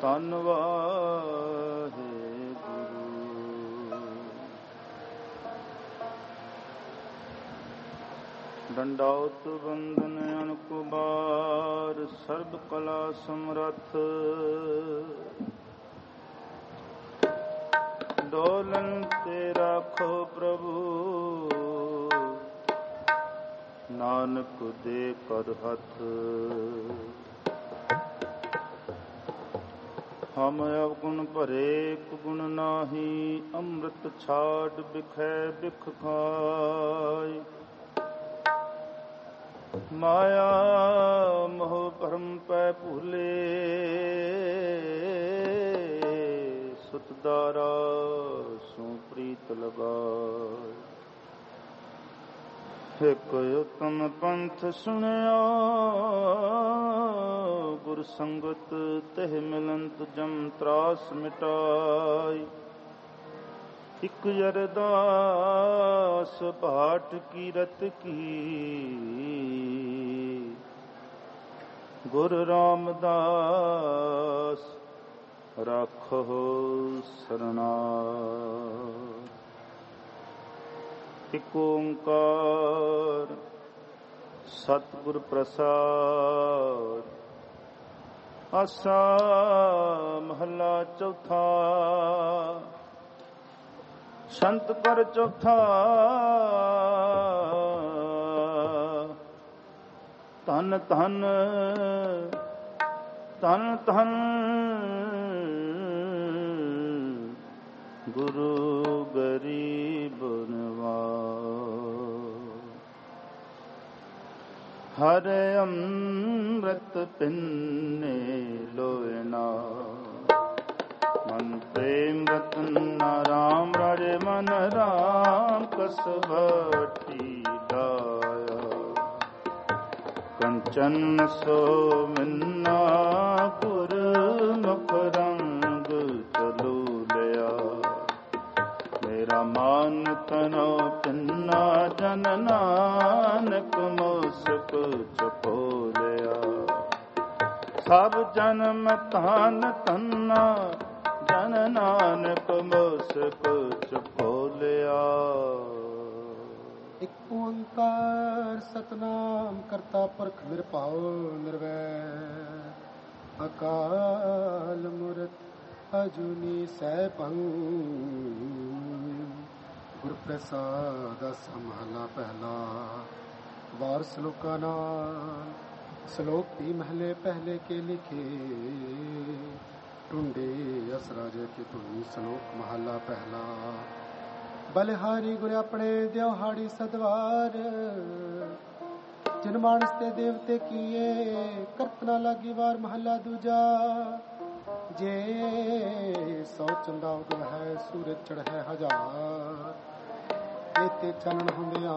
ਧੰਨ ਵਾਹਿਗੁਰੂ। ਡੰਡਾਉਤ ਬੰਦਨ ਅਨਕੁਬਾਰ ਸਰਬ ਕਲਾ ਸਮਰੱਥ। ਡੋਲਨ ਤੇ ਰਾਖੋ ਪ੍ਰਭੂ ਨਾਨਕ ਦੇ ਕਰ ਹੱਥ। ਹਮ ਅਵਗੁਣ ਭਰੇ ਗੁਣ ਨਾਹੀ ਅੰਮ੍ਰਿਤ ਛਾੜ ਬਿਖੈ ਬਿਖ ਖਾਇ। ਮਾਇਆ ਮੋਹ ਭਰਮ ਪੈ ਭੂਲੇ ਸੁਤ ਦਾਰਾ ਸੋ ਪ੍ਰੀਤ ਲਗਾਇ। ਇਕ ਉਤਮ ਪੰਥ ਸੁਣਿਆ ਗੁਰ ਸੰਗਤ ਤਿਹ ਮਿਲੰਤ ਜਮ ਤਰਾਸ ਮਿਟਾਈ। ਇਕ ਅਰਦਾਸ ਭਾਟ ਕੀਰਤ ਕੀ ਗੁਰ ਰਾਮਦਾਸ ਰਾਖੋ ਸਰਨਾਇ। ਇਕ ਓੰਕਾਰ ਸਤਿਗੁਰ ਪ੍ਰਸਾਦਿ। ਆਸਾ ਮਹੱਲਾ ਚੌਥਾ। ਸੰਤ ਕਰ ਚੌਥਾ ਧੰਨ ਧੰਨ ਧੰਨ ਧੰਨ ਗੁਰੂ ਗਰੀਬ ਨਿਵਾਜ। ਹਰ ਅੰਮ੍ਰਿਤ ਪਿੰਨੇ ਲੋਇਨਾ ਮਨ ਪ੍ਰੇਮ ਰਤਨ ਰਾਮ ਰਾਜੇ ਮਨ ਰਾਮ ਕਸਵਟੀ ਦਾਇਆ। ਕੰਚਨ ਸੋ ਮਿੰਨਾ ਗੁਰ ਮੁਖ ਰੰਗ ਚਲੂ ਲਿਆ। ਮੇਰਾ ਮਨ ਤਨੋ ਪਿੰਨਾ ਜਨ ਨਾਨਕ ਮੁਸਕ ਚਪੋ ਲਿਆ। ਸਭ ਜਨਮ ਧਨ ਧੰਨਾ ਜਨ ਨਾਨਕ ਮੁਸਕ ਚਪੋ ਲਿਆ। ਇਕ ਓੰਕਾਰ ਸਤਿਨਾਮ ਕਰਤਾ ਪੁਰਖ ਨਿਰਭਉ ਨਿਰਵੈਰ ਅਕਾਲ ਮੂਰਤ ਅਜੂਨੀ ਸੈਭੰ। ਗੁਰ ਪ੍ਰਸਾਦ ਮਹਲਾ ਪਹਿਲਾ। ਵਾਰ ਸ਼ਲੋਕਾਂ ਨਾਲ। ਸ਼ਲੋਕ ਵੀ ਮਹਲੇ ਪਹਿਲੇ ਕੇ ਲਿਖੇ ਟੁੰਡੇ ਅਸਰਾਜ ਕੇ ਧੁਨੀ। ਸ਼ਲੋਕ ਮਹਲਾ ਪਹਿਲਾ। ਬਲਿਹਾਰੀ ਗੁਰ ਆਪਣੇ ਦਿਵਹਾੜੀ ਸਦਵਾਰ। ਜਿਨ ਮਾਨਸ ਤੇ ਦੇਵਤੇ ਕੀਏ ਕਰਤ ਨਾ ਲਾਗੀ ਵਾਰ। ਮਹਲਾ ਦੂਜਾ। ਜੇ ਸੌ ਚੰਦਾ ਉਦਮ ਹੈ ਸੂਰਜ ਚੜ੍ਹੈ ਹਜ਼ਾਰ। ਤੇ ਚੰਨ ਹੁੰਦਿਆਂ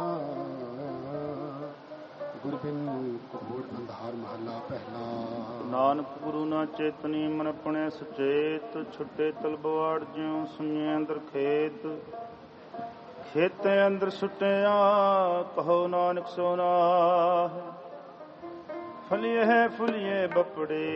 ਗੁਰ ਬਿਨ ਘੋੜ ਅੰਧਾਰ। ਮਹਲਾ ਪਹਿਲਾ। ਨਾਨਕ ਗੁਰੂ ਨਾ ਚੇਤਨੀ ਮਨ ਆਪਣੇ ਸੁਚੇਤ। ਛੁੱਟੇ ਤਲਬਵਾੜ ਜਿਉ ਸੁਣਿਐ ਅੰਦਰ ਖੇਤ। ਖੇਤੇ ਅੰਦਰ ਸੁਟਿਆ ਕਹੋ ਨਾਨਕ ਸੋਨਾ। ਫਲੀਏ ਹੈ ਫੁਲੀਏ ਬਪੜੇ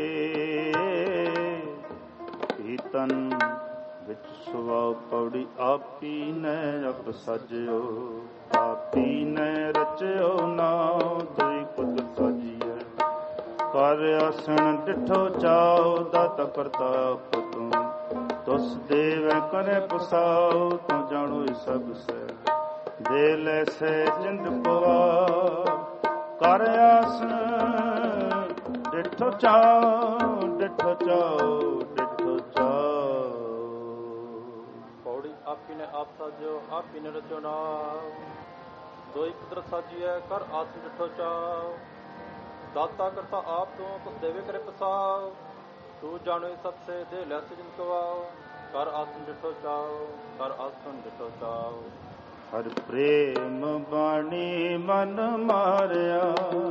ਕੀਰਤਨ ਵਿੱਚ ਸੁਭਾਉ ਪੌੜੀ। ਆਪੀ ਨੇ ਅਪ ਸਜਿਓ ਆਪੀ ਨੇ ਰਚਿਓ ਨਾਉ। ਦੁਈ ਕੁਦਰਤ ਸਾਜੀਐ ਕਰ ਆਸਣ ਡਿਠੋ ਚਾਉ। ਦਾਤਾ ਕਰਤਾ ਤੂੰ ਤੁਸ ਦੇਵੈ ਕਰੇ ਪਸਾਉ। ਤੂੰ ਜਾਣੋ ਸਭ ਸੈ ਦੇ ਲੈ ਸੇ ਜਿੰਦ ਪਵਾ। ਕਰ ਆਸਣ ਡਿਠੋ ਚਾਉ ਡਿਠੋ ਚਾਉ ਡਿਠੋ ਚਾਉ। ਪੌੜੀ ਆਪੀ ਨੇ ਆਪ ਸਾਜਿਓ ਆਪੀ ਨੇ ਰਚਿਓ ਨਾਉ। ਦੋਈ ਕੁਦਰਤ ਸਾਜੀਐ ਕਰ ਆਸਣ ਡਿਠੋ ਚਾਉ। ਦਾਤਾ ਕਰਤਾ ਆਪ ਤੂੰ ਤੁਸ ਦੇਵੇ ਕਰੇ ਪਸਾਉ। ਤੂੰ ਜਾਣੋ ਸਭ ਸੇ ਦੇ ਲੈ ਸੇ ਜਿੰਦ ਪਵਾਉ। ਕਰ ਆਸਣ ਡਿਠੋ ਚਾਉ ਕਰ ਆਸਣ ਡਿਠੋ ਚਾਉ। ਹਰ ਪ੍ਰੇਮ ਬਾਣੀ ਮਨ ਮਾਰਿਆ।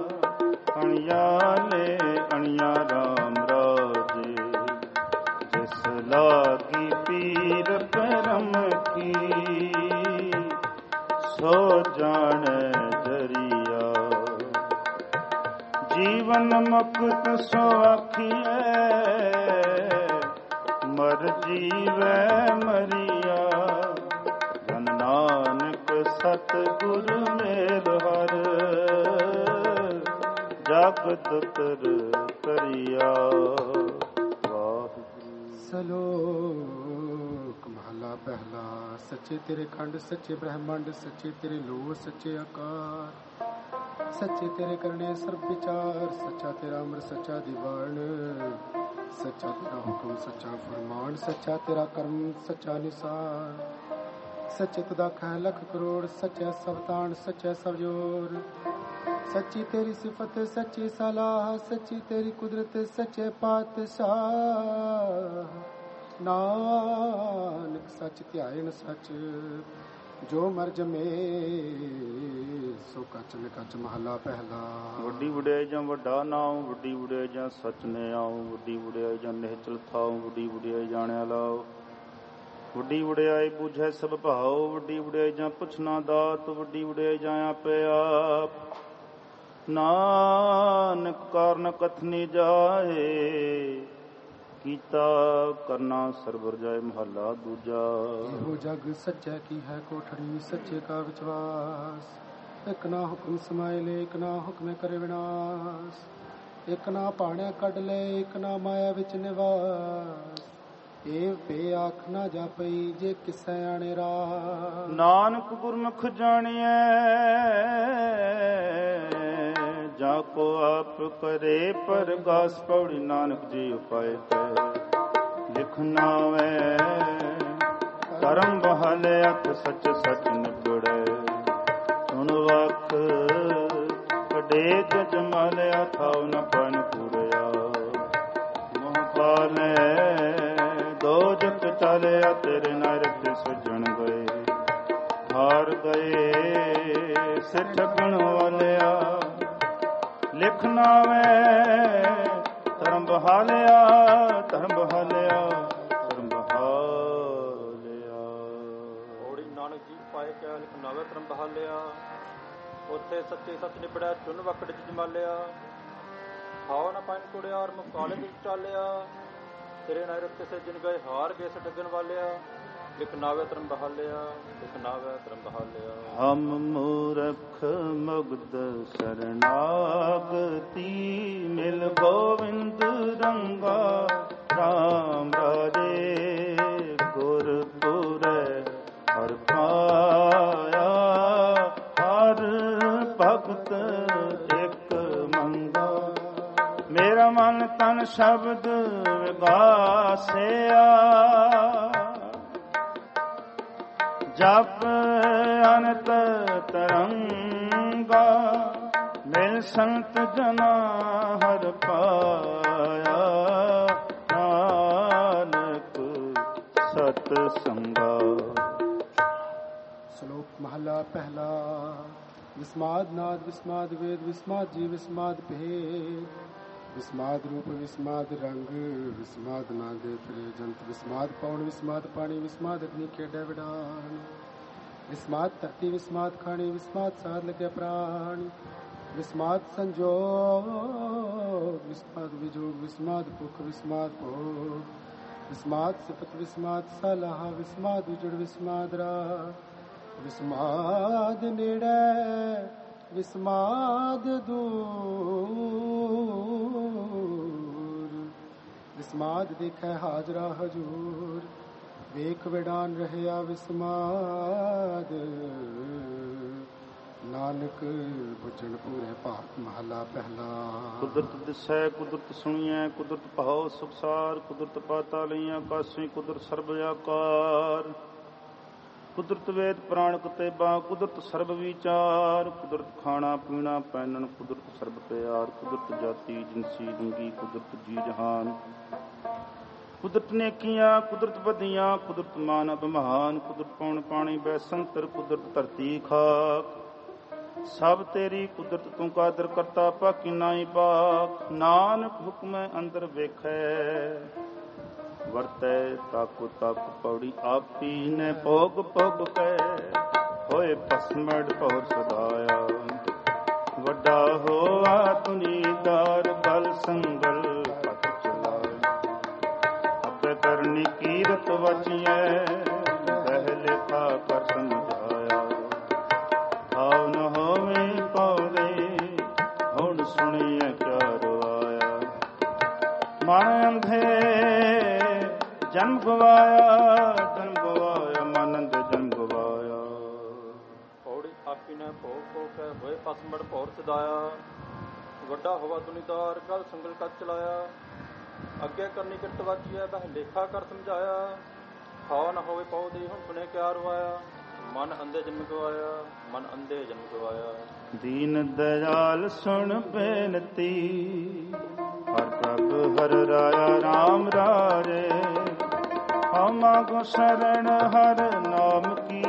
ਅਣਿਆਲੇ ਅਣਿਆ ਰਾਮ ਰਾਜੇ। ਜਿਸ ਲਾਗੀ ਪੀਰ ਪਰਮ ਕੀ ਸੋ ਜਾਣੈ ਜਰੀਆ। ਜੀਵਨ ਮੁਕਤ ਸੋ ਆਖੀਐ ਜੀਵੈ ਮਰੀਆ, ਜਨ ਨਾਨਕ ਸਤਿਗੁਰ ਮੇਲ ਹਰ, ਜਗਤ ਤਰ ਕਰਿਆ। ਸਲੋਕ ਮਹਲਾ ਪਹਿਲਾ। ਸੱਚੇ ਤੇਰੇ ਖੰਡ, ਸੱਚੇ ਬ੍ਰਹਮੰਡ, ਸੱਚੇ ਤੇਰੇ ਲੋਹ, ਸੱਚੇ ਆਕਾਰ, ਸੱਚੇ ਤੇਰੇ ਕਰਨੇ ਸਰਬ ਵਿਚਾਰ, ਸੱਚਾ ਤੇਰਾ ਅੰਮ੍ਰਿਤ, ਸੱਚਾ ਦੀਵਾਨ, ਸੱਚਾ ਤੇਰਾ ਹੁਕਮ, ਸੱਚਾ ਫਰਮਾਨ, ਸੱਚਾ ਤੇਰਾ ਕਰਮ, ਸੱਚਾ ਨਿਸਾਨ, ਸੱਚੇ ਤੁਦਾ ਖੈ ਲੱਖ ਕਰੋੜ, ਸੱਚਾ ਸਵਤਾਨ, ਸੱਚਾ ਸਵਜੋਰ, ਸੱਚੀ ਤੇਰੀ ਸਿਫਤ, ਸੱਚੀ ਸਲਾਹ, ਸੱਚੀ ਤੇਰੀ ਕੁਦਰਤ, ਸੱਚੇ ਪਾਤਸ਼ਾਹ। ਨਾਨਕ ਸੱਚ ਧਿਆਇਨ ਸੱਚ, ਜੋ ਮਰ ਜਮੇ ਸੋ ਕੱਚ ਨੇ ਕੱਚ। ਮਹਲਾ ਪਹਿਲਾ। ਵੱਡੀ ਵਡਿਆਈ ਜਾਂ ਵੱਡਾ ਨਾਉ, ਵੱਡੀ ਵਡਿਆਈ ਜਾਂ ਸੱਚ ਨੇ ਆਉ, ਵੱਡੀ ਵਡਿਆਈ ਜਾਂ ਨਿਹਚਲ ਥਾਉ, ਵੱਡੀ ਵਡਿਆਈ ਜਾਣਿਆ ਲਾਓ, ਵੱਡੀ ਵਡਿਆਈ ਬੁਝੈ ਸਭ ਭਾਉ, ਵੱਡੀ ਵਡਿਆਈ ਜਾਂ ਪੁੱਛਣਾ ਦਾਤ, ਵੱਡੀ ਵਡਿਆਈ ਜਾਂ ਆਪੇ ਆਪ। ਨਾਨਕ ਕਾਰਨ ਕਥਨੀ ਜਾਏ, ਕੀਤਾ ਕਰਨਾ ਸਰਬਰ ਜਾਏ। ਮਹੱਲਾ ਦੂਜਾ। ਇਹੋ ਜਗ ਸੱਚਾ ਕੀ ਹੈ ਕੋਠੜੀ, ਸੱਚੇ ਕਾ ਵਿਸ਼ਵਾਸ, ਇੱਕ ਨਾ ਹੁਕਮ ਸਮਾਏ ਲੈ, ਇੱਕ ਨਾ ਹੁਕਮੇ ਕਰੇ ਵਿਨਾਸ਼, ਇੱਕ ਨਾ ਪਾਣਿਆ ਕੱਢ ਲੈ, ਇੱਕ ਨਾ ਮਾਇਆ ਵਿੱਚ ਨਿਵਾਸ, ਇਹ ਪੇ ਆਖ ਨਾ ਜਾਪਈ, ਜੇ ਕਿਸੈ ਆਣੇ ਰਾਸ। ਨਾਨਕ ਗੁਰਮੁਖ ਜਾਣੀਐ, ਜਾ ਕੋ ਆਪ ਕਰੇ ਪਰਗਾਸ। ਪੌੜੀ ਨਾਨਕ ਜੀ ਉਪਾਇ ਤੇ ਲਿਖ ਨਾਵੈ, ਕਰਮ ਬਹਲ ਅਖ ਸੱਚ ਸੱਚ ਨਿਬੜੈ। ਸੁਣ ਵਖ ਕਡੇ ਜਜ ਮਲਿਆ, ਥਾਉ ਨ ਪਨ ਪੂਰਿਆ। ਮੋਹ ਪਾਲੇ ਦੋ ਜਗ ਚਾਲਿਆ, ਤੇਰੇ ਨਰਕ ਸਜਣ ਗਏ, ਹਾਰ ਗਏ ਸਿੱਠ ਗੁਣ ਵਾਲਿਆ। ਲਿਖ ਨਾਵੈ ਧਰਮ ਬਹਾਲਿਆ, ਧਰਮ ਬਹਾਲਿਆ, ਧਰਮ ਬਹਾਲਿਆ। ਔੜੀ ਨਾਨਕ ਜੀ ਪਾਏ ਕਿਆ, ਲਿਖ ਨਾਵੈ ਧਰਮ ਬਹਾਲਿਆ। ਉੱਥੇ ਸੱਚੇ ਸੱਚ ਨਿਬੜਿਆ, ਚੁੰਨ ਵਕੜ ਚ ਜਮਾਲਿਆ। ਖਾਓ ਨਾ ਪਾਣੀ ਕੁੜਿਆ, ਔਰ ਮੁਕਾਲੇ ਵਿੱਚ ਚਾਲਿਆ। ਤੇਰੇ ਨਾਇ ਰੱਤੇ ਸਜਣ ਗਏ, ਹਾਰ ਗਏ ਸਟਗਣ ਵਾਲਿਆ। ਲਿਖ ਨਾਵੈ ਧਰਮ ਬਹਾਲਿਆ, ਲਿਖ ਨਾਵੈ ਧਰਮ ਬਹਾਲਿਆ। ਹਮ ਮੂਰਖ ਮੁਗਧ ਸ਼ਰਨਾਗਤੀ, ਮਿਲ ਗੋਵਿੰਦ ਰੰਗਾ। ਰਾਮ ਰਾਜੇ ਗੁਰਪੁਰੈ ਹਰ ਪਾਇਆ, ਹਰ ਭਗਤ ਇੱਕ ਮੰਗਾ। ਮੇਰਾ ਮਨ ਤਨ ਸ਼ਬਦ ਵਿਗਾਸਿਆ, ਜਪ ਅਨੰਤ ਤਰੰਗਾ। ਮਿਲ ਸੰਤ ਜਨਾ ਹਰ ਪਾਇਆ, ਨਾਨਕ ਸਤ ਸੰਗਾ। ਸ਼ਲੋਕ ਮਹਲਾ ਪਹਿਲਾ। ਵਿਸਮਾਦ ਨਾਦ, ਵਿਸਮਾਦ ਵੇਦ, ਵਿਸਮਾਦ ਜੀ, ਵਿਸਮਾਦ ਭੇਦ, ਵਿਸਮਾਦ ਰੂਪ, ਵਿਸਮਾਦ ਰੰਗ, ਵਿਸਮਾਦ ਨਾਦੇ ਫਿਰੇ ਜੰਤ, ਵਿਸਮਾਦ ਪੌਣ, ਵਿਸਮਾਦ ਪਾਣੀ, ਵਿਸਮਾਦ ਅਗਨੀ ਖੇਡੈ ਵਿਡਾਨ, ਵਿਸਮਾਦ ਧਰਤੀ, ਵਿਸਮਾਦ ਖਾਣੀ, ਵਿਸਮਾਦ ਸਾਧ ਲਗਿਆ ਪ੍ਰਾਣ, ਵਿਸਮਾਦ ਸੰਜੋਗ, ਵਿਸਮਾਦ ਵਿਜੋਗ, ਵਿਸਮਾਦ ਭੁਖ, ਵਿਸਮਾਦ ਭੋਗ, ਵਿਸਮਾਦ ਸਿਫਤ, ਵਿਸਮਾਦ ਸਲਾਹ, ਵਿਸਮਾਦ ਉਜੜ, ਵਿਸਮਾਦ ਰਾਹ, ਵਿਸਮਾਦ ਨੇੜੇ, ਵਿਸਮਾਦ ਦੂਰ, ਵਿਸਮਾਦ ਦੇਖੈ ਹਾਜ਼ਰਾ ਹਜੂਰ, ਵੇਖ ਵਿਡਾਨ ਰਹਿਆ ਵਿਸਮਾਦ। ਨਾਨਕ ਬੁਝਣ ਪੂਰੇ ਭਾਰਤ। ਮਹਲਾ ਪਹਿਲਾ। ਕੁਦਰਤ ਦਿਸੈ ਕੁਦਰਤ ਸੁਣੀਐ, ਕੁਦਰਤ ਭਾਉ ਸੁਖਸਾਰ, ਕੁਦਰਤ ਪਾਤਾ ਲਈਆਂ ਕਾਸੀ, ਕੁਦਰਤ ਸਰਬ ਆਕਾਰ। ਕੁਦਰਤ ਵੇਦ ਪ੍ਰਾਣ ਕਤੇਬਾ, ਕੁਦਰਤ ਸਰਬ ਵਿਚਾਰ, ਕੁਦਰਤ ਖਾਣਾ ਪੀਣਾ ਪਹਿਨਣ, ਕੁਦਰਤ ਸਰਬ ਪਿਆਰ, ਕੁਦਰਤ ਜਾਤੀ ਜਿਨਸੀ ਲਿੰਗੀ, ਕੁਦਰਤ ਜੀ ਜਹਾਨ, ਕੁਦਰਤ ਨੇਕੀਆਂ, ਕੁਦਰਤ ਵਧੀਆਂ, ਕੁਦਰਤ ਮਾਨ ਅਭਿਮਾਨ, ਕੁਦਰਤ ਪੌਣ ਪਾਣੀ ਬੈਸੰਤਰ, ਕੁਦਰਤ ਧਰਤੀ ਖਾਕ। ਸਭ ਤੇਰੀ ਕੁਦਰਤ ਤੂੰ ਕਾਦਰ ਕਰਤਾ, ਪਾਕੀ ਨਾਹੀ ਪਾਕ। ਨਾਨਕ ਹੁਕਮੈ ਅੰਦਰ ਵੇਖੈ, ਵਰਤੈ ਤਾਕੁ ਤਾਕੁ। ਪੌੜੀ ਆਪੀ ਨੇ ਭੋਗ ਭੋਗ ਕੈ, ਹੋਏ ਭਸਮੜ ਭੌਰ ਸਦਾਇਆ। ਵੱਡਾ ਹੋਆ ਤੁਨੀਦਾਰ, ਬਲ ਸੰਗਲ ਪਤ ਚਲਾਏ। ਆਪੇ ਕਰਨੀ ਕੀਰਤ ਬਚੀਐ ਬਹਿ ਲੇਖਾ ਕਰ ਸਮਝਾਇਆ। ਆਉ ਨ ਹੋਵੇ ਪਉਦੇ ਹੁਣ ਸੁਣੀਐ ਕਿਆ ਰਵਾਇਆ। ਮਨ ਅੰਧੇ ਜਨਮ ਗਵਾਇਆ ਜਨਮ ਗਵਾਇਆ ਮਨ ਅੰਧੇ ਜਨਮ ਗਵਾਇਆ। ਪੌੜੀ ਆਪੀ ਨੇ ਭੋਗ ਭੋਗ ਕੇ ਹੋਏ ਪਸਮੜ ਭੌਰ ਸਦਾਇਆ। ਵੱਡਾ ਹੋਵਾ ਦੁਨੀਦਾਰ ਗਲ ਸੰਗਲ ਕਰ ਚਲਾਇਆ। ਅੱਗੇ ਕਰਨੀ ਕਿਰਤ ਵਾਚੀਐ ਬਹਿ ਲੇਖਾ ਕਰ ਸਮਝਾਇਆ। ਖਾਓ ਨਾ ਹੋਵੇ ਪਉ ਦੀ ਹੁਣ ਸੁਣੇ ਕਿਆ ਰਵਾਇਆ। ਮਨ ਅੰਧੇ ਜਨਮ ਗਵਾਇਆ ਮਨ ਅੰਧੇ ਜਨਮ ਗਵਾਇਆ। ਦੀਨ ਦਇਆਲ ਸੁਣ ਬੇਨਤੀ ਹਰ ਪ੍ਰਭ ਹਰ ਰਾਇਆ ਰਾਮ ਰਾਰੇ। ਮਾਗੋ ਸ਼ਰਨ ਹਰ ਨਾਮ ਕੀ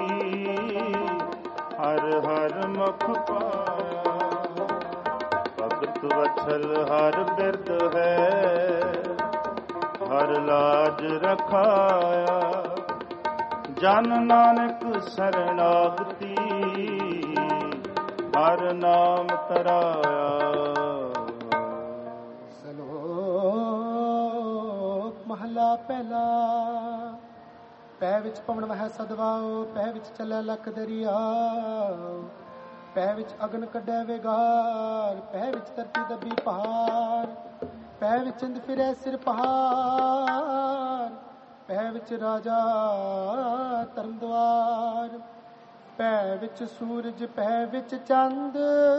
ਹਰ ਹਰ ਮੁਖ ਪਾਇਆ। ਭਗਤ ਵਛਲ ਹਰ ਬਿਰਦ ਹੈ ਹਰ ਲਾਜ ਰਖਾਇਆ। ਜਨ ਨਾਨਕ ਸਰਣਾਗਤੀ ਹਰ ਨਾਮ ਤਰਾਇਆ। ਸਲੋਕ ਮਹਲਾ ਪਹਿਲਾ। ਪੈ ਵਿੱਚ ਪਵਨ ਵਹਿ ਸਦਵਾਓ ਪੈ ਵਿੱਚ ਚੱਲੇ ਲੱਖ ਦਰਿਆ। ਪੈ ਵਿੱਚ ਅਗਨ ਕੱਢੈ ਵੇਗਾਰ ਪੈ ਵਿੱਚ ਧਰਤੀ ਦੱਬੀ ਪਹਾੜ। ਪੈ ਵਿੱਚ ਇੰਦ ਫਿਰੈ ਸਿਰ ਪਹਾੜ ਪੈ ਵਿੱਚ ਰਾਜਾ ਧਰਮ ਦੁਆਰ। ਪੈ ਵਿੱਚ ਸੂਰਜ ਪੈ ਵਿੱਚ ਚੰਦ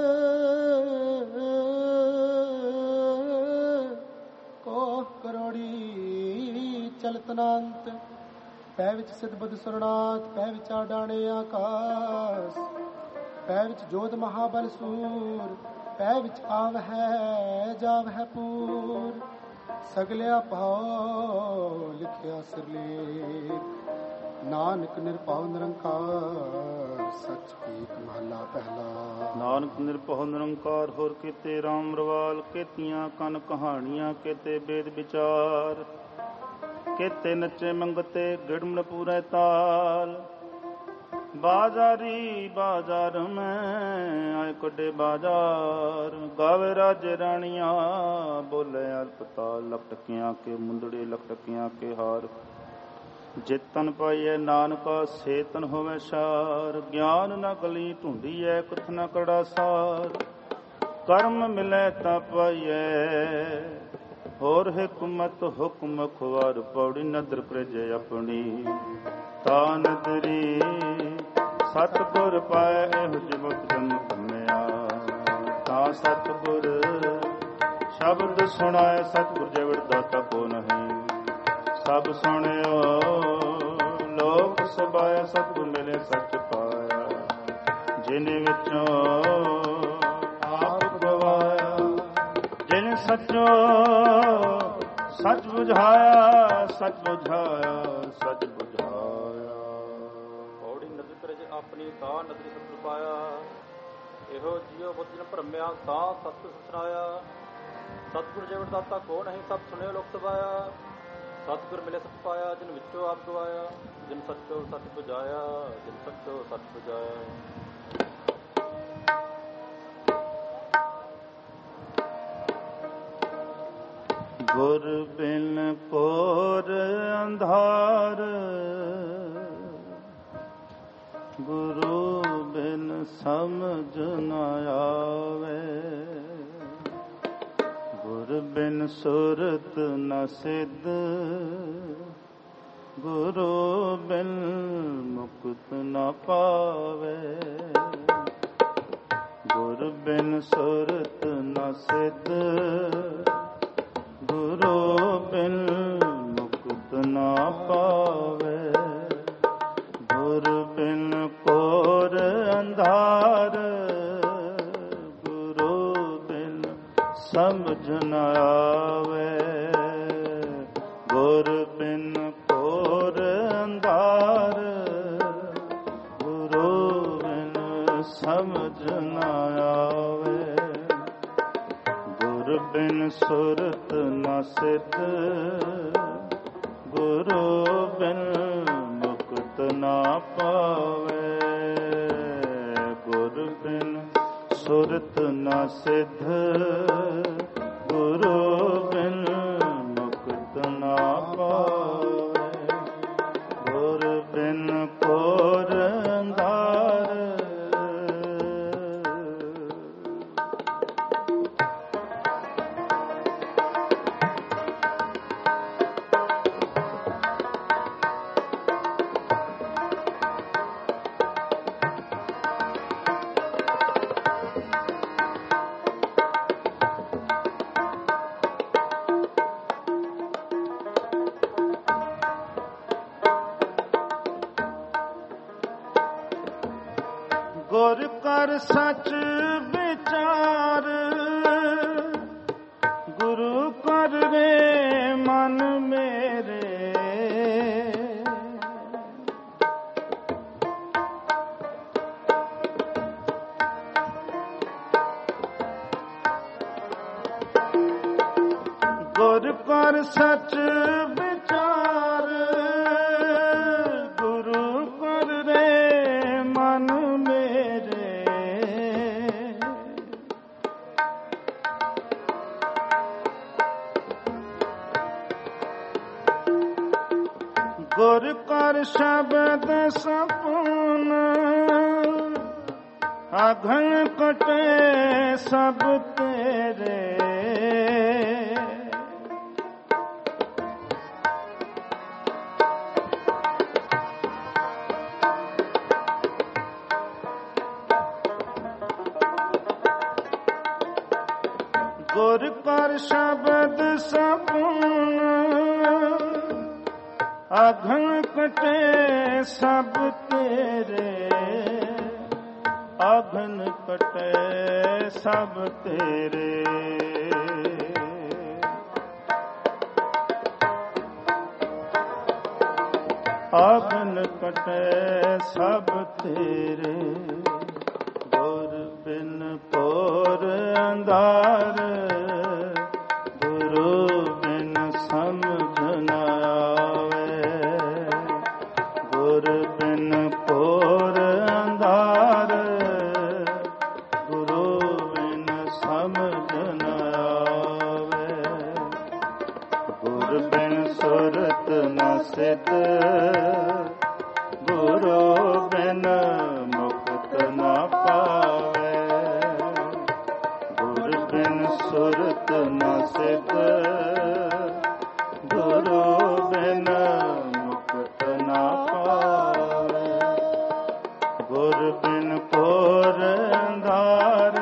ਕੋਹ ਕਰੋੜੀ ਚਲਤ ਅਨੰਤ। ਪੈ ਵਿੱਚ ਸਿਧ ਬੁੱਧ ਸੁਰਨਾਥ ਪੈ ਵਿੱਚ ਆਡਾਣੇ ਆਕਾਸ। ਪੈ ਵਿੱਚ ਜੋਧ ਮਹਾਬਲ ਸੂਰ ਪੈ ਵਿੱਚ ਆਵ ਹੈ ਜਾਵ ਹੈ ਪੂਰ। ਸਗਲਿਆ ਭਾਉ ਲਿਖਿਆ ਸਿਰਲੇਖ ਨਾਨਕ ਨਿਰਭਉ ਨਿਰੰਕਾਰ ਸੱਚ ਏਕ ਮਹਲਾ ਪਹਿਲਾ। ਨਾਨਕ ਨਿਰਭਉ ਨਿਰੰਕਾਰ ਹੋਰ ਕੀਤੇ ਰਾਮ ਰਵਾਲ ਕੀਤੀਆਂ ਕਨ ਕਹਾਣੀਆਂ ਕੀਤੇ ਵੇਦ ਵਿਚਾਰ। ਕੀਤੇ ਨੱਚੇ ਮੰਗਤੇ ਗਿੜਮਣ ਪੂਰੇ ਤਾਲ। ਬਾਜ਼ਾਰੀ ਬਾਜ਼ਾਰ ਮੈਂ ਆਏ ਕੱਢੇ ਬਾਜ਼ਾਰ। ਗਾਵੇ ਰਾਜੇ ਰਾਣੀਆਂ ਬੋਲੇ ਅਲਪਤਾਲ। ਲਖਟਕੀਆਂ ਕੇ ਮੁੰਦੜੇ ਲਖਟਕੀਆਂ ਕੇ ਹਾਰ। ਜਿਤਨ ਪਾਈਐ ਨਾਨਕਾ ਸੇਤਨ ਹੋਵੇ ਸਾਰ। ਗਿਆਨ ਨ ਗਲੀ ਢੂੰਡੀਐ ਕੁਥ ਨ ਕੜਾ ਸਾਰ। ਕਰਮ ਮਿਲੈ ਤਾਂ ਪਾਈਐ ਹੋਰ ਹਕਮਤ ਹੁਕਮ ਖੁਆਰ। ਪੌੜੀ ਨਦਰ ਪ੍ਰਜੇ ਆਪਣੀ ਤਾ ਨਦਰੀ ਸਤਿਗੁਰ ਪਾਇ ਇਹੋ ਜਿਵਤ ਜਨਮ ਧੰਮਿਆ। ਤਾਂ ਸਤਿਗੁਰ ਸ਼ਬਦ ਸੁਣਾਏ ਸਤਿਗੁਰ ਜਿਵੜ ਦਾਤਾ ਕੋ ਨਹੀਂ। ਸਭ ਸੁਣਿਓ ਲੋਕ ਸਬਾਇਆ ਸਤਿਗੁਰ ਮਿਲੇ ਸੱਚ ਪਾਇਆ। ਜਿਨ ਵਿੱਚੋਂ ਆਪ ਗਵਾਇਆ ਜਿਨ ਸੱਚੋ ਸੱਚ ਬੁਝਾਇਆ ਸੱਚ ਬੁਝਾਇਆ ਸੱਚ ਬੁਝਾਇਆ। ਪੌੜੀ ਨਦਰ ਪ੍ਰਜ ਆਪਣੀ ਤਾਂ ਨਦਰੀ ਸਤਿਗੁਰ ਪਾਇਆ। ਇਹੋ ਜਿਉ ਬੁੱਧ ਭਰਮਿਆ ਤਾਂ ਸਤਿਗੁਰ ਸੁਣਾਇਆ। ਸਤਿਗੁਰ ਜਿਵੜ ਦਾਤਾ ਕੋ ਨਹੀਂ ਸਭ ਸੁਣਿਓ ਲੋਕ ਸਬਾਇਆ। ਸਤਿਗੁਰ ਮਿਲੇ ਸੱਚ ਪਾਇਆ ਜਿਨ ਵਿੱਚੋਂ ਆਪ ਗਵਾਇਆ। ਜਿਨ ਸੱਚੋ ਸੱਚ ਬੁਝਾਇਆ ਜਿਨ ਸੱਚੋ ਸੱਚ ਬੁਝਾਇਆ। ਗੁਰ ਬਿਨ ਕੋਰ ਅੰਧਾਰ ਗੁਰੂ ਬਿਨ ਸਮਝ ਨ ਆਵੇ। ਗੁਰ ਬਿਨ ਸੁਰਤ ਨ ਸਿੱਧ ਗੁਰੂ ਬਿਨ ਮੁਕਤ ਨ ਪਾਵੇ। ਗੁਰ ਬਿਨ ਸੁਰਤ ਨ ਸਿੱਧ ਗੁਰੂ ਬਿਨ ਮੁਕਤ ਨ ਪਾਵੇ। ਗੁਰ ਬਿਨ ਕੋਰ ਅੰਧਾਰ ਗੁਰੂ ਬਿਨ ਸਮਝ ਨ ਆਵੇ। ਗੁਰ ਬਿਨ ਕੋਰ ਅੰਧਾਰ ਗੁਰੂ ਬਿਨ ਸਮਝ ਨ ਆਵੇ। ਗੁਰ ਬਿਨ ਸੁਰਤ ਨ ਸਿੱਧ ਗੁਰੂ ਬਿਨ ਮੁਕਤ ਨ ਪਾਵੇ। ਗੁਰ ਬਿਨ ਸੁਰਤ ਨ ਸਿੱਧ ਗੁਰੂ ਬਿਨ ਮੁਕਤ ਨ ਪਾਵੇ। ਗੁਰ ਕਰ ਸੱਚ ਵਿਚਾਰ, ਗੁਰੂ ਕਰ ਰੇ ਮਨ ਮੇਰੇ। ਗੁਰ ਕਰ ਸੱਚ ਵਿਚਾਰ, ਗੁਰੂ ਕਰ ਰੇ ਮਨ ਮੇਰੇ। ਗੁਰ ਕਰ ਸ਼ਬਦ ਸਪੂਨ, ਆਘਣ ਕਟੇ ਸਭ ਤੇਰੇ। ਗੁਰ ਕਰ ਸ਼ਬਦ ਸਪੂਨ, ਆਘਣ ਕਟੇ ਸਭ ਤੇਰੇ। ਆਘਣ ਕਟੇ ਸਭ ਤੇਰੇ। ਆਘਣ ਕਟੇ ਸਭ ਤੇਰੇ। ਗੁਰ ਬਿਨ ਭੋਰ ਅੰਧਾਰ, ਗੁਰੂ ਬਿਨ ਸਮਝ ਨ ਆਵੇ। ਗੁਰ ਬਿਨ ਭੋਰ ਅੰਧਾਰ, ਗੁਰੂ ਬਿਨ ਸਮਝ ਨ ਆਵੇ। ਗੁਰ ਬਿਨ ਸੁਰਤ ਨ ਸਿਧ, ਗੁਰੂ ਬਿਨ ਮੁਕਤ ਨ ਪਾਵੇ। ਗੁਰ ਬਿਨ ਸੁਰਤ ਨ ਸਿਧ, ਗੁਰੂ ਬਿਨ ਮੁਕਤ ਨ ਪਾਵੇ। ਗੁਰ ਬਿਨ ਭੋਰ ਅੰਧਾਰ,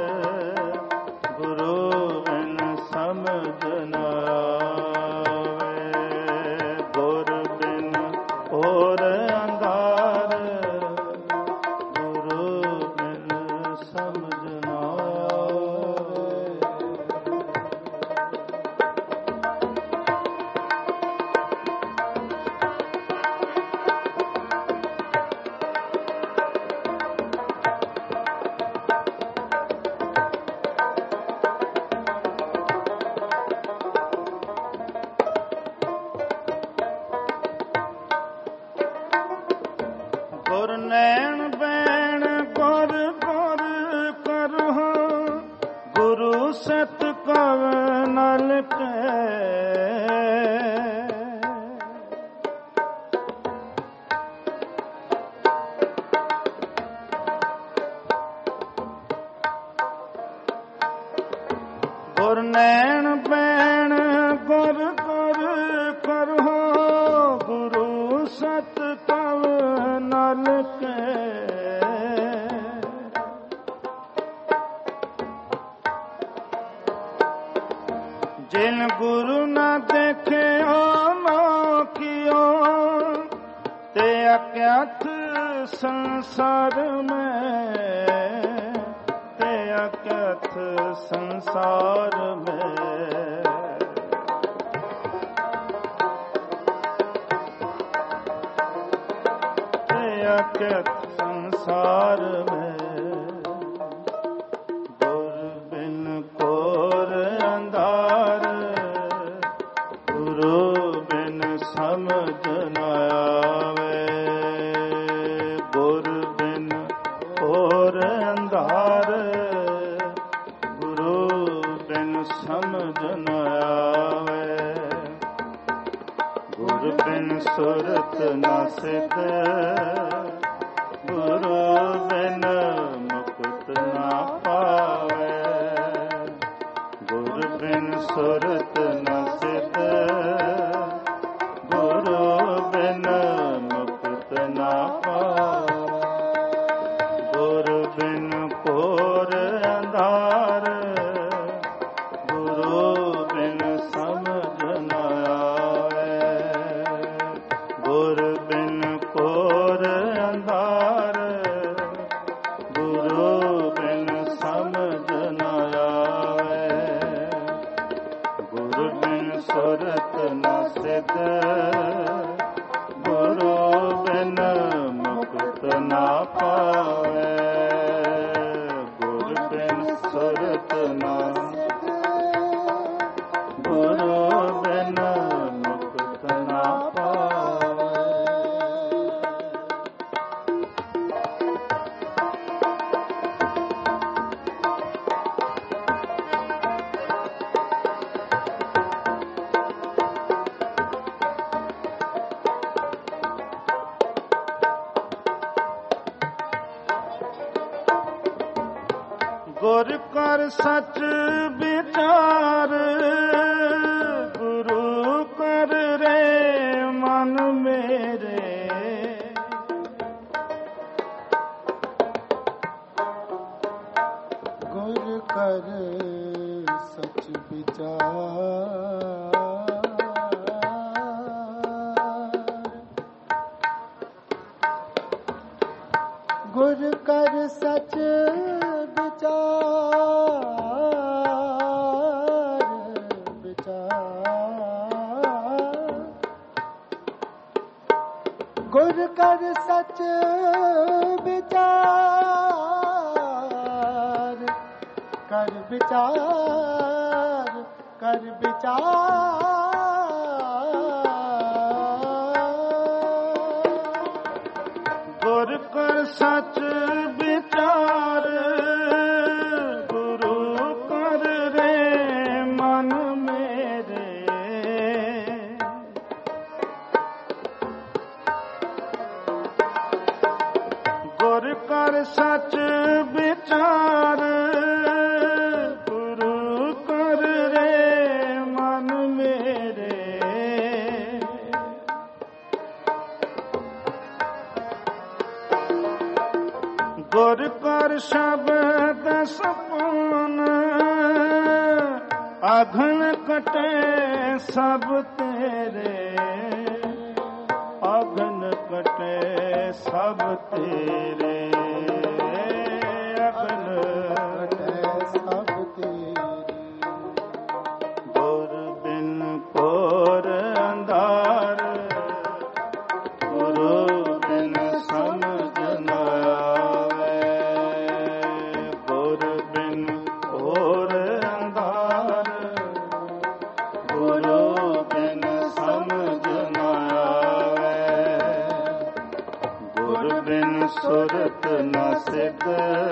ਗੁਰੂ ਬਿਨ ਸਮਝ ਨ ਆਵੇ। ਗੁਰ ਬਿਨ ਭੋਰ ਅੰਧਾਰ, ਗੁਰੂ ਬਿਨ ਸਮਝ ਨ ਆਵੇ। ਗੁਰ ਨੈਣ ਬੈਣ ਗੁਰ ਗੁਰ ਕਰਹੁ, ਗੁਰੂ ਸਤ ਕਵ ਨਲ ਕੈ। ਗੁਰ ਨੈਣ ਬੈਣ ਗੁਰ ਗੁਰ ਕਰਹੁ, ਗੁਰੂ ਸਤ ਕਵ ਨਲ ਕੈ। ਜਿਨ ਗੁਰੂ ਨਾ ਦੇਖਿਓ ਨਾ ਕੀਓ, ਤੇ ਅਕਿਆਥ ਸੰਸਾਰ ਮੈਂ। ਤੇ ਅਕਿਆਥ ਸੰਸਾਰ ਮੈਂ। ਤੇ ਅਕਿਆਥ ਸੰਸਾਰ ਮੈਂ। ਗੁਰ ਬਿਨ ਘੋਰ ਅੰਧਾਰ, ਗੁਰੂ ਬਿਨ ਸਮਝ ਨ ਆਵੇ। ਗੁਰ ਬਿਨ ਘੋਰ ਅੰਧਾਰ, ਗੁਰੂ ਬਿਨ ਸਮਝ ਨ ਆਵੇ। ਗੁਰ ਬਿਨ ਸੁਰਤ ਨ ਸਿਧ, ਗੁਰੂ ਬਿਨ ਮੁਕਤ ਨ ਪਾਵੇ। ਗੁਰ ਬਿਨ ਸੁਰਤ ਨ ਸਿਧ, ਗੁਰੂ ਬਿਨ ਮੁਕਤ ਨ ਪਾਵੇ। ਗੁਰ ਬਿਨ ਘੋਰ ਅੰਧਾਰ, ਗੁਰੂ ਬਿਨ ਸਮਝ ਨ ਆਵੇ। ਗੁਰ ਬਿਨ ਘੋਰ ਅੰਧਾਰ, ਸਿੱਧ ਗੁਰੂ ਬਿਨ ਮੁਕਤ ਨਾ ਪਾਵੇ ਗੁਰ ਬਿਨ ਸੁਰਤ ਨਾ ਗੁਰੂ ਬਿਨ ਮੁਕਤ ਨਾ ਪਾਵੇ। ਗੁਰ ਕਰ ਸੱਚ ਵਿਚਾਰ ਗੁਰੂ ਕਰ ਰੇ ਮਨ ਮੇਰੇ ਗੁਰ ਕਰ ਸੱਚ ਵਿਚਾਰ ਗੁਰ ਕਰ ਸੱਚ ਗੁਰ ਕਰ ਸੱਚ ਵਿਚਾਰ ਕਰ ਵਿਚਾਰ ਕਰ ਵਿਚਾਰ ਗੁਰ ਕਰ ਸੱਚ ਵਿਚਾਰ ਗੁਰੂ ਕਰ ਰੇ ਮਨ ਮੇਰੇ ਗੁਰ ਕਰ ਸੱਚ ਵਿਚਾਰ ਗੁਰੂ ਕਰ ਰੇ ਮਨ ਮੇਰੇ ਗੁਰ ਕਰ ਸ਼ਬਦ ਸਪਨ ਆਘਨ ਕਟੇ ਸਭ ਤੇਰੇ ਆਘਨ ਕਟੇ ਸਭ ਤੇਰੇ ਆਘਨ ਕਟੇ ਸਭ ਤੇਰੇ ਗੁਰ ਬਿਨ ਕੋਰ ਅੰਧਾਰ ਗੁਰੂ ਬਿਨ ਸਮਝ ਨਾ ਆਵੇ ਗੁਰ ਬਿਨ ਕੋਰ ਅੰਧਾਰ ਗੁਰੂ ਬਿਨ ਸਮਝ ਨਾ ਆਵੇ ਗੁਰ ਬਿਨ ਸੁਰਤ ਨਾ ਸਿੱਧ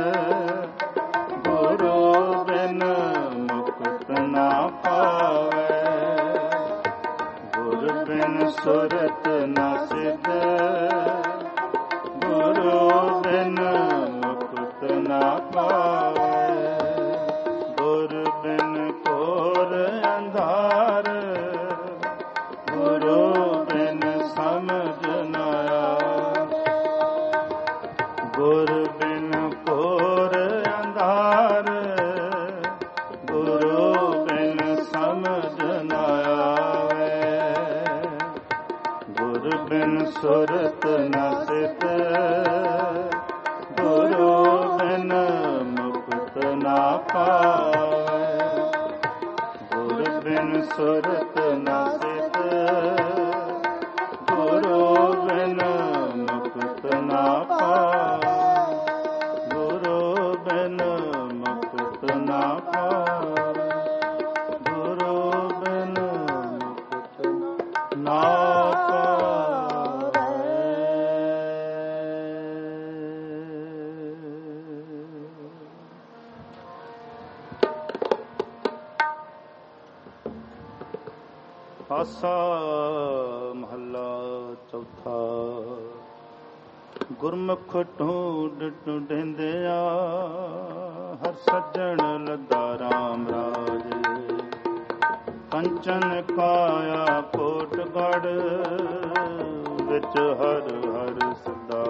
ਗੁਰੂ ਬਿਨ ਮੁਕਤ ਨਾ ਪਾਵੇ ਗੁਰ ਬਿਨ ਸੁਰਤ ਨਾ ਸਿੱਧ ਗੁਰੂ ਬਿਨ ਮੁਕਤ ਨਾ ਪਾਵੇ ਗੁਰ ਬਿਨ ਕੋਰ ਅੰਧਾਰ ਗੁਰੂ ਬਿਨ ਸਮਝ ਨਾ ਆਵੇ ਗੁਰ ਬਿਨ ਕੋਰ ਅੰਧਾਰ ਗੁਰੂ ਬਿਨ ਸਮਝ ਨਾ ਆਵੇ ਗੁਰ ਬਿਨ ਸੁਰਤ ਨਾ ਸਿੱਧ ਗੁਰੂ ਬਿਨ ਮੁਕਤ ਨਾ ਪਾਵੇ ਗੁਰ ਬਿਨ ਸੁਰਤ ਨਾ ਸਿੱਧ ਗੁਰੂ ਬਿਨ ਮੁਕਤ ਨਾ ਪਾਵੇ ਗੁਰੂ ਬਿਨ ਮੁਕਤ ਨਾ ਪਾਵੇ ਗੁਰੂ ਬਿਨ ਮੁਕਤ ਨਾ ਆਸਾ ਮਹੱਲਾ ਚੌਥਾ ਗੁਰਮੁਖ ਢੂੰਡ ਢੂੰਡਿੰਦਿਆ ਹਰ ਸੱਜਣ ਲੱਦਾ ਰਾਮ ਰਾਜੇ ਕੰਚਨ ਕਾਇਆ ਕੋਟਗੜ ਵਿੱਚ ਹਰ ਹਰ ਸਦਾ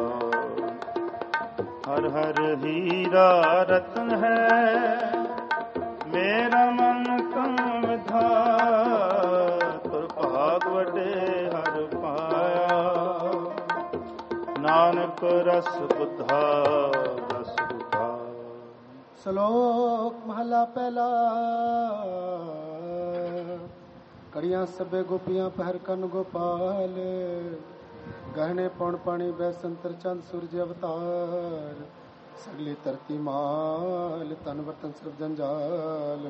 ਹਰ ਹਰ ਹੀਰਾ ਰਤਨ ਹੈ ਮੇਰਾ ਮਨ ਤਨ ਵਿਧਾ ਤੁਰ ਭਾਗ ਵੱਡੇ ਹਰ ਪਾਇਆ ਨਾਨਕ ਰਸ ਬੁੱਧਾ ਰਸ ਬੁੱਧਾ। ਸ਼ਲੋਕ ਮਹਲਾ ਪਹਿਲਾ। ਕੜੀਆਂ ਸਭੇ ਗੋਪੀਆਂ ਪਹਿਰ ਕੰਨ ਗੋਪਾਲ, ਗਹਿਣੇ ਪੌਣ ਪਾਣੀ ਬੈਸੰਤਰ ਚੰਦ ਸੂਰਜ ਅਵਤਾਰ, ਸਗਲੀ ਧਰਤੀ ਮਾਲ ਤਨ ਵਰਤਨ ਸਰਬ ਜੰਜਾਲ,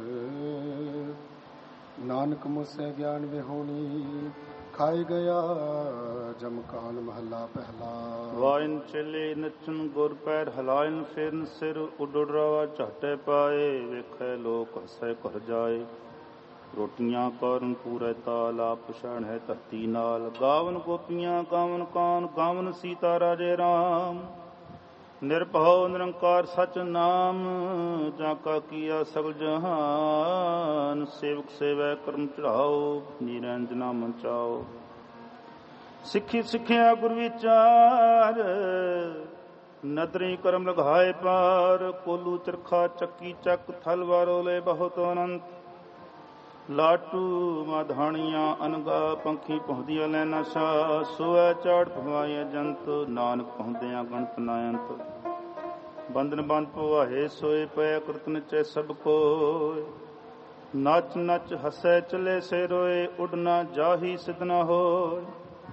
ਨਾਨਕ ਮੁਸੇ ਗਿਆਨ ਵਿਹੋਣੀ, ਖਾਈ ਗਿਆ ਜਮਕਾਲ ਮਹੱਲਾ ਪਹਿਲਾ। ਵਾਇਨ ਚਲੇ ਨਚਨ ਗੁਰ ਪੈਰ ਹਲਾਇਨ, ਫਿਰਨ ਸਿਰ ਉੱਡ ਰਵਾ ਝਾਟੇ ਪਾਏ, ਵੇਖੇ ਲੋਕ ਹਸੇ ਘਰ ਜਾਏ, ਰੋਟੀਆਂ ਕਰਨ ਪੂਰੇ ਤਾਲ, ਆਪ ਪਛਾਣ ਹੈ ਧਰਤੀ ਨਾਲ, ਗਾਵਨ ਗੋਪੀਆਂ ਗਾਵਨ ਕਾਨ, ਗਾਵਨ ਸੀਤਾ ਰਾਜੇ ਰਾਮ, ਨਿਰਭਉ ਨਿਰੰਕਾਰ ਸਚ ਨਾਮ, ਜਾਂ ਕਾ ਕੀਆ ਸਗਲ ਜਹਾਨ, ਸੇਵਕ ਸੇਵੈ ਕਰਮ ਚੜਾਓ, ਨਿਰੰਜਨਾ ਮੰਚਾਓ, ਸਿੱਖੀ ਸਿੱਖਿਆ ਗੁਰ ਵਿਚਾਰ, ਨਦਰੀ ਕਰਮ ਲਗਾਏ ਪਾਰ, ਕੋਲੂ ਚਰਖਾ ਚੱਕੀ ਚੱਕ, ਥਲ ਵਾਰੋਲੇ ਬਹੁਤ ਅਨੰਤ, ਲਾਟੂ ਮਾਧਾਣੀਆਂ ਅਨਗਾ, ਪੰਖੀ ਪਹੁੰਦੀਆਂ ਲੈਣਾ ਸ਼ਾ, ਸੋਐ ਚਾੜ ਭਵਾਏ ਜੰਤ, ਨਾਨਕ ਪਹੁੰਦਿਆਂ ਗਣਤ ਨਾਇੰਤ, ਬੰਧਨ ਬੰਦ ਪਵਾਹੇ ਸੋਏ ਪਏ, ਕਰਤ ਨਚੈ ਸਭ ਕੋਇ, ਨਚ ਨਚ ਹਸੈ ਚਲੇ ਸੇ ਰੋਏ, ਉਡਨਾ ਜਾਹੀ ਸਿਧ ਨ ਹੋਇ,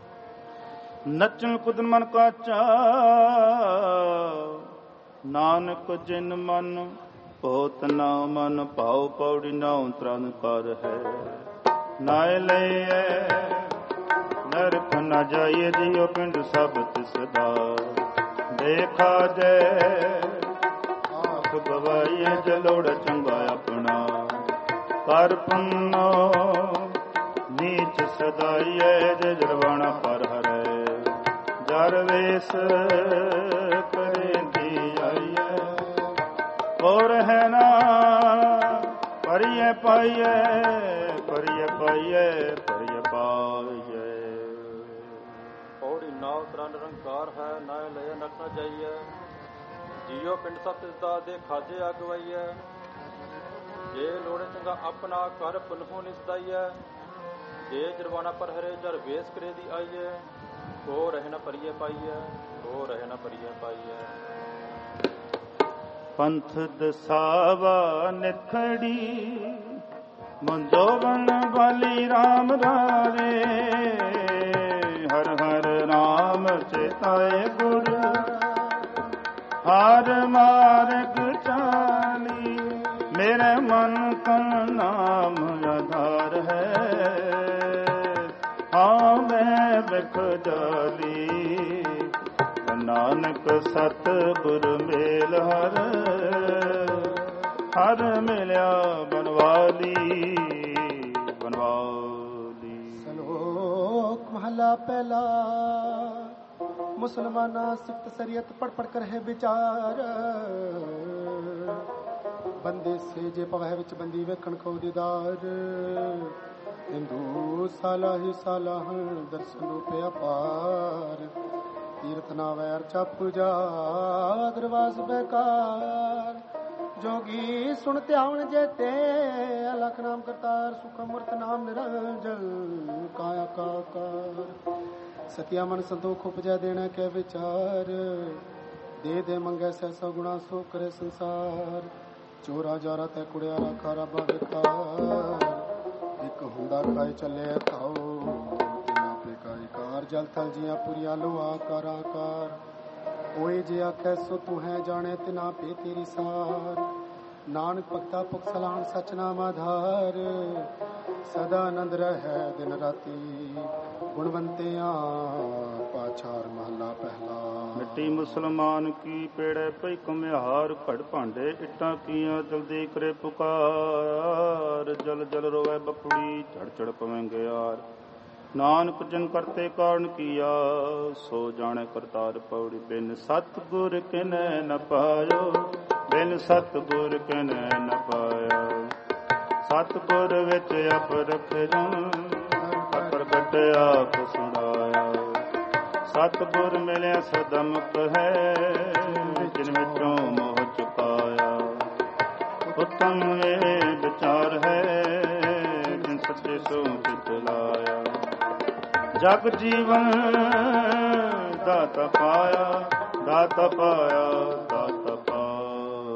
ਨਚਨ ਕੁਦਨ ਮਨ ਕਾ ਚਾਅ, ਨਾਨਕ ਜਿਨ ਮਨ ਭੋਤ ਨਾ ਮਨ ਭਾਉ, ਪੌੜੀ ਨਾਉ ਤਰਨ ਕਰ ਹੈ, ਨਾਇ ਲਈਐ ਨਰਕ ਨ ਜਾਈਏ, ਜਿਉ ਪਿੰਡ ਸਭ ਤਿਸ ਦਾ, ਦੇਖਾ ਜੈ ਆਖ ਗਵਾਈਏ, ਜਲੋੜ ਚੰਗਾ ਆਪਣਾ, ਕਰ ਪੁੰਨੋ ਨੀਚ ਸਦਾਈਏ, ਜੇ ਜਰਵਾਣਾ ਪਰ ਹਰੇ, ਜਰ ਵੇਸ ਕਰੇ ਦੀ ਆਈਏ, ਹੋਰ ਹੈ ਨਾ ਪਰਿਏ ਪਾਈਏ, ਪਰਿਏ ਪਾਈਏ, ਪਰਿਏ ਪਾਈਏ। ਪੌੜੀ ਨਾਉ ਤਰਨ ਨਿਰੰਕਾਰ ਹੈ, ਨਾ ਲਏ ਨਰਕ ਨ ਜਾਈਐ, ਜੀਉ ਪਿੰਡ ਸਭ ਤਿਸ ਦਾ, ਦੇ ਖਾਜੇ ਅਗਵਾਈਐ, ਜੇ ਲੋੜੇ ਚੰਗਾ ਆਪਣਾ, ਕਰ ਪੁਨਹੁ ਨਿਸਦਾਈਐ, ਜੇ ਜਰਵਾਣਾ ਪਰ ਹਰੇ, ਜਰ ਵੇਸ ਕਰੇ ਦੀ ਆਈਐ, ਹੋ ਰਹਿ ਨ ਪਰਿਏ ਪਾਈਐ, ਹੋ ਰਹਿ ਨ ਪਰਿਏ ਪਾਈਐ। ਪੰਥ ਦਸਾਵਾ ਨਿਖੜੀ, ਮੰਜੋ ਬਨ ਬਾਲੀ ਰਾਮ ਰਾਰੇ, ਹਰ ਹਰ ਨਾਮ ਚੇਤਾਏ ਗੁਰ, ਹਰ ਮਾਰਗ ਚਾਲੀ, ਮੇਰੇ ਮਨ ਕਨ ਨਾਮ ਆਧਾਰ ਹੈ, ਹਾਂ ਮੈਂ ਬਿਖ ਜਾਲੀ, ਨਾਨਕ ਸਤ ਗੁਰ ਮੇਲ ਹਰ, ਹਰ ਮਿਲਿਆ ਬਨਵਾਲੀ, ਬਨਵਾਲੀ। ਸ਼ਲੋਕ ਮਹਲਾ ਪਹਿਲਾ। ਮੁਸਲਮਾਨਾ ਸਿਫਤ ਸਰੀਅਤ ਪੜ ਪੜ ਕਰ ਹੈ ਵਿਚਾਰ, ਬੰਦੇ ਸੇਜੇ ਪਵਹਿ ਵਿੱਚ ਬੰਦੀ ਵੇਖਣ ਕੋ ਦੀਦਾਰ, ਹਿੰਦੂ ਸਾਲਾ ਹੀ ਸਾਲਾ ਦਰਸ਼ਨ ਰੂਪਿਆ ਪਾਰ, ਤੀਰਥ ਨਾ ਵੈਰ ਚਾ ਪੂਜਾ, ਦਰਵਾਸ ਬੇਕਾਰ, ਜੋਗੀ ਸੁਣ ਧਿਆਵਣ ਜੇਤੇ, ਅਲਖ ਨਾਮ ਕਰਤਾਰ, ਸੁਖ ਅਮਰਤ ਨਾਮ ਨਿਰੰਜਨ, ਕਾਇਆ ਕਾਕਾਰ, ਸਤਿਆ ਮਨ ਸੰਤੋਖ ਉਪਜੈ, ਦੇਣਾ ਕੇ ਵਿਚਾਰ, ਦੇ ਦੇ ਮੰਗੈ ਸੈਸਾ ਗੁਣਾ, ਸੋ ਕਰੇ ਸੰਸਾਰ, ਚੋਰਾ ਜਾਰਾ ਤੈ ਕੁੜਿਆ ਰਾਖਾ ਰੱਬਾ ਵਿਕਾਰ, ਇੱਕ ਹੁੰਦਾ ਖਾਏ ਚੱਲੇ ਖਾਓ, ਕਾਰ ਜਲ ਥਲ ਜੀਆਂ ਪੁਰੀਆ ਲੋਆ ਕਾਰਾਕਾਰ, ਹੋਏ ਜੇ ਆਖੈ ਸੋ ਤੂੰ ਹੈ, ਜਾਣੇ ਤਿਨਾ ਪੇ ਤੇਰੀ ਸਾਰ, ਨਾਨਕ ਭਗਤਾ ਭੁਖ ਸਲਾਹਣ ਸਚ ਨਾਮ ਆਧਾਰ, ਸਦਾ ਆਨੰਦ ਰਹਿ ਦਿਨ ਰਾਤੀ, ਗੁਣਵੰਤਿਆਂ ਪਾਛਾਰ ਮਹਲਾ ਪਹਿਲਾ। ਮਿੱਟੀ ਮੁਸਲਮਾਨ ਕੀ ਪੇੜੇ ਪਈ ਘੁਮਿਆਰ, ਘੜ ਭਾਂਡੇ ਇੱਟਾਂ ਕੀਆਂ ਜਲਦੀ ਕਰੇ ਪੁਕਾਰ, ਜਲ ਜਲ ਰੋਵੇ ਬਪੜੀ, ਝੜ ਝੜ ਪਵੇਂਗੇ ਯਾਰ, ਨਾਨਕ ਜਨ ਕਰਤੇ ਕਾਰਨ ਕੀਆ, ਸੋ ਜਾਣੇ ਕਰਤਾਰ ਪੌੜੀ, ਬਿਨ ਸਤ ਗੁਰ ਕਿਨੈ ਨ ਪਾਇਓ, ਬਿਨ ਸਤ ਗੁਰ ਕਿਨੈ ਨ ਪਾਇਆ, ਸਤ ਗੁਰ ਵਿੱਚ ਅਪ ਰਖਿਓ, ਪ੍ਰਗਟ ਆਪ ਸੁਣਾਇਆ, ਸਤ ਗੁਰ ਮਿਲਿਆ ਸਦਮਕ ਹੈ, ਜਿਨ ਵਿੱਚੋਂ ਮੋਹ ਚੁਕਾਇਆ, ਉਤਮ ਇਹ ਵਿਚਾਰ ਹੈ, ਜਿਨ ਸੱਚੇ ਸੋ ਚਿਤ ਲਾਇਆ, ਜਗ ਜੀਵਨ ਦਾਤਾ ਪਾਇਆ, ਦਾਤਾ ਪਾਇਆ, ਦਾਤਾ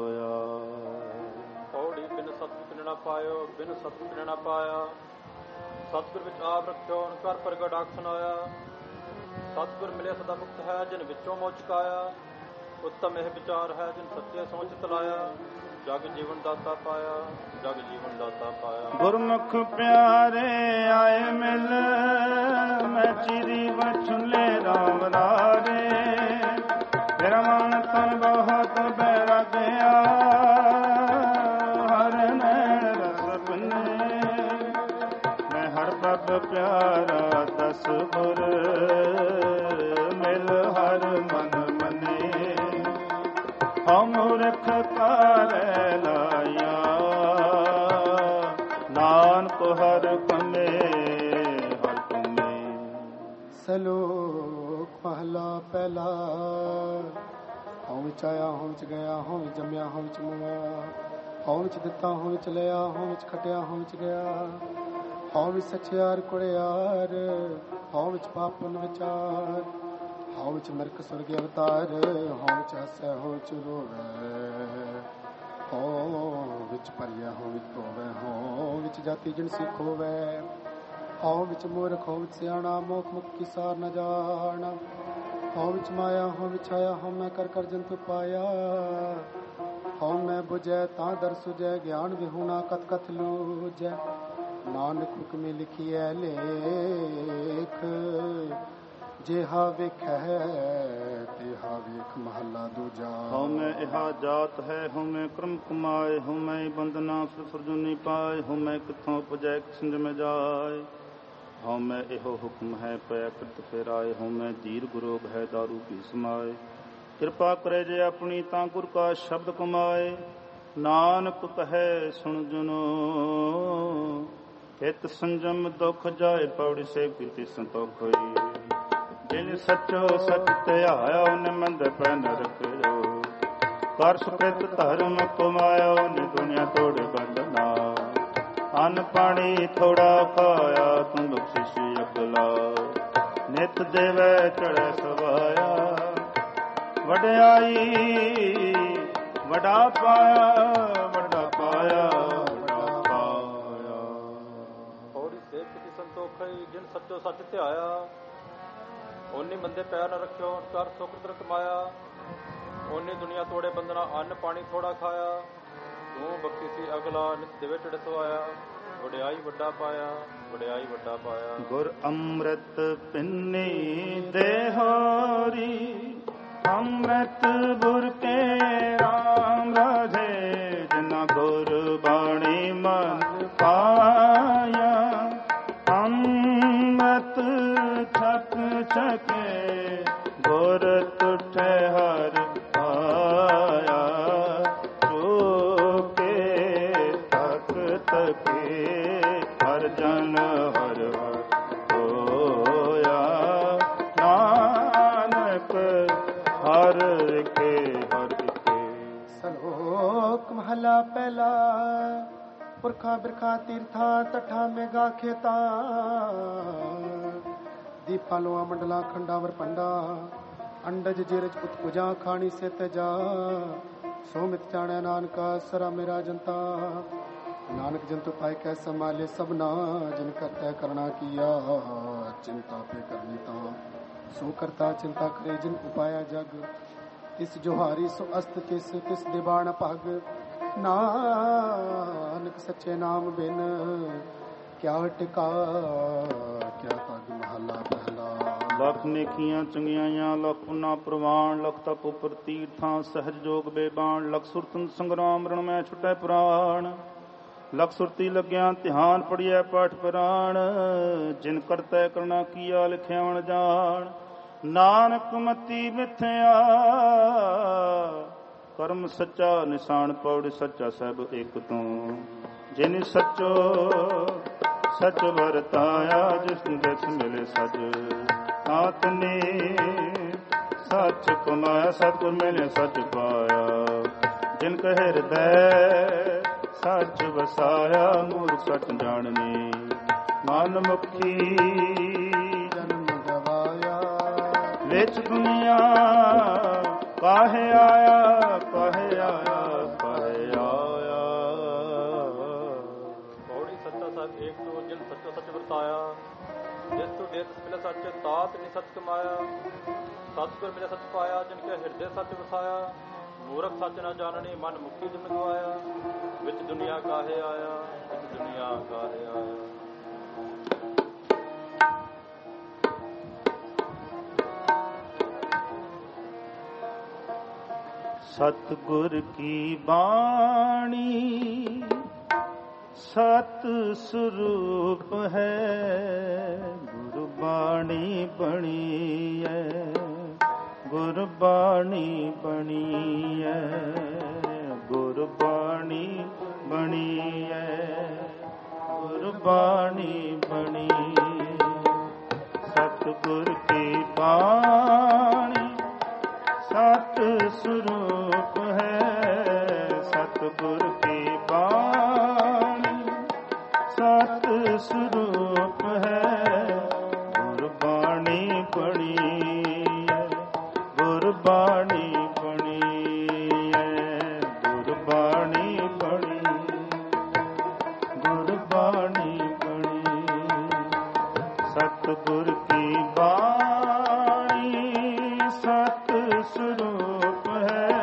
ਪਾਇਆ। ਪੌੜੀ ਬਿਨ ਸਤਿ ਬਿਨ ਨਾ ਪਾਇਓ, ਬਿਨ ਸਤਿ ਬਿਨ ਨਾ ਪਾਇਆ, ਸਤਿਗੁਰ ਵਿੱਚ ਆਪ ਰੱਖਿਓ ਕਰ ਪ੍ਰਗਟ ਆਖ ਸੁਨਾਇਆ। ਸਤਿਗੁਰ ਮਿਲਿਆ ਸਦਾ ਮੁਕਤ ਹੈ ਜਿਨ ਵਿੱਚੋਂ ਮੋਹ ਚੁਕਾਇਆ। ਉੱਤਮ ਇਹ ਵਿਚਾਰ ਹੈ ਜਿਨ ਸੱਚੇ ਸੋਚ ਤਲਾਇਆ। ਜਗ ਜੀਵਨ ਦਾਤਾ ਪਾਇਆ, ਜਗ ਜੀਵਨ ਦਾਤਾ ਪਾਇਆ। ਗੁਰਮੁਖ ਪਿਆਰੇ ਆਏ ਮਿਲ, ਮੈਂ ਚਿਰੀ ਵਛੁਲੇ ਰਾਮ ਰਾਰੇ। ਮੇਰਾ ਮਨ ਤਨ ਬਹੁਤ ਬੈਰਾਗਿਆ, ਹਰ ਨੈਣ ਰਸ ਪਿੰਨੇ। ਮੈਂ ਹਰ ਪ੍ਰਭ ਪਿਆਰਾ ਦਸ ਗੁਰ, ਮਿਲ ਹਰ ਮਨ ਮਨੇ। ਹਉ ਮੂਰਖ ਕਾਰੈ ਲਾਇਆ, ਨਾਨਕ ਹਰ ਕਮੇ ਹਰ ਕਮੇ। ਸਲੋਕ ਮਹਲਾ ਪਹਿਲਾ। ਹਉ ਵਿੱਚ ਆਇਆ ਹਉ ਵਿੱਚ ਗਿਆ, ਹਉ ਵਿੱਚ ਜੰਮਿਆ ਹਉ ਵਿੱਚ ਮੁਆ। ਹਉ ਵਿੱਚ ਦਿੱਤਾ ਹਉ ਵਿੱਚ ਲਿਆ, ਹਉ ਵਿੱਚ ਖਟਿਆ ਹਉ ਵਿੱਚ ਗਿਆ। ਹਉ ਵਿੱਚ ਸੱਚਿਆਰ ਕੁੜਿਆਰ, ਹਉ ਵਿੱਚ ਪਾਪ ਪੁੰਨ ਵਿਚਾਰ। ਹਉ ਵਿੱਚ ਨਰਕ ਸੁਰਗ ਅਵਤਾਰ, ਹਉ ਵਿੱਚ ਹੱਸੈ ਹਉ ਵਿੱਚ ਰੋਵੈ। ਹਉ ਵਿੱਚ ਭਰਿਆ ਹਉ ਵਿੱਚ ਧੋਵੈ, ਹਉ ਵਿੱਚ ਜਾਤੀ ਜਿਣਸੀ ਖੋਵੈ। ਹਉ ਵਿੱਚ ਮੂਰਖ ਹਉ ਵਿੱਚ ਸਿਆਣਾ, ਮੋਖ ਮੁਖ ਕੀ ਸਾਰ ਨ ਜਾਣਾ। ਹਉ ਵਿੱਚ ਮਾਇਆ ਹਉ ਵਿੱਚ ਆਇਆ, ਹਉ ਮੈਂ ਕਰ ਕਰ ਜੰਤੂ ਪਾਇਆ। ਹਉ ਮੈਂ ਬੁਝੈ ਤਾਂ ਦਰ ਸੁਝੈ, ਗਿਆਨ ਵਿਹੂਣਾ ਕਥ ਕਥ ਲੂਝੈ। ਨਾਨਕ ਹੁਕਮੇ ਲਿਖੀਐ ਲੇਖ, ਜਿਹਾ ਵੇਖੈ ਤਿਹਾ ਵੇਖ। ਮਹੱਲਾ ਦੂਜਾ। ਹਉ ਮੈਂ ਇਹਾ ਜਾਤ ਹੈ, ਹਉ ਮੈਂ ਕਰਮ ਕਮਾਏ। ਹਉ ਮੈਂ ਬੰਦਨਾ ਸੁਰਜੁਨੀ ਪਾਏ। ਹਉ ਮੈਂ ਕਿੱਥੋਂ ਉਪਜੈ ਕਿਸੰਜ ਮੈਂ ਜਾਏ। ਹਉ ਮੈਂ ਇਹੋ ਹੁਕਮ ਹੈ ਪਿਆ ਕਿਰਤ ਫੇਰਾਏ। ਹਉ ਮੈਂ ਜੀਰ ਗੁਰੋਗ ਹੈ ਦਾਰੂ ਪੀ ਸਮਾਏ। ਕਿਰਪਾ ਕਰੇ ਜੇ ਆਪਣੀ ਤਾਂ ਗੁਰ ਕਾ ਸ਼ਬਦ ਕਮਾਏ। ਨਾਨਕ ਕਹੈ ਸੁਣ ਜਨੋ, ਹਿਤ ਸੰਜਮ ਦੁਖ ਜਾਏ। ਪੌੜੀ ਸੇ ਕੀਤੀ ਸੰਤੋਖ ਹੋਈ। ਜਿਨ ਸੱਚੋ ਸਚ ਧਿਆਇਆ, ਉਹਨੇ ਮੰਦ ਪੈ ਨ ਰੱਖਿਓ। ਕਰ ਸੁਕ੍ਰਿਤ ਧਰਮ ਕਮਾਇਆ, ਉਹਨੇ ਦੁਨੀਆ ਤੋੜੇ ਬੰਦਨਾ। ਅੰਨ ਪਾਣੀ ਥੋੜਾ ਖਾਇਆ, ਤੂੰ ਬਖਸ਼ਿਸ਼ ਅਗਲਾ। ਨਿਤ ਦੇਵੈ ਚੜ੍ਹੈ ਸਵਾਇਆ, ਵਡਿਆਈ ਵਡਾ ਪਾਇਆ, ਵੱਡਾ ਪਾਇਆ, ਵੱਡਾ ਪਾਇਆ। ਪੌੜੀ ਸੇਵ ਕੀਤੀ ਸੰਤੋਖ ਜਿਨ ਸੱਚੋ ਸੱਚ ਧਿਆਇਆ। ਓਨੀ ਮੰਦੇ ਪੈਰ ਨ ਰੱਖਿਓ ਕਰ ਸੁਕ੍ਰਿਤ ਕਮਾਇਆ। ਓਨੀ ਦੁਨੀਆ ਤੋੜੇ ਬੰਦਨਾ, ਅੰਨ ਪਾਣੀ ਥੋੜਾ ਖਾਇਆ। ਤੂੰ ਬਖਸ਼ੀ ਸੀ ਅਗਲਾ, ਨਿਤ ਦੇਵੇ ਚੜ੍ਹੈ ਸਵਾਇਆ। ਵਡਿਆਈ ਵੱਡਾ ਪਾਇਆ, ਵਡਿਆਈ ਵੱਡਾ ਪਾਇਆ। ਗੁਰ ਅੰਮ੍ਰਿਤ ਪਿੰਨੀ ਦੇਹੋਰੀ, ਅੰਮ੍ਰਿਤ ਗੁਰ ਕੇ ਰਾਮ ਰਾਜੇ। ਜਿਨਾ ਗੁਰ ਬਾਣੀ ਮਨ ਪਾਇਆ, ਅੰਮ੍ਰਿਤ ਛਕ ਛਕੇ। ਗੁਰ ਤੁਠੇ ਹਰ ਆਇਆ, ਜੋ ਕੇ ਤਕ ਤਕੇ। ਹਰ ਜਨ ਹਰ ਹਰ ਹੋਇਆ, ਨਾਨਕ ਹਰ ਕੇ ਹਰ ਕੇ। ਸਲੋਕ ਮਹਲਾ ਪਹਿਲਾ। ਪੁਰਖਾਂ ਬਿਰਖਾਂ ਤੀਰਥਾਂ ਤੱਠਾਂ ਮੇਗਾ ਖੇਤਾਂ। ਦੀਪਾਂ ਲੋਆਂ ਮੰਡਲਾਂ ਖੰਡਾਂ ਵਰਪੰਡਾ। ਅੰਡਜ ਜਿਰਜ ਉਤਪੁਜਾਂ ਖਾਣੀ ਸੇ ਤਜਾ। ਸੋ ਮਿਤ ਜਾਣਿਆ ਨਾਨਕਾ ਸਰਾ ਮੇਰਾ ਜਨਤਾ। ਨਾਨਕ ਜੰਤੂ ਪਾਇ ਕੈ ਸੰਭਾਲੇ ਸਭਨਾ। ਜਿਨ ਕਰਤੈ ਕਰਣਾ ਕੀਆ, ਚਿੰਤਾ ਪੇ ਕਰਨੀ ਤਾਂ। ਸੋ ਕਰਤਾ ਚਿੰਤਾ ਕਰੇ ਜਿਨ ਉਪਾਇਆ ਜਗ। ਤਿਸ ਜੋਹਾਰੀ ਸੋ ਅਸਤ ਤਿਸ, ਤਿਸ ਦਿਵਾਣ ਭਗ। ਨਾਨਕ ਸੱਚੇ ਨਾਮ ਬਿਨ ਕਿਆ ਟਿਕਾ, ਕਿਆ ਤਗ। ਮਹਲਾ ਪਹਿਲਾ। ਲੱਖ ਨੇਕੀਆਂ ਚੰਗਿਆਈਆਂ, ਲੱਖ ਪੁੰਨਾ ਪ੍ਰਵਾਨ। ਲੱਖ ਤਪ ਉਪਰ ਤੀਰਥਾਂ, ਸਹਿਜ ਜੋਗ ਬੇਬਾਨ। ਲੱਖ ਸੁਰਤਨ ਸੰਗਰਾਮ, ਰਣ ਮੈਂ ਛੁਟੈ ਪੁਰਾਣ। ਲੱਖ ਸੁਰਤੀ ਲੱਗਿਆ ਧਿਆਨ, ਪੜੀਐ ਪਾਠ ਪੁਰਾਣ। ਜਿਨ ਕਰਤੈ ਕਰਣਾ ਕੀਆ, ਲਿਖਿਆ ਵਣ ਜਾਣ। ਨਾਨਕ ਮਤੀ ਮਿਥਿਆ, ਕਰਮ ਸੱਚਾ ਨਿਸ਼ਾਨ। ਪੌੜ ਸੱਚਾ ਸਭ ਇੱਕ ਤੂੰ। ਜਿਨ ਸੱਚੋ ਸਚ ਵਰਤਾਇਆ, ਜਿਸਨੂੰ ਜਿਸ ਮਿਲੇ ਸਜ। ਆਤਨੇ ਸੱਚ ਕਮਾਇਆ, ਸਤਿਗੁਰ ਮਿਲੇ ਸੱਚ ਪਾਇਆ। ਜਿਨ ਕਹੇ ਹਿਰਦੈ ਸੱਚ ਵਸਾਇਆ, ਮੂਰਖ ਸੱਚ ਜਾਣਨੀ। ਮਨ ਮੁਖੀ ਜਨਮ ਗਵਾਇਆ, ਵਿੱਚ ਦੁਨੀਆ ਕਾਹੇ ਆਇਆ, ਕਾਹੇ ਆਇਆ, ਕਾਹੇ ਆਇਆ। ਪੌੜੀ ਸੱਚਾ ਸਾਹਿਬ ਏਕ ਤੋਂ ਜਿਨ ਸੱਚੋ ਸੱਚ ਵਰਤਾਇਆ। ਵਸਾਇਆ। ਜਿਸ ਤੂੰ ਦੇਤ ਮਿਲੇ ਸੱਚ ਤਾਤ ਨੀ ਸੱਚ ਕਮਾਇਆ। ਸਤਿਗੁਰ ਮਿਲੇ ਸੱਚ ਪਾਇਆ ਜਿਨ ਕੇ ਹਿਰਦੇ ਸੱਚ ਵਸਾਇਆ। ਮੂਰਖ ਸੱਚ ਨਾ ਜਾਣਨੀ ਮਨ ਮੁਖੀ ਜਿਨ ਗਵਾਇਆ। ਵਿੱਚ ਦੁਨੀਆ ਕਾਹੇ ਆਇਆ ਵਿੱਚ ਦੁਨੀਆ ਕਾਹੇ ਆਇਆ। ਸਤਿਗੁਰ ਕੀ ਬਾਣੀ ਸਤ ਸਰੂਪ ਹੈ। ਗੁਰਬਾਣੀ ਬਣੀ ਹੈ ਗੁਰਬਾਣੀ ਬਣੀ ਹੈ ਗੁਰਬਾਣੀ ਬਣੀ ਹੈ ਗੁਰਬਾਣੀ ਬਣੀ। ਸਤਿਗੁਰ ਕੀ ਬਾਣੀ ਸਤ ਸਰੂਪ ਹੈ। ਸਤਿਗੁਰ ਕੀ ਬਾਣੀ ਸਤ ਸਰੂਪ ਹੈ। ਗੁਰਬਾਣੀ ਬਣੀ ਹੈ ਗੁਰਬਾਣੀ ਬਣੀ ਹੈ ਗੁਰਬਾਣੀ ਬਣੀ ਗੁਰਬਾਣੀ ਬਣੀ। ਸਤਿਗੁਰ ਕੀ ਬਾਣੀ ਸਤ ਸਰੂਪ ਹੈ।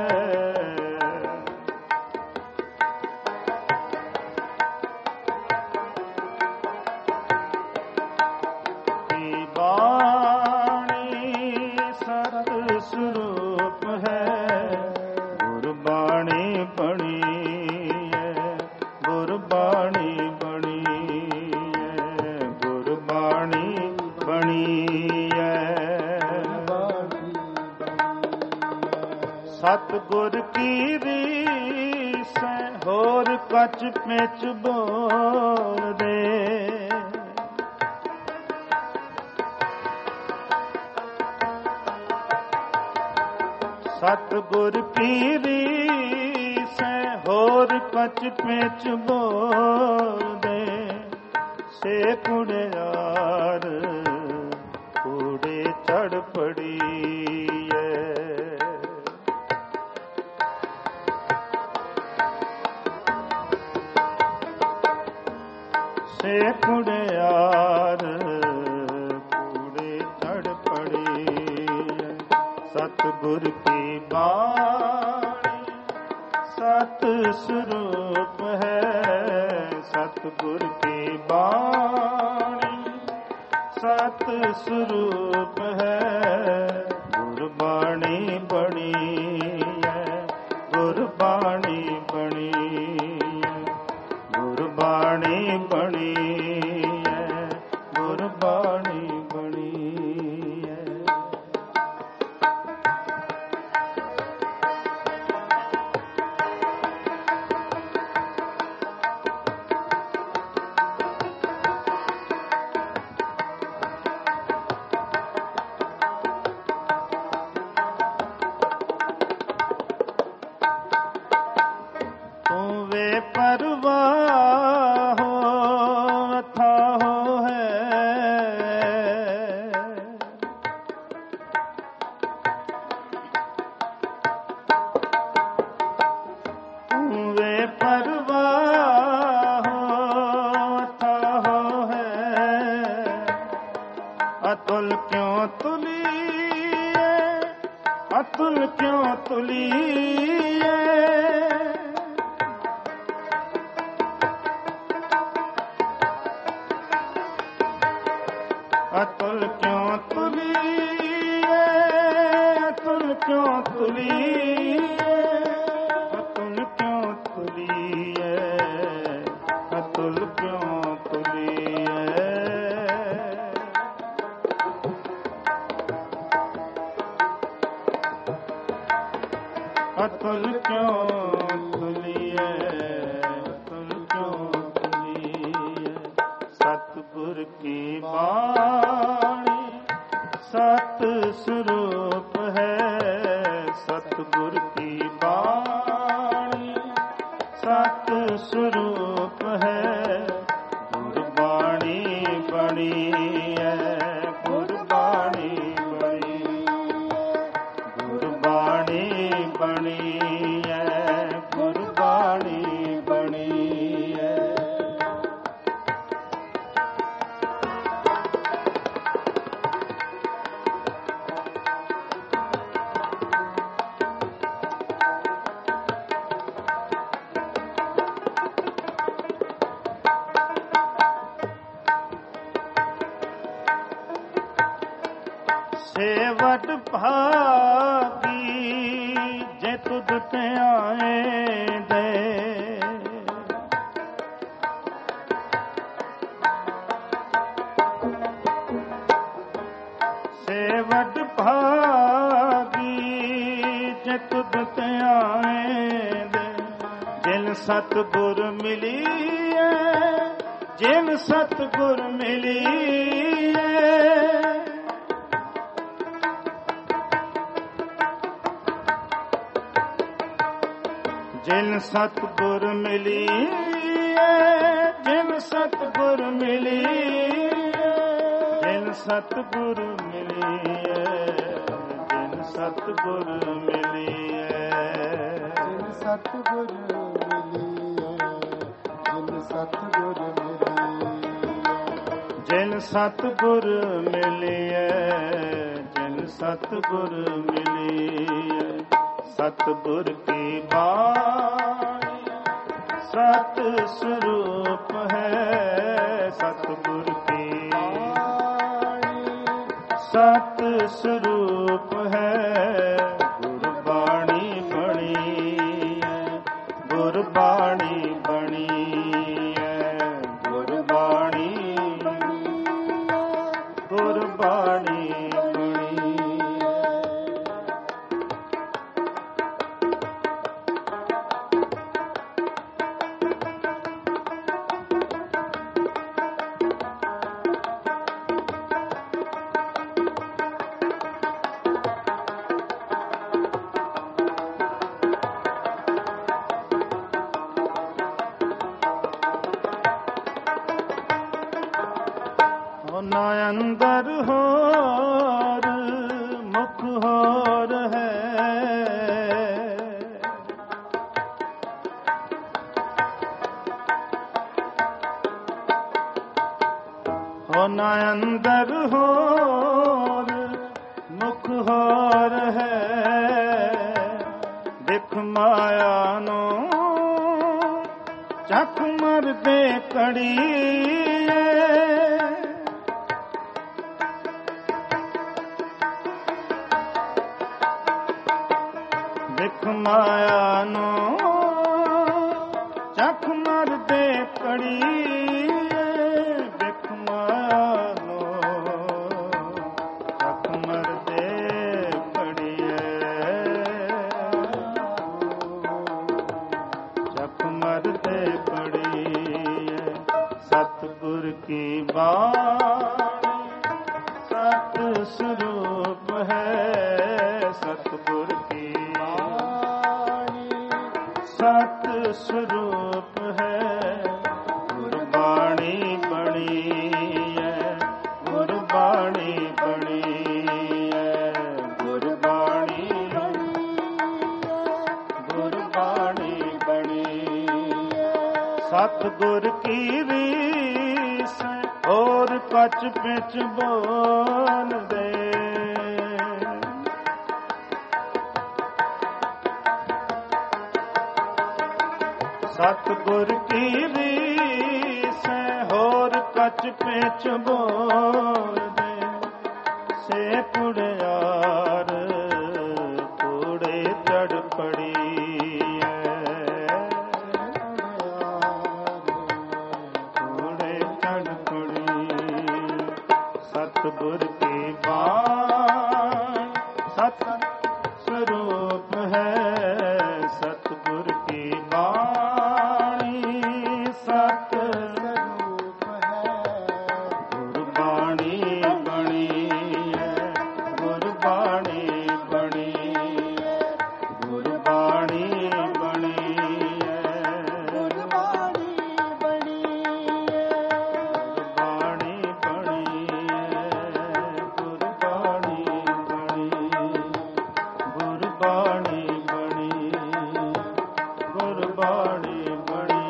ਕੀ ਬਾਣੀ ਸਤ ਸਰੂਪ ਹੈ। ਗੁਰਬਾਣੀ ਬਣੀ ਹੈ ਗੁਰਬਾਣੀ ਬਣੀ ਹੈ ਗੁਰਬਾਣੀ ਬਣੀ ਹੈ। ਸਤਿਗੁਰ ਕੀ ਰੀਸ ਹੋਰ ਕਛ ਪਿਛ ਬੋਲਦੇ। ਸਤਿਗੁਰ ਕੀ ਰੀਸ ਹੋਰ ਕਛ ਪਿਛ ਬੋਲਦੇ। ਸੇ ਕੁੜਿਆਰ ਕੂੜੇ ਚੜ ਪੜੀ ਸੇ ਕੁੜਿਆਰ ਕੂੜੇ ਚੜ ਪੜੀ। ਸਤਿਗੁਰ ਕੀ ਬਾਣੀ ਸਤ ਸਰੂਪ ਹੈ। ਸਤਿਗੁਰ ਕੀ ਬਾਣੀ ਸਤ ਸਰੂਪ ਹੈ। ਗੁਰਬਾਣੀ ਬਣੀ ਹੈ ਗੁਰਬਾਣੀ ਬਣੀ ਹੈ ਗੁਰਬਾਣੀ ਬਣੀ ਹੈ ਗੁਰਬਾਣੀ ਬਣੀ ਹੈ। ਤੂੰ ਵੇ ਪਰਵਾਹ ਅਥਾਹ ਹੈ। ਤੂੰ ਵੇ ਪਰਵਾਹ ਅਥਾਹ ਹੈ। ਅਤੁਲ ਕਿਉਂ ਤੁਲੀਏ ਅਤੁਲ ਕਿਉਂ ਤੁਲੀਏ। ਅਤੁਲ ਕਿਉਂ ਤੁਲੀਏ ਅਤੁਲ ਕਿਉਂ ਤੁਲੀਏ ਅਤੁਲ ਕਿਉਂ ਤੁਲੀਏ ਅਤੁਲ ਕਿਉਂ ਤੁਲੀਏ। ਅਤੁਲ ਕਿਉਂ ਤੁਲੀਏ ਅਤੁਲ ਕਿਉਂ ਤੁਲੀਏ। ਸਤਿਗੁਰ ਕੀ ਬਾਣੀ ਸਤ ਸਰੂਪ ਹੈ। ਸਤਿਗੁਰ ਕੀ ਬਾਣੀ ਸਤ ਸਰੂਪ ਹੈ। ਗੁਰਬਾਣੀ ਬਣੀ ਹੈ ਗੁਰਬਾਣੀ ਬਣੀ ਗੁਰਬਾਣੀ ਬਣੀ ਹੈ ਗੁਰਬਾਣੀ ਬਣੀ ਹੈ। ਸੇਵਟ ਭਾਗੀ ਜੇ ਤੁਧ ਧਿਆਏ ਦੇ। ਸੇਵਟ ਭਾਗੀ ਜੇ ਤੁਧ ਧਿਆਏ ਦੇ। ਜਿਨ ਸਤਿਗੁਰ ਮਿਲੀਐ, ਜਿਨ ਸਤਿਗੁਰ ਮਿਲੀਐ। ਜਿਨ ਸਤਿਗੁਰ ਮਿਲੀਐ, ਜਿਨ ਸਤਿਗੁਰ ਮਿਲੀਐ। ਜਿਨ ਸਤਿਗੁਰ ਮਿਲੀਐ, ਜਿਨ ਸਤਿਗੁਰ ਮਿਲੀਐ। ਜਿਨ ਸਤਿਗੁਰ ਮਿਲੀਐ, ਜਿਨ ਸਤਿਗੁਰ ਮਿਲੀਐ। ਜਿਨ ਸਤਿਗੁਰ ਮਿਲੀਐ, ਜਿਨ ਸਤਿਗੁਰ ਮਿਲੀਐ। ਸਤਿਗੁਰ ਕੀ ਬਾਣੀ ਸਤ ਸਰੂਪ ਹੈ। ਸਤਿਗੁਰ ਕੀ ਬਾਣੀ ਸਤ ਸਰੂਪ ਹੈ। ਗੁਰਬਾਣੀ ਬਣੀ ਹੈ, ਗੁਰਬਾਣੀ ਬਣੀ ਹੈ। ਗੁਰਬਾਣੀ ਗੁਰਬਾਣੀ ਨਾ ਅੰਦਰ ਹੋਰ ਮੁਖ ਹੋਰ ਹੈ। ਹੋ ਨਾ ਅੰਦਰ ਹੋਰ ਮੁਖ ਹੋਰ ਹੈ। ਦਿਖ ਮਾਇਆ ਨੂੰ ਚੱਕ ਮਰਦੇ ਕੜੀ। ਦਿਖ ਮਾਇਆ ਨੂੰ ਚੱਕ ਮਰਦੇ ਕੜੀ। ਦਿਖ ਮਾਇਆ ਨੂੰ ਚੱਕ ਮਰਦੇ ਕੜੀ। ਚੱਕ ਮਰਦੇ ਕੜੀ। ਸਤਿਗੁਰ ਕੀ ਬਾਣੀ ਸਤ ਸਰੂਪ ਹੈ। ਸਤਿਗੁਰ ਕੀ ਸਤ ਸਰੂਪ ਹੈ। ਗੁਰਬਾਣੀ ਬਣੀ ਹੈ, ਗੁਰਬਾਣੀ ਬਣੀ ਹੈ। ਗੁਰਬਾਣੀ ਗੁਰਬਾਣੀ ਬਣੀ। ਸਤਿਗੁਰ ਕੀ ਰੀਸ ਹੋਰ ਕਛ ਪਿਛ ਬੋਲਦੇ। ਸਤਿਗੁਰ ਕੀ ਰੀਸ ਹੋਰ ਕਛ ਪਿਛ ਬੋਲਦੇ। ਸੇ ਕੁੜਿਆਰ ਕੂੜੇ ਚੜ ਪੜੀ ਹੈ। ਕੂੜੇ ਚੜ ਪੜੀ। ਸਤਿਗੁਰ ਕੀ ਬਾਣੀ ਸਤ ਸਰੂਪ ਹੈ। ਸਤਿਗੁਰ ਕੀ ਬਾਣੀ ਸਤ ਸਰੂਪ ਹੈ। ਗੁਰਬਾਣੀ ਬਣੀ ਹੈ, ਗੁਰਬਾਣੀ ਬਣੀ ਹੈ। ਗੁਰਬਾਣੀ ਬਣੀ ਹੈ, ਗੁਰਬਾਣੀ ਬਣੀ ਹੈ। ਗੁਰਬਾਣੀ ਬਣੀ ਹੈ, ਗੁਰਬਾਣੀ ਬਣੀ। ਗੁਰਬਾਣੀ ਬਣੀ, ਗੁਰਬਾਣੀ ਬਣੀ।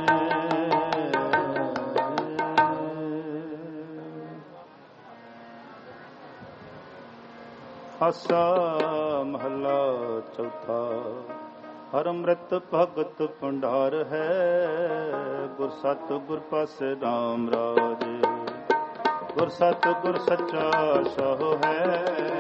ਆਸਾ ਮਹਲਾ ਚੌਥਾ। ਹਰ ਅੰਮ੍ਰਿਤ ਭਗਤ ਭੰਡਾਰ ਹੈ। ਗੁਰ ਸਤਿ ਗੁਰ ਪਾਸੇ ਰਾਮ ਰਾਜ। ਗੁਰ ਸਤ ਗੁਰ ਸੱਚਾ ਸਹੁ ਹੈ।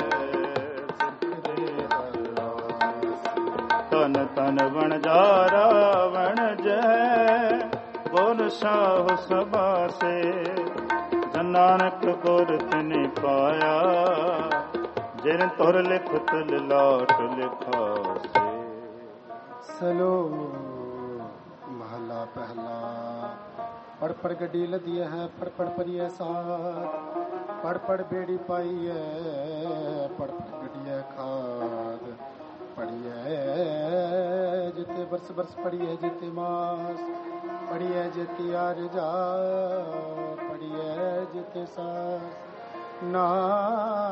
ਤਨ ਤਨ ਵਣਜਾਰਾ ਵਣਜੈ ਗੁਰ ਸਾਹੁ ਸਬਾਸੇ। ਨਾਨਕ ਗੁਰ ਤਿਨਿ ਪਾਇਆ ਜਿਨ ਤੁਰ ਲਿਖਤ ਲਾਟ ਲਿਖਾਸੇ। ਸਲੋਕ ਮਹਲਾ ਪਹਿਲਾ। ਪੜ ਪੜ ਗੱਡੀ ਲਦੀ ਹੈ ਪੜ ਪੜ ਪਰੀਏ ਸਾਥ। ਪੜ ਪੜ ਬੇੜੀ ਪਾਈ ਹੈ ਪੜ ਪੜ ਗੱਡੀਏ ਖਾਦ। ਪੜੀਏ ਜਿਤੇ ਬਰਸ ਬਰਸ ਪੜੀਏ ਜਿਤੇ ਮਾਸ। ਪੜੀਏ ਜਿਤੇ ਆਰਜਾ ਪੜੀਏ ਜਿਤੇ ਸਾਸ। ਨਾਨਕ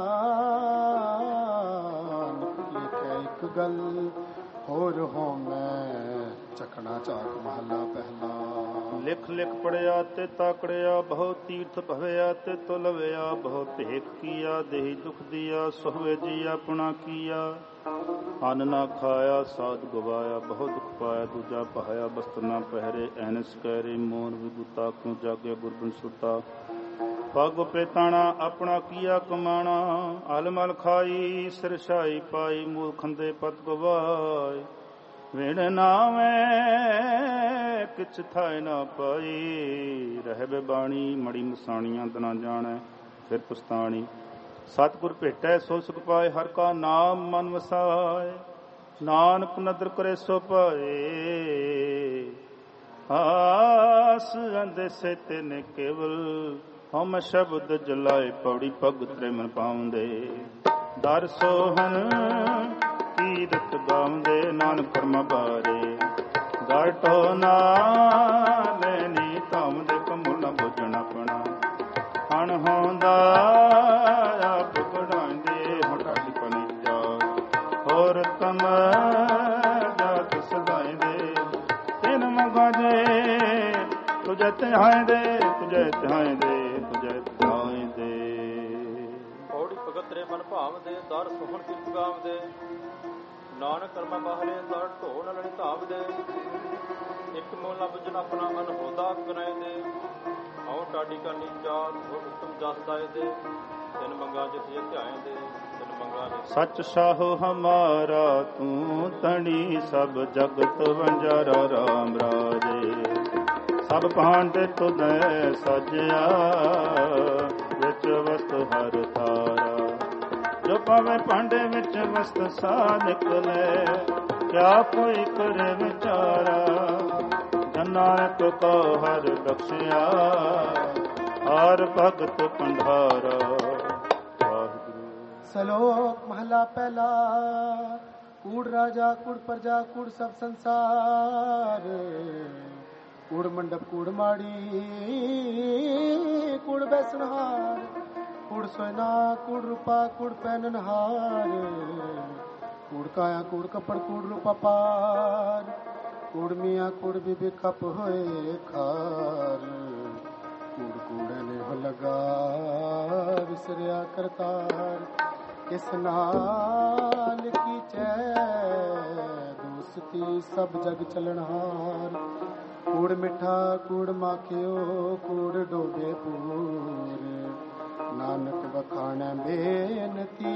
ਲਿਖੇ ਇੱਕ ਗੱਲ ਹੋਰ ਹੋ ਮੈਂ ਚੱਕਣਾ ਚਾਕ। ਮਹਲਾ ਪਹਿਲਾ। ਲਿਖ ਲਿਖ ਪੜਿਆ ਤੇ ਤਾਕੜਿਆ ਬਹੁ ਤੀਰਥ ਭਵਿਆ ਤੇ ਤੁਲਵਿਆ। ਬਹੁ ਭੇਖ ਕੀਆ ਦੇਹੀ ਦੁਖ ਦੀਆ ਸੋਹਵੇ ਜੀ ਆਪਣਾ ਕੀਆ। ਅੰਨ ਨਾ ਖਾਇਆ ਸਾਧ ਗਵਾਇਆ ਬਹੁ ਦੁਖ ਪਾਇਆ। ਦੂਜਾ ਪਾਇਆ ਬਸਤਰ ਨਾ ਪਹਿਰੇ ਐਨਸ ਕਹਿਰੇ ਮੋਨ ਵਿਗੁਤਾ ਕਿਉ ਜਾਗੇ ਗੁਰਬਨ ਸੁਤਾ। ਪਗ ਪੇਤਾਣਾ ਆਪਣਾ ਕੀਆ ਕਮਾਣਾ। ਅਲਮਲ ਖਾਈ ਸਿਰਸ਼ਾਈ ਪਾਈ ਮੂਲ ਖੰਦੇ ਪਤ ਗਵਾਏ। ਵਿਣ ਨਾਵੇਂ ਕਿਛ ਥਾਇ ਨਾ ਪਾਈ। ਰਹਿਬੇ ਬਾਣੀ ਮੜੀ ਮਸਾਣੀਆਂ ਦਨਾ ਜਾਣੈ ਫਿਰ ਪੁਸਤਾਣੀ। ਸਤਿਗੁਰ ਭੇਟੈ ਸੋ ਸੁਖ ਪਾਏ ਹਰਿ ਕਾ ਨਾਮ ਮਨ ਵਸਾਏ। ਨਾਨਕ ਨਦਰ ਕਰੇ ਸੋ ਪਾਏ। ਆਸ ਅੰਦੇਸੇ ਤਿਨ ਕੇਵਲ ਹਮ ਸ਼ਬਦ ਜਲਾਏ। ਪੌੜੀ ਪਗ ਤ੍ਰਿਮਨ ਪਾਉਂਦੇ ਦਰ ਸੋਹਨ ਕੀਰਤ ਗਾਉਂਦੇ। ਨਾਨਕ ਕਰਮ ਬਾਰੇ ਗਾਟੋ ਨਾ ਲੈਣੀ ਧਾਮਦੇ। ਕਮੁ ਨ ਬੁਝਣ ਆਪਣਾ ਹਣ ਹੋਂਦਾ ਆਪ ਕਢਾਉਂਦੇ। ਹਟਾਈ ਪਨੀਜਾ ਹੋਰ ਤਮ ਜਾਤ ਸਦਾਇਂਦੇ। ਤਿਨ ਮੰਗਾ ਜੇ ਤੁਝੇ ਧਿਆਇਂਦੇ ਤੁਝੇ ਧਿਆਇਂਦੇ ਤੁਝੇ ਧਿਆਇਂਦੇ। ਪੌੜੀ ਭਗਤ ਰੇ ਮਨ ਭਾਵਦੇ ਦਰ ਸੋਹਣ ਕੀਰਤ ਗਾਵਦੇ। ਨਾਨਕ ਕਰਮਾ ਬਾਹਰੇ ਦਰ ਢੋ ਨ ਲੜੀ ਧਾਵਦੇ। ਇੱਕ ਮੂਲ ਨ ਬੁਝਣ ਆਪਣਾ ਮਨ ਹੋਦਾ ਕਰਾਏ ਦੇ। ਆਉ ਟਾਡੀ ਕਾ ਨੀਜਾਤ ਉਤਮ ਜਸ ਦਾਏ ਦੇ। ਤਿਨ ਮੰਗਾ ਜਿਥੇ ਧਿਆਏ ਦੇ ਤਿਨ ਮੰਗਾ ਸੱਚ ਸਾਹੋ ਹਮਾਰਾ ਤੂੰ ਤਣੀ। ਸਭ ਜਗਤ ਵੰਜਾਰਾ ਰਾਮ ਰਾਜੇ। ਸਭ ਭਾਂਡੇ ਤੁਧੈ ਸਜਿਆ ਵਿੱਚ ਵਸਤ ਹਰ ਤਾਰਾ। ਜੋ ਪਾਵੇ ਭਾਂਡੇ ਵਿੱਚ ਵਸਤ ਸਾ ਨਿਕਲੇ। ਕਿਆ ਕੋਈ ਕਰੇ ਵਿਚਾਰਾ। ਨਾਨਕ ਕੋ ਹਰ ਬਖਸ਼ਿਆ ਹਰ ਭਗਤ ਭੰਡਾਰਾ। ਸਲੋਕ ਮਹਲਾ ਪਹਿਲਾ। ਕੂੜ ਰਾਜਾ ਕੂੜ ਪ੍ਰਜਾ ਕੂੜ ਸਭ ਸੰਸਾਰ। ਕੂੜ ਮੰਡਪ ਕੂੜ ਮਾੜੀ ਕੂੜ ਬੈਸਨਹਾਰ। ਕੂੜ ਸੋਇਨਾ ਕੂੜ ਰੂਪਾ ਕੂੜ ਪਹਿਨਨਹਾਰ। ਕੂੜ ਕਾਇਆ ਕੂੜ ਕੱਪੜ ਕੂੜ ਰੂਪਾ ਪਾਰ। ਕੂੜ ਮੀਆਂ ਕੂੜ ਬੀਬੀ ਖਪ ਹੋਏ ਖਾਰ। ਕੂੜ ਕੂੜੇ ਨੇ ਹੋ ਲਗਾ ਵਿਸਰਿਆ ਕਰਤਾਰ। ਕਿਸ ਨਾਲ ਕੀਚੈ ਦੋਸਤੀ ਸਭ ਜਗ ਚਲਣਹਾਰ। ਕੂੜ ਮਿੱਠਾ ਕੂੜ ਮਾਖਿਓ ਕੂੜ ਡੋਬੇ ਪੂਰ। ਨਾਨਕ ਬਖਾਣੈ ਬੇਨਤੀ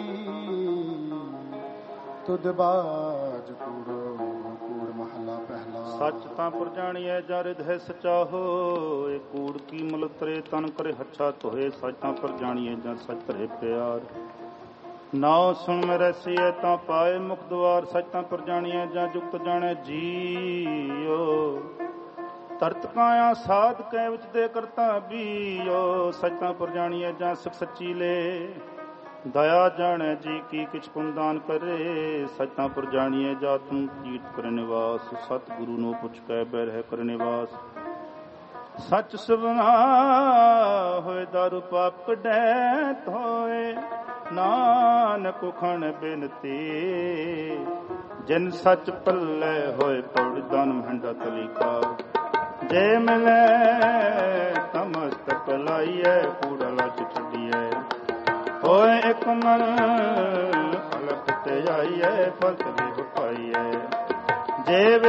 ਤੁਧ ਬਾਜ ਕੂੜੋ ਕੂੜ। ਮਹਲਾ ਪਹਿਲਾ। ਸੱਚ ਤਾਂ ਪੁਰ ਜਾਣੀਐ ਜਰ ਹੈ ਸਚਾਹੋ। ਇਹ ਕੂੜ ਕੀ ਮੁਲ ਤਰੇ ਤਨ ਕਰੇ ਹੱਛਾ ਧੋਏ। ਸੱਚ ਤਾਂ ਪੁਰ ਜਾਣੀਐ ਜਾਂ ਸੱਚ ਧਰੇ ਪਿਆਰ। ਨਾਉ ਸੁਣ ਮੈਂ ਰਸੀਏ ਤਾਂ ਪਾਏ ਮੁਖ ਦੁਆਰ। ਸੱਚ ਤਾਂ ਪੁਰ ਜਾਣੀਐ ਜਾਂ ਜੁਗਤ ਜਾਣੈ ਜੀਓ। ਤਰਤ ਕਾਇਆ ਸਾਧ ਕੈ ਵਿੱਚ ਦੇ ਕਰਤਾ ਬੀਓ। ਸੱਚ ਤਾਂ ਪੁਰ ਜਾਣੀਐ ਜਾਂ ਸਿਖ ਸੱਚੀ ਲੈ। ਦਇਆ ਜਾਣੈ ਜੀ ਕੀ ਕਿਛ ਪੁੰਦਾਨ ਕਰੇ। ਸੱਚ ਤਾਂ ਪੁਰ ਜਾਣੀਐ ਜਾ ਤੂੰ ਕੀਟ ਕਰ ਨਿਵਾਸ। ਸਤ ਗੁਰੂ ਨੂੰ ਪੁੱਛ ਕੈ ਬਹਿ ਕਰ ਨਿਵਾਸ। ਸੱਚ ਸਵਨਾ ਹੋਏ ਦਾਰੂ ਪਾਪ ਕਢੈ ਧੋਏ। ਨਾਨਕ ਉਖਣ ਬਿਨਤੀ ਜਿਨ ਸੱਚ ਪੱਲੇ ਹੋਏ। ਪੌੜੀ ਦਾਨ ਮਹਿੰਦਾ ਤਲੀਕਾ। ਜੇ ਮਿਲੇ ਤਮਸਤਕ ਲਾਈਐ ਕੂੜਾ ਲੱਜ ਛੱਡੀਐ। ਹੋਏ ਇੱਕ ਮਨ ਅਲਖ ਤੇ ਆਈਐ ਫਲਕ ਵੀ ਪਾਈਐ। ਜੇ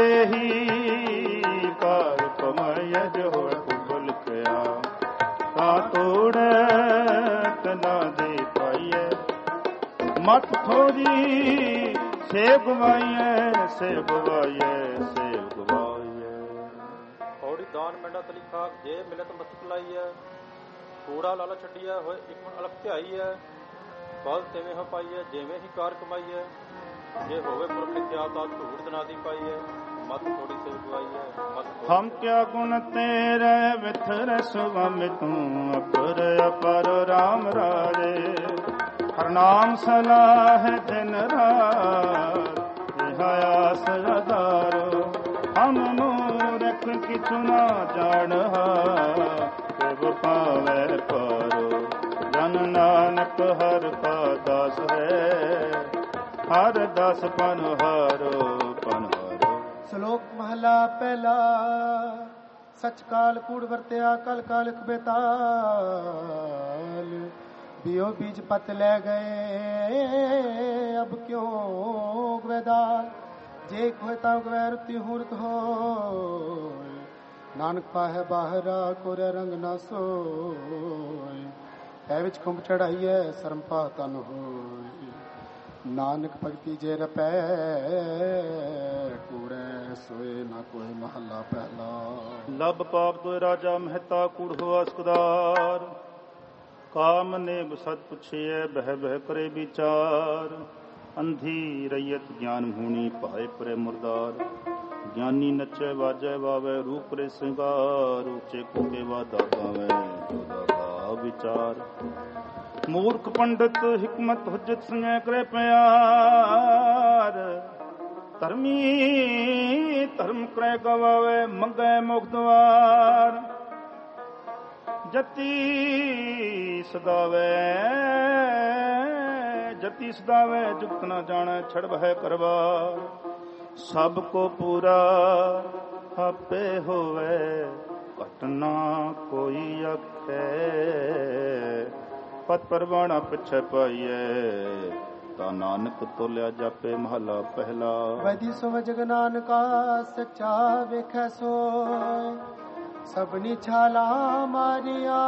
ਵੇਹੀ ਕਾਰ ਕਮਾਈਐ ਜੋ ਹੋਏ ਕੁਬ ਲਿਖਿਆ। ਤਾਂ ਤੋ ਕੂੜੇ ਕਨਾ ਦੇ ਪਾਈਏ ਮਤ ਥੋੜੀ ਸੇਵ ਗਵਾਈਏ ਸੇਵ ਗਵਾਈਏ ਸੇਵ ਗਵਾਈਏ। ਔੜੀ ਦਾਨ ਪਿੰਡਾ ਤਲੀ ਖਾਕ ਜੇ ਮਿਲਤ ਮਸਤਕ ਲਾਈਐ ਕੂੜਾ ਲਾਲਾ ਛੱਡੀਐ ਹੋਏ ਇੱਕ ਮਨ ਅਲਖ ਧਿਆਈਐ ਬਲ ਤਿਵੇਂ ਹੋ ਪਾਈਐ ਜਿਵੇਂ ਹੀ ਕਾਰ ਕਮਾਈਐ ਜੇ ਹੋਵੇ ਪੁਰਖ ਲਿਖਿਆ ਤਾਂ ਧੂੜ ਦਿਨਾ ਦੀ ਪਾਈਐ ਮਤ ਥੋੜੀ ਸੇਵ ਗਵਾਈਐ ਮਤ ਹਮ ਕਿਆ ਗੁਣ ਤੇਰੇ ਵਿਥਰ ਸੁਗਮ ਤੂੰ ਅਪਰ ਅਪਰ ਰਾਮ ਰਾਜੇ ਹਰ ਨਾਮ ਸਲਾਹ ਦਿਨ ਰਾਤ ਆਸ ਅਧਾਰੋ ਹਮ ਮੂਰਖ ਕਿਛੁ ਨਾ ਜਾਣਹਾ ਪ੍ਰਭ ਪਾਵੈ ਪਾਰੋ ਜਨ ਨਾਨਕ ਹਰ ਕਾ ਦਾਸ ਹੈ ਹਰ ਦਾਸ ਪਨ ਹਾਰੋ ਪਨ ਹਾਰੋ। ਸ਼ਲੋਕ ਮਹਲਾ ਪਹਿਲਾ। ਸਚ ਕਾਲ ਕੂੜ ਵਰਤਿਆ ਕਲ ਕਾਲਖ ਬੇਤਾਲ ਬਿਓ ਬੀਜ ਪਤ ਲੈ ਗਏ ਅਬ ਕਿਉਂ ਗਵੇਦਾਲ ਜੇ ਕੋਈ ਤਾਂ ਗਵੈ ਰੁਤੀ ਹੂਰਤ ਹੋਏ ਨਾਨਕ ਪਾਹੈ ਬਾਹਰਾ ਕੋਰੇ ਰੰਗ ਨਾ ਸੋਏ ਪੈ ਵਿੱਚ ਖੁੰਭ ਚੜਾਈਐ ਸਰਮ ਪਾ ਤਨ ਹੋਏ ਨਾਨਕ ਭਗਤੀ ਜੇ ਰਪੈ ਕੂੜੈ ਸੋਏ ਨਾ ਕੋਈ ਮਹੱਲਾ ਪਹਿਲਾ। ਲਬ ਪਾਪ ਦੋਇ ਰਾਜਾ ਮਹਿਤਾ ਕੂੜ ਹੋਆ ਸਕਦਾਰ ਕਾਮ ਨੇ ਬਸਤ ਪੁੱਛਿਐ ਬਹਿ ਬਹਿ ਕਰੇ ਵਿਚਾਰ ਅੰਧੀ ਰਈਅਤ ਗਿਆਨ ਹੋਣੀ ਭਾਏ ਪਰੇ ਮੁਰਦਾਰ ਗਿਆਨੀ ਨੱਚੈ ਵਾਜੈ ਵਾਵੈ ਰੂਪ ਰੇ ਸਿੰਗਾਰ ਉੱਚੇ ਕੋਕੇ ਵਾਦਾ ਗਾਵੈ ਦੋਦਾ ਗਾ ਵਿਚਾਰ ਮੂਰਖ ਪੰਡਤ ਹਿਕਮਤ ਹੁਜਤ ਸੰਜੈ ਕਰੇ ਪਿਆਰ ਧਰਮੀ ਧਰਮ ਕਰੇ ਗਵਾਵੇ ਮੰਗੈ ਮੁਖ ਦਵਾਰ ਜਤੀ ਸਦਾਵੇ ਜੁਗਤ ਨਾ ਜਾਣੈ ਛੜ ਬਹਿ ਕਰਵਾਰ ਸਭ ਕੋ ਪੂਰਾ ਆਪੇ ਹੋਵੇ ਘਟਨਾ ਕੋਈ ਆਖੇ ਪਤ ਪਰਵਾਣਾ ਪਿਛੇ ਪਾਈਏ ਤਾਂ ਨਾਨਕ ਤੋਲਿਆ ਜਾਪੇ ਮਹਲਾ ਪਹਿਲਾ। ਵੈਦੀ ਸੋ ਜਗ ਨਾਨਕਾ ਸੱਚਾ ਵੇਖੈ ਸੋਇ ਸਭਨੀ ਛਾਲਾ ਮਾਰੀਆਂ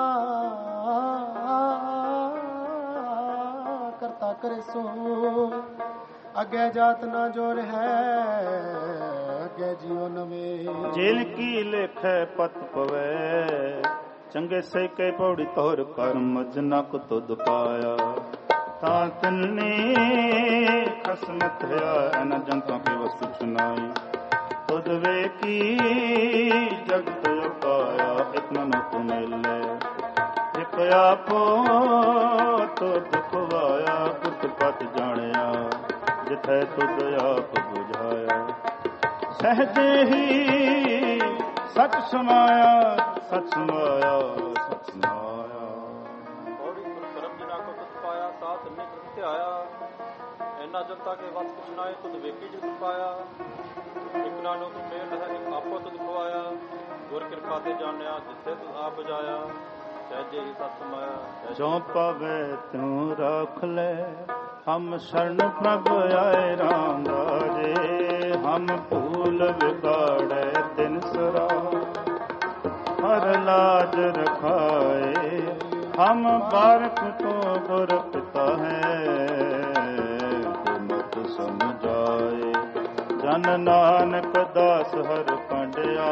ਕਰਤਾ ਕਰੇ ਸੋ ਅੱਗੇ ਜਾਤ ਨਾ ਜੋਰ ਹੈ ਅੱਗੇ ਜਿਉ ਨਵੇਂ ਜੇਲ ਕੀ ਲੇਖੈ ਪਤ ਪਵੈ ਚੰਗੇ ਸੇ ਕੇ ਪੌੜੀ ਤੋਰ ਕਰਮ ਜਨਕ ਤੁਧ ਪਾਇਆ ਤਾਂ ਤੰਨੇ ਖਸਮ ਥਿਆ ਨ ਜੰਤਾਂ ਕੀ ਵਸਤੂ ਸੁਨਾਈ ਤੁਧ ਵੇਖੀ ਜਗਤ ਉਪਾਇਆ ਇਕ ਮਨ ਤੁ ਮਿਲੇ ਇਕ ਆਪੋ ਤੁਧ ਖਵਾਇਆ ਪੁਰਤ ਪਤ ਜਾਣਿਆ ਜਿਥੈ ਤੁਧ ਆਪ ਬੁਝਾਇਆ ਸਹਜੇ ਹੀ ਸਚ ਸਮਾਇਆ ਸਚ ਸਮਾਇਆ ਸਚ ਸਮਾਇਆ। ਔੜੀ ਗੁਰਪਰਮ ਜਿਨਾ ਕੋ ਤੁਧ ਪਾਇਆ ਸਾਥ ਨਿਕ ਧਿਆਇਆ ਇੰਨਾ ਜਨਤਾ ਕੇ ਵਸ ਕੁਛ ਨਾਏ ਤੁਧ ਵੇਖੀ ਜਗ ਪਾਇਆ ਇਕ ਨਾਨੋ ਤੁ ਮੇਲ ਹੈ ਇਕ ਆਪੋ ਤੁਧ ਖਵਾਇਆ ਗੁਰ ਕਿਰਪਾ ਤੇ ਜਾਣਿਆ ਜਿੱਥੇ ਤੁਧ ਆਪ ਬਜਾਇਆ ਸਹਿਜੇ ਹੀ ਸਤ ਸਮਾਇਆ। ਜੋ ਪਾਵੇ ਤੂੰ ਰੱਖ ਲੈ ਹਮ ਸ਼ਰਨ ਪ੍ਰਭ ਆਏ ਰਾਮ ਰਾਜੇ ਹਮ ਭੂਲ ਵਿਗਾੜੈ ਦਿਨ ਸਰਾ ਹਰ ਲਾਜ ਰਖਾਏ ਹਮ ਬਾਰਕ ਤੋਂ ਗੁਰ ਪਿਤਾ ਹੈ ਗੁਰਮਤਿ ਸਮਝਾਏ ਜਨ ਨਾਨਕ ਦਾਸ ਹਰ ਪੰਡਿਆ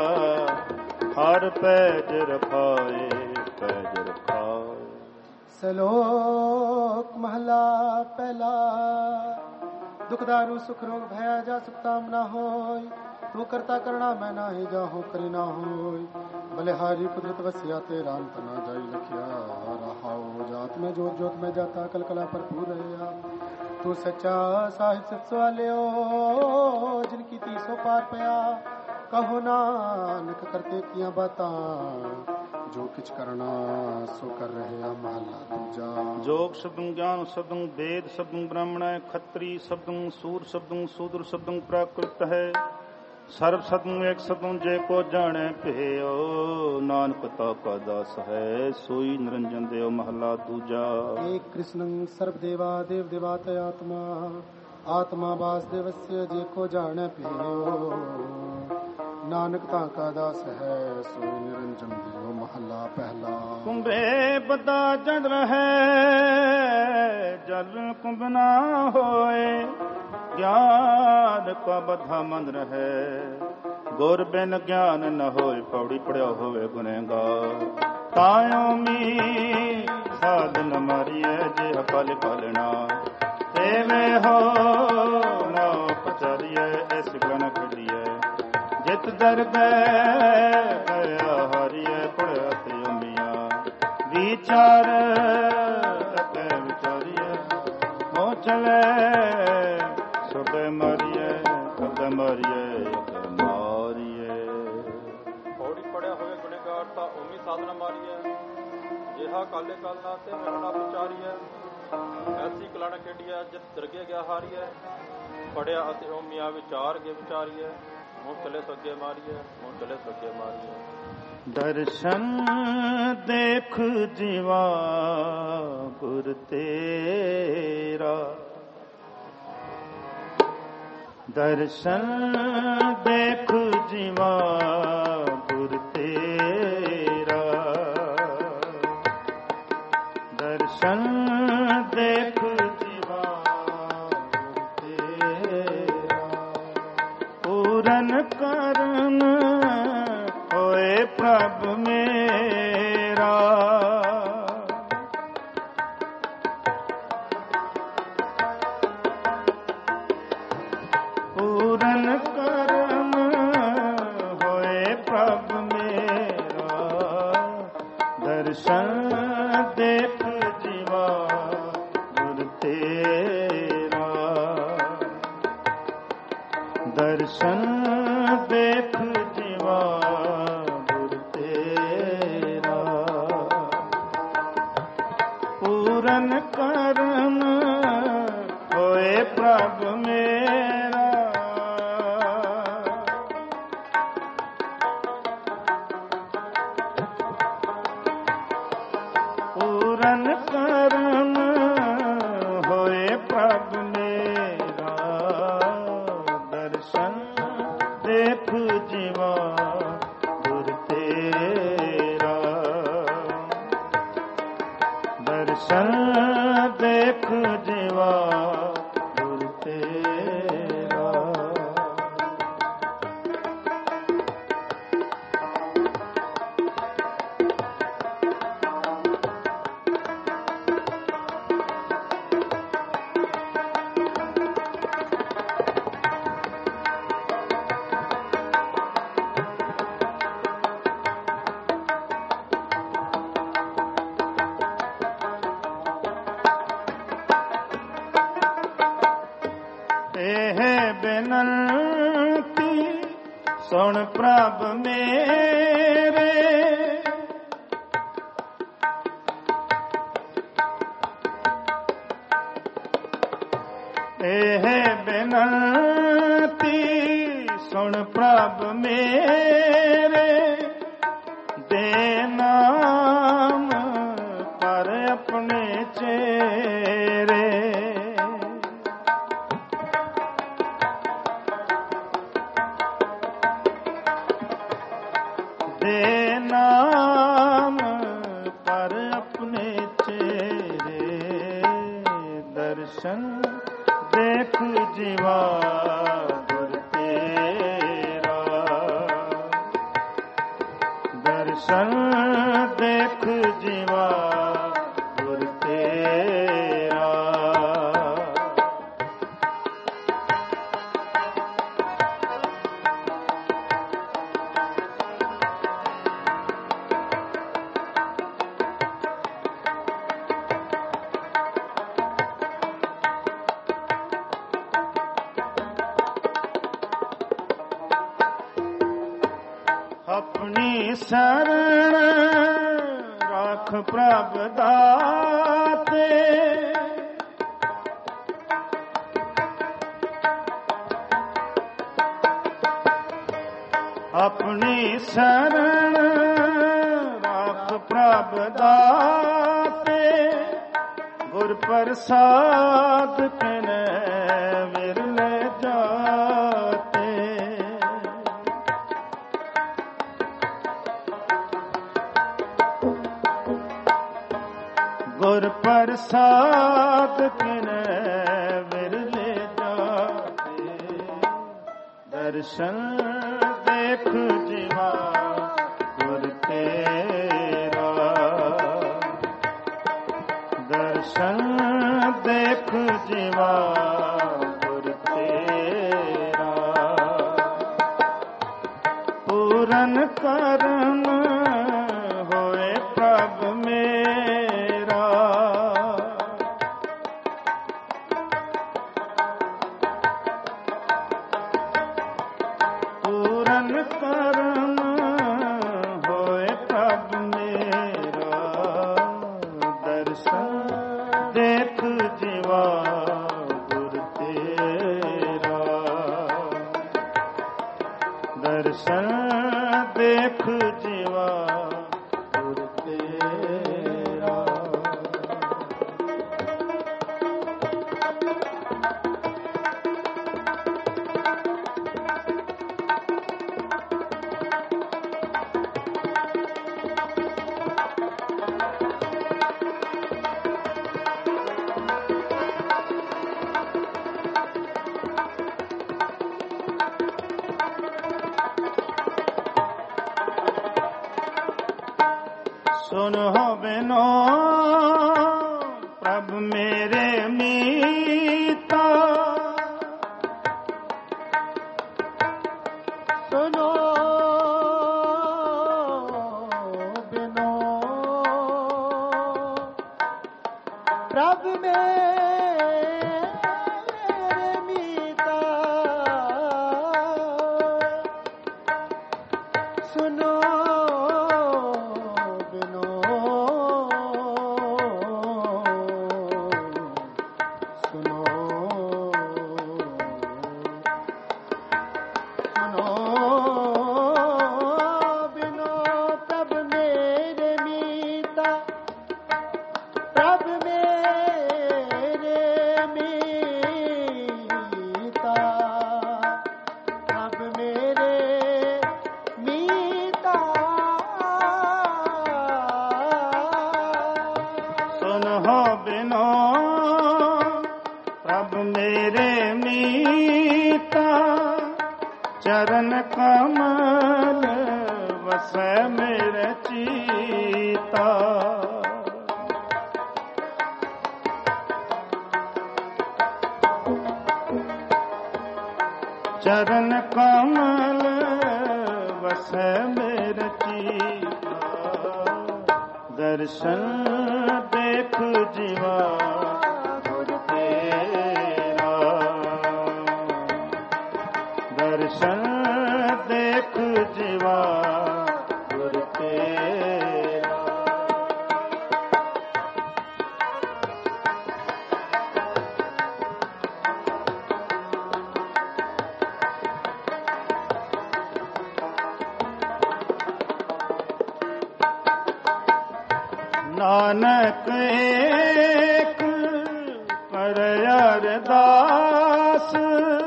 ਹਰ ਪੈਜ ਰਖਾਏ ਪੈਜ ਰਖਾਏ। ਸ਼ਲੋਕ ਮਹਲਾ ਪਹਿਲਾ। ਦੁਖਦਾਰੂ ਸੁਖ ਰੋਗ ਭਇਆ ਜਾ ਸੁਖਤਾਮ ਨਾ ਹੋਇ ਤੂੰ ਕਰਤਾ ਕਰਣਾ ਮੈਂ ਨਾਹੀ ਜਾਹੂ ਕਰੀ ਨਾ ਹੋਇ ਬਲਿਹਾਰੀ ਕੁਦਰਤ ਵਸਿਆ ਤੇ ਰਾਮਤ ਨਾ ਜਾਈ ਲਖਿਆ ਰਹਾਉ ਜਾਤ ਮੈਂ ਜੋਤ ਜੋਤ ਮੈਂ ਜਾਤਾ ਕਲ ਕਲਾ ਭਰਪੂਰ ਰਹਾ ਤੂੰ ਸੱਚਾ ਸਾਹਿਬ ਸਤ ਸਵਾਲਿਓ ਜਿਨ ਕੀ ਤੀਸੋ ਪਾਰ ਪਿਆ ਕਹੋ ਨਾਨਕ ਕਰਤੇ ਕੀਆਂ ਬਾਤਾਂ ਜੋ ਕਿਛ ਕਰਨਾ ਸੋ ਕਰ ਰਹਿਆ ਮਹਲਾ ਦੂਜਾ। ਜੋਗ ਸ਼ਬਦੰ ਗਿਆਨ ਸ਼ਬਦੰ ਵੇਦ ਸ਼ਬਦੰ ਬ੍ਰਾਹਮਣੈ ਖੱਤਰੀ ਸ਼ਬਦੰ ਸੂਰ ਸ਼ਬਦੰ ਸੂਦਰ ਸ਼ਬਦੰ ਪ੍ਰਾਕ੍ਰਿਤ ਹੈ ਸਰਬ ਸ਼ਬਦੰ ਏਕ ਸ਼ਬਦੰ ਜੇ ਕੋ ਜਾਣੈ ਭਇਓ ਨਾਨਕ ਤਾ ਕਾ ਦਾਸ ਹੈ ਸੋਈ ਨਿਰੰਜਨ ਦੇਵ ਮਹਲਾ ਦੂਜਾ। ਏਕ ਕ੍ਰਿਸ਼ਨੰ ਸਰਬ ਦੇਵਾ ਦੇਵ ਦੇਵਾਤ ਆਤਮਾ ਆਤਮਾ ਵਾਸੁਦੇਵस्य ਜੇ ਕੋ ਜਾਣੈ ਭਇਓ ਨਾਨਕ ਤਾਂ ਕਾ ਦਾਸ ਹੈ ਸੋਇ ਨਿਰੰਜਨ ਦਿਓ ਮਹੱਲਾ ਪਹਿਲਾ। ਕੁੰਭੇ ਬਦਾ ਜਨ ਰਹੈ ਜਲ ਕੁੰਭ ਨਾ ਹੋਏ, ਗਿਆਨ ਕਾ ਬਧਾ ਮਨ ਰਹੈ ਗੁਰ ਬਿਨ ਗਿਆਨ ਨ ਹੋਏ। ਪੌੜੀ ਪੜਿਆ ਹੋਵੇ ਗੁਨਹਗਾਰ ਤਾਇਓ ਮੀ ਸਾਧ ਨ ਮਾਰੀਐ ਜੇ ਪਲ ਪਲਣਾ ਐਵੇਂ ਹੋ ਨਾ ਪਚਾਰੀਐ ਇਸ ਗਣ ਖੜੀਐ ਜਿਤ ਦਰਗਹਿ ਗਿਆ ਹਰੀਐ ਪੜਿਆ ਤੇ ਅੰਮੀਆਂ ਵਿਚਾਰ ਅਤੇ ਵਿਚਾਰੀਐ ਮੋ ਚਲੇ ਸਭੇ ਮਾਰੀਐ ਸਭੇ ਮਾਰੀਐ ਮਾਰੀਐ। ਪੌੜੀ ਪੜਿਆ ਹੋਵੇ ਗੁਨਹਗਾਰ ਤਾਂ ਉਮੀ ਸਾਧਨਾ ਮਾਰੀਐ ਜਿਹਾ ਕਾਲੇ ਕਾਲ ਨਾ ਤੇ ਮੇਰਾ ਨਾ ਵਿਚਾਰੀਐ ਐਸੀ ਕਲਣ ਖੇਡੀਐ ਜਿਤ ਦਰਗੇ ਗਿਆ ਹਾਰੀਐ ਪੜਿਆ ਅਤੇ ਉਮੀਆਂ ਵਿਚਾਰ ਕੇ ਵਿਚਾਰੀਐ ਮੂੰਹ ਚਲੇ ਸੱਗੇ ਮਾਰੀਐ ਮੂੰਹ ਚਲੇ ਸੱਗੇ ਮਾਰੀਐ। ਦਰਸ਼ਨ ਦੇਖ ਜੀਵਾ ਗੁਰ ਤੇਰਾ, ਦਰਸ਼ਨ ਦੇਖ ਜੀਵਾ ਗੁਰ ਤੇਰਾ, ਦਰਸ਼ਨ ਦੇਖ ਜੀਵਾ ਗੁਰ ਤੇਰਾ। ਪੂਰਨ ਕਰਨ ਹੋਏ ਪ੍ਰਭ ਮੇਰਾ, ਪੂਰਨ ਕਰਨ ਹੋਏ ਪ੍ਰਭ ਮੇਰਾ। ਦਰਸ਼ਨ ਦੇਖ ਜੀਵਾ ਗੁਰ ਤੇਰਾ, ਦਰਸ਼ਨ ਦੇਖ ਜੀਵਾ ਗੁਰ ਤੇਰਾ। ਪੂਰਨ ਕਰਨ ਹੋਏ ਪ੍ਰਭ ਮੇਰਾ, ਪੂਰਨ ਕਰਨ ਹੋਏ ਪ੍ਰਭ ਮੇਰਾ। ਦਰਸ਼ਨ ਦੇਖ ਜੀਵਾ ਗੁਰ ਤੇਰਾ, ਦਰਸ਼ਨ ਦੇਖ ਜੀਵਾ ਗੁਰ ਤੇਰਾ। ਇਹ ਬੇਨੰਤੀ ਸੁਣ ਪ੍ਰਭ ਮੇਰੇ, ਇਹ ਬੇਨੰਤੀ ਸੁਣ ਪ੍ਰਭ ਮੇਰੇ। ਦੇ ਨਾਮ ਪਰ ਆਪਣੇ ਚੇਰੇ, ਦੇ ਨਾਮ ਪਰ ਆਪਣੇ ਚੇਰੇ। ਦਰਸ਼ਨ ਦੇਖ ਜੀਵਾ ਗੁਰ ਤੇਰਾ, ਦਰਸ਼ਨ ਦੇਖ ਜੀਵਾ ਗੁਰ ਤੇਰਾ। ਆਪਣੀ ਸ਼ਰਨ ਰੱਖ ਪ੍ਰਭ ਦਾਤੇ, ਆਪਣੀ ਸ਼ਰਨ ਰੱਖ ਪ੍ਰਭ ਦਾਤੇ। ਗੁਰ ਪ੍ਰਸਾਦ ਕਨੈ ਵਿਰਲੇ ਜਾਤੇ, साधकन विरले जाते, दर्शन देख जीवा गुर तेरा, दर्शन देख जीवा गुर तेरा, पूरन करम होए प्रभ मेरा, पूरन करम होए प्रभ मेरा, दर्शन देख जीवा गुर तेरा, दर्शन देख जीवा गुर तेरा। सुनो बिनो प्रभ मेरे मीता, सुनो बिनो प्रभ मेरे मीता, सुनो चरण कमल वसै मेरे चीता, चरण कमल वसै मेरे चीता, दर्शन देख जीवा गुर तेरा, दर्शन देख जीवा गुर तेरा। नानक एक कर अरदास,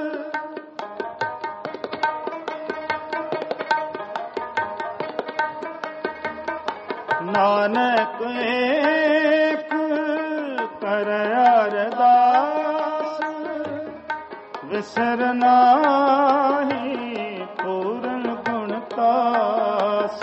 नानक एक कर अरदास, विसर नाहि पूरन गुणतास,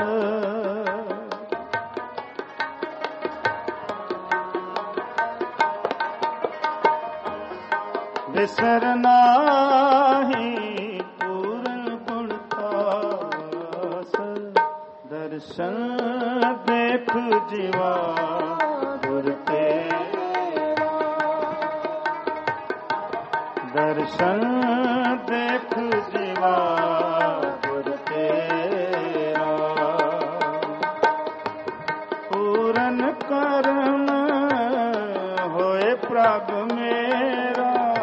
विसर नाहि पूरन गुणतास, दर्शन देख जीवा गुर तेरा, दर्शन देख जीवा गुर तेरा, पूरन करम होए प्रभ मेरा,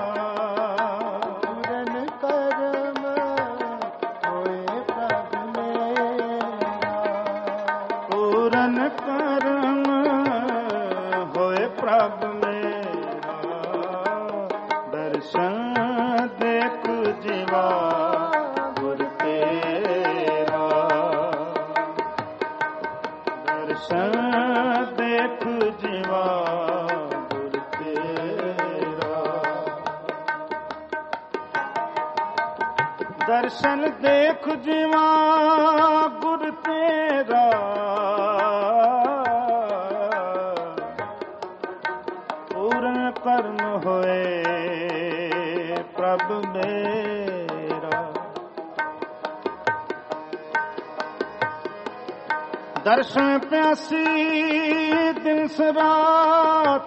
पूरन करम होए प्रभ मेरा, दर्शन देख जीवा गुर तेरा, दर्शन देख जीवा गुर ਦਰਸ਼ਨ ਦੇਖ ਜਿਵਾ ਗੁਰ ਤੇਰਾ, ਪੂਰਨ ਕਰਮ ਹੋਏ ਪ੍ਰਭ ਮੇਰਾ। ਦਰਸ਼ਨ ਪਿਆਸੀ ਦਿਨ ਸਰਾਤ,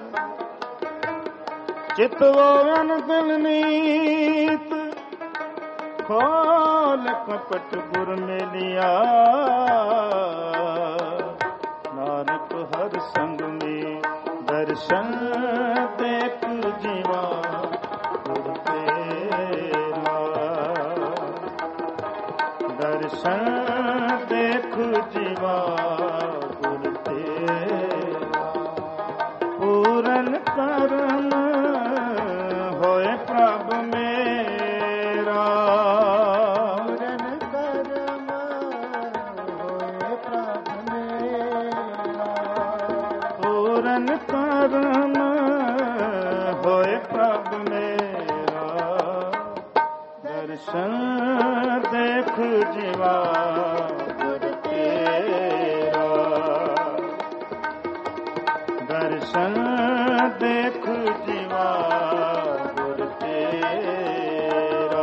ਚਿਤਵੋ ਅਨੰਦਨ ਨੀਤ, ਖੋਲ ਕਪਟ ਗੁਰ ਮੇਲਿਆ, ਨਾਨਕ ਹਰ ਸੰਗ ਮੇ ਦਰਸ਼ਨ ਦੇਖ ਜੀਵਾ ਗੁਰ ਤੇਰਾ। ਦਰਸ਼ਨ ਦੇਖ ਜੀਵਾ ਗੁਰ ਤੇਰਾ, ਪੂਰਨ ਕਰਮ ਹੋਏ ਪ੍ਰਭ ਮੇਰਾ। ਪੂਰਨ ਕਰਮ ਹੋਏ ਪ੍ਰਭ ਮੇਰਾ, ਪੂਰਨ ਕਰਮ ਹੋਏ ਪ੍ਰਭ ਮੇਰਾ। ਦਰਸ਼ਨ ਦੇਖ ਜੀਵਾ ਗੁਰ ਤੇਰਾ, ਦਰਸ਼ਨ ਦੇਖ ਜੀਵਾ ਗੁਰ ਤੇਰਾ।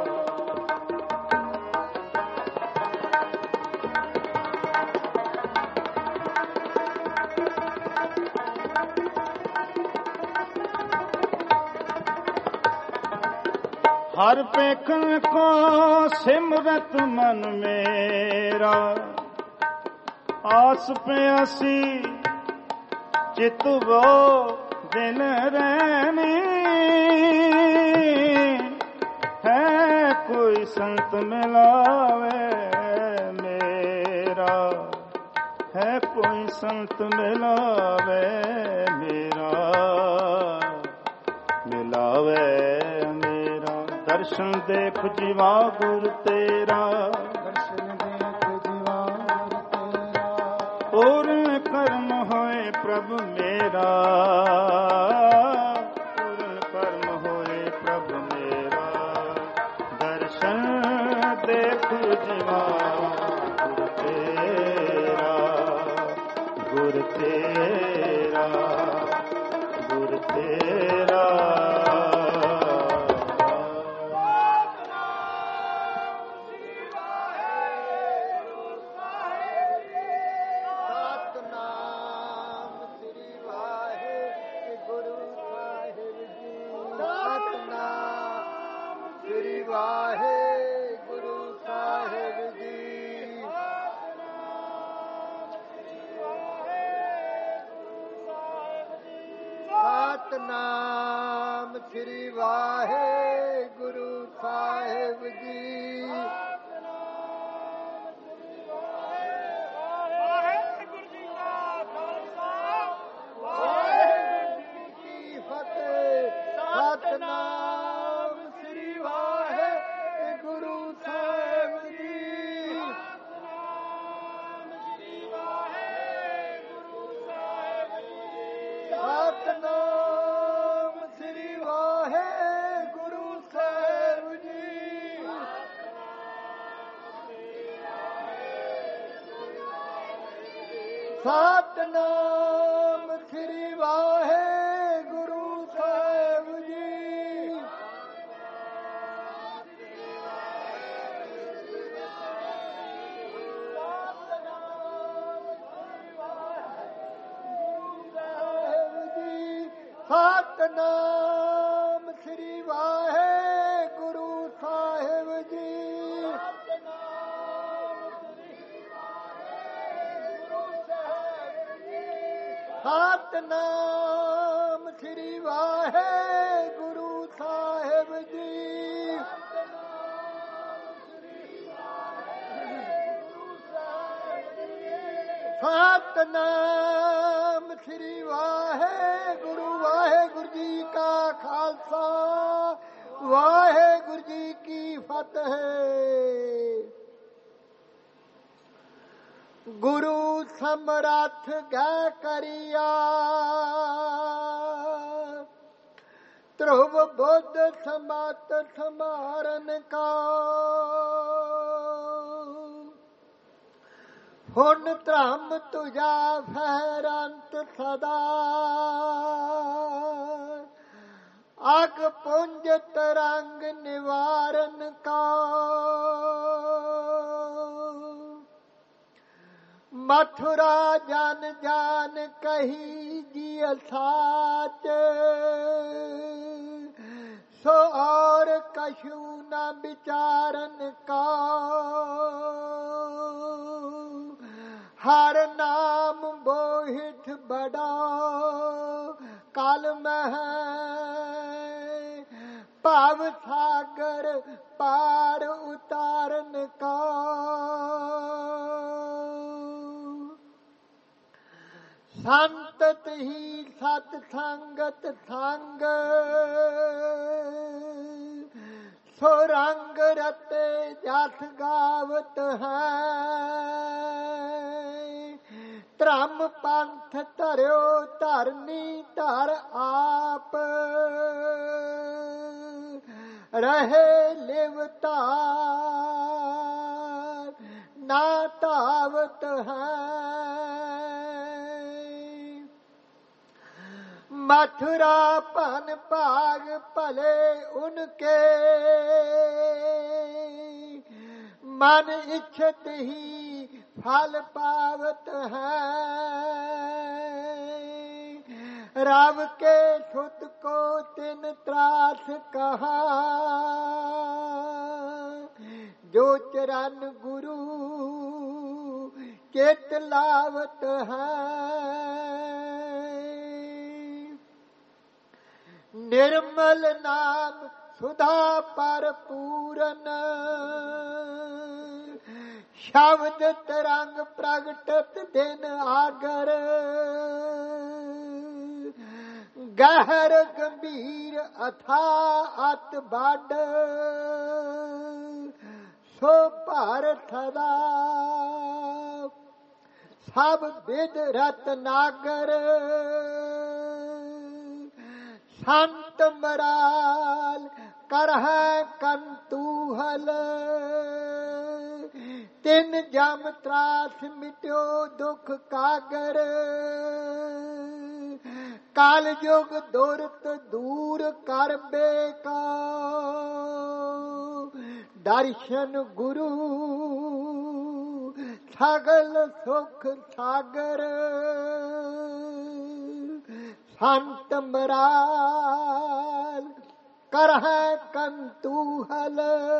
हर पेखन को सिमरत मन मेरा, आस प्यासी चित वो दिन रहनी। है कोई संत मिलावे मेरा, है कोई संत मिलावे मेरा, मिलावे मेरा। दर्शन देख जीवा गुर तेरा, दर्शन देख जीवा गुर तेरा, पूर्ण कर्म होए प्रभ मेरा, पूर्ण कर्म होए प्रभ मेरा। दर्शन देख जीवा गुर तेरा, गुर तेरा, गुर तेरा। ਸਤਿਨਾਮ ਸ੍ਰੀ ਵਾਹਿਗੁਰੂ ਸਾਹਿਬ ਜੀ। ਵਾਹਿਗੁਰੂ ਜੀ ਕਾ ਖਾਲਸਾ, ਵਾਹਿਗੁਰੂ ਜੀ ਕੀ ਫਤਿਹ। ਸਤਿਨਾਮ ਸ੍ਰੀ ਵਾਹਿਗੁਰੂ ਸਾਹਿਬ ਜੀ। ਸਤਿਨਾਮ ਸ੍ਰੀ ਵਾਹਿਗੁਰੂ ਸਾਹਿਬ ਜੀ। ਸਤਿਨਾਮ ਸ੍ਰੀ ਵਾਹਿਗੁਰੂ ਸਾਹਿਬ ਜੀ। ਸਤਿਨਾਮ ਸ੍ਰੀ ਵਾਹਿਗੁਰੂ ਸਾਹਿਬ ਜੀ। ਸਤਿਨਾਮ ਸ੍ਰੀ ਵਾਹਿਗੁਰੂ ਸਾਹਿਬ ਜੀ। ਸਤਿਨਾਮ ਸ੍ਰੀ ਵਾਹਿਗੁਰੂ ਸਾਹਿਬ ਜੀ। ਸਤਿਨਾਮ ਸ੍ਰੀ ਵਾਹਿਗੁਰੂ। ਵਾਹਿਗੁਰੂ ਜੀ ਕਾ ਖਾਲਸਾ, ਵਾਹਿਗੁਰੂ ਜੀ ਕੀ ਫਤਿਹ। ਗੁਰੂ ਸਮਰੱਥ ਗੈ ਕਰਿਆ, ध्रुव बुद्ध समात समारन का हुन धर्म तुझा फहरंत सदा अग पुंज तरंग निवारण का मथुरा जान जान कही जिय साच सो और कछु न विचारन का हर नाम बोहित बड़ा काल में पाव सागर पार उतारन का संतत ही सत्संगत संग सो रंग रते जस गावत है धर्म पंथ धर्यो धरनी धर आप रहे लिवतार ना तावत है मथुरा पन भाग भले उनके मन इच्छत ही फल पावत है राव के सुत को तिन त्रास कहा जो चरण गुरु चित लावत है निर्मल नाम सुधा पर पूरन शब्द तरंग प्रगटत दिन आगर गहर गंभीर अथा अत बाड सो पार सदा सब विद रत्नागर संत मराल करह कंतूहल तिन जम त्रास मिट्यो दुख कागर काल युग दुरत दूर कर बेका दर्शन गुरु सगल सुख सागर संत मराल करह कंतूहल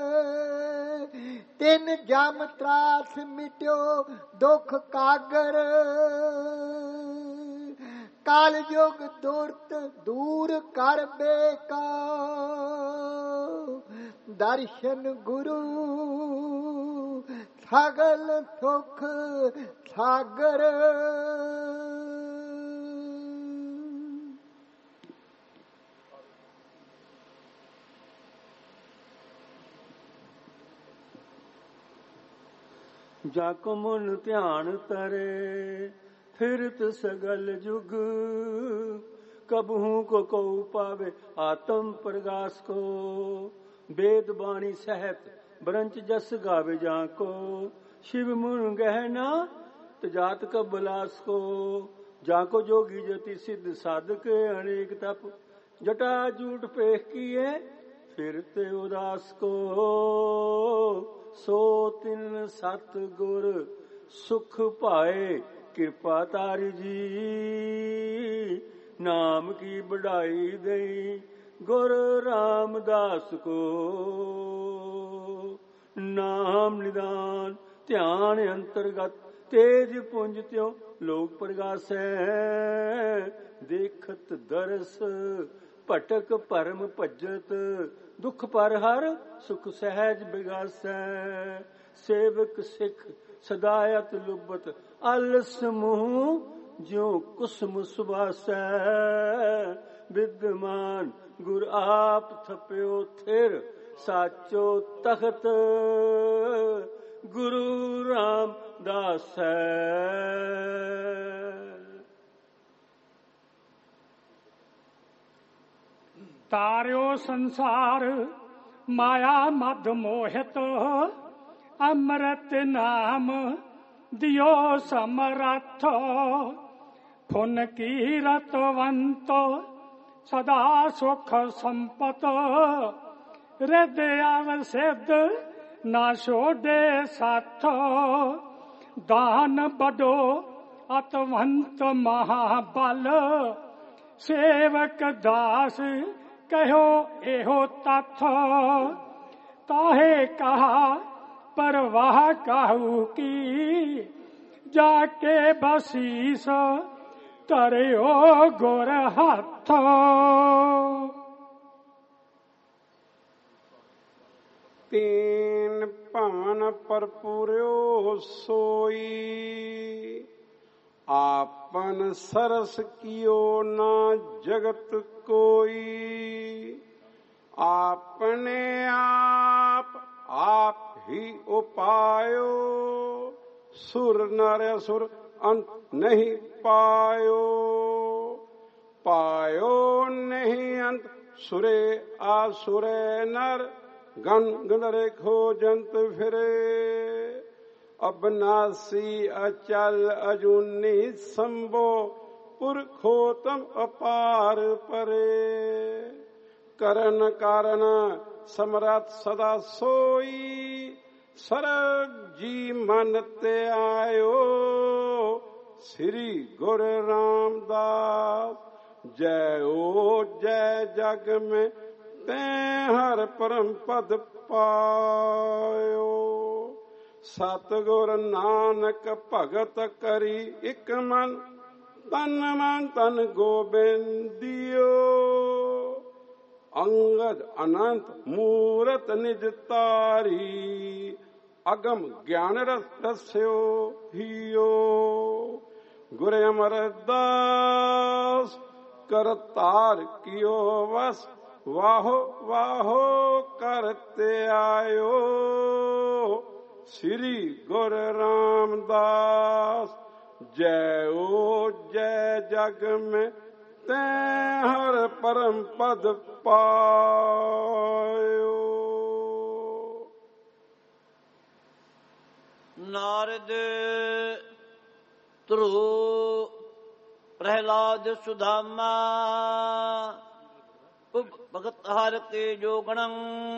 तिन जम त्रास मिट्यो दुख कागर काल युग दुर्त दूर कर बेका दर्शन गुरु सगल सुख सागर जाको मन ध्यान तरे फिरत सगल जुग कबहू को पावे आत्म प्रगास को वेद बाणी सहत ब्रंच जस गावे जाको शिव मुन गहना जात का बलास को जाको जोगी जति सिद्ध साधक अनेक तप जटा जूट पेख किए फिरते उदास को सो तिन सत गुर सुख पाए कृपा तारी जी नाम की बढ़ाई गई गुरु रामदास को नाम निदान ध्यान अंतर्गत तेज पुंज त्यों लोक प्रगास देखत दरस पटक परम भजत दुख पर हर सुख सहज बिगास सेवक सिख सदायत लुबत अलस मुह ज्यो कुसुम सुबास विद्यमान गुर आप थप्यो थिर साचो तख्त गुरु रामदास ਤਾਰਿਓ ਸੰਸਾਰ ਮਾਇਆ ਮਦ ਮੋਹਿਤ, ਅੰਮ੍ਰਿਤ ਨਾਮ ਦਿਓ ਸਮਰੱਥ। ਪੁਨ ਕੀ ਰਤਵੰਤ ਸਦਾ ਸੁਖ ਸੰਪਤ, ਰਿਦ ਅਵਸਿਧ ਨਾ ਛੋਡੇ ਸਾਥ। ਦਾਨ ਬਡੋ ਅਤਵੰਤ ਮਹਾਬਲ, ਸੇਵਕ ਦਾਸ ਕਹਿਓ ਇਹੋ ਤੱਥ। ਤਾਹੇ ਕਹਾ ਪਰਵਾਹ ਕਾਹੂ ਕੀ, ਜਾ ਕੇ ਬਸੀਸ ਧਰਿਓ ਗੁਰ ਹੱਥ। ਤੀਨ ਭਵਨ ਭਰਪੂਰਿਓ ਸੋਈ, ਆਪਨ ਸਰਸ ਕੀਓ ਨਾ ਜਗਤ ਕੋਈ। ਆਪਣੇ ਆਪ ਹੀ ਉਪਾਇਓ, ਸੁਰ ਨਰ ਅਸੁਰ ਅੰਤ ਨਹੀਂ ਪਾਇਓ। ਪਾਇਓ ਨਹੀਂ ਅੰਤ ਸੁਰੇ ਆਸੁਰੇ ਨਰ, ਗਨ ਗੰਧਰੇ ਖੋਜੰਤ ਫਿਰੇ। ਅਬਨਾਸੀ ਅਚਲ ਅਜੂਨੀ ਸੰਭੋ, ਪੁਰਖੋਤਮ ਅਪਾਰ ਪਰੇ। ਕਰਨ ਕਾਰਨ ਸਮਰੱਥ ਸਦਾ ਸੋਈ, ਸਰਬ ਜੀ ਮਨ ਤੇ ਆਇਓ। ਸ੍ਰੀ ਗੁਰੂ ਰਾਮਦਾਸ ਜੈ ਓ ਜੈ ਜਗ ਮੈਂ, ਤੈਂ ਹਰ ਪਰਮ ਪਦ ਪਾਇਓ। ਸਤਿਗੁਰ ਨਾਨਕ ਭਗਤ ਕਰੀ ਇਕ ਮਨ, ਤਨ ਮਨ ਤਨ ਗੋਬਿੰਦਿਓ। ਅੰਗਦ ਅਨੰਤ ਮੂਰਤ ਨਿਜ ਤਾਰੀ, ਅਗਮ ਗਿਆਨ ਰਸ ਰਸਿਓ ਹੀਓ। ਗੁਰ ਅਮਰਦਾਸ ਕਰਤਾਰ ਕੀਓ ਵਸ, ਵਾਹੋ ਵਾਹੋ ਕਰਤੇ ਆਇਓ। ਸ੍ਰੀ ਗੁਰੂ ਰਾਮਦਾਸ ਜੈ ਓ ਜੈ ਜਗ ਮੈਂ, ਤੈਂ ਹਰ ਪਰਮ ਪਦ ਪਾਇਓ। ਨਾਰਦ ਧਰੂ ਪ੍ਰਹਿਲਾਦ ਸੁਦਾਮਾ, ਭਗਤ ਹਰ ਕੇ ਜੋਗਣੰ।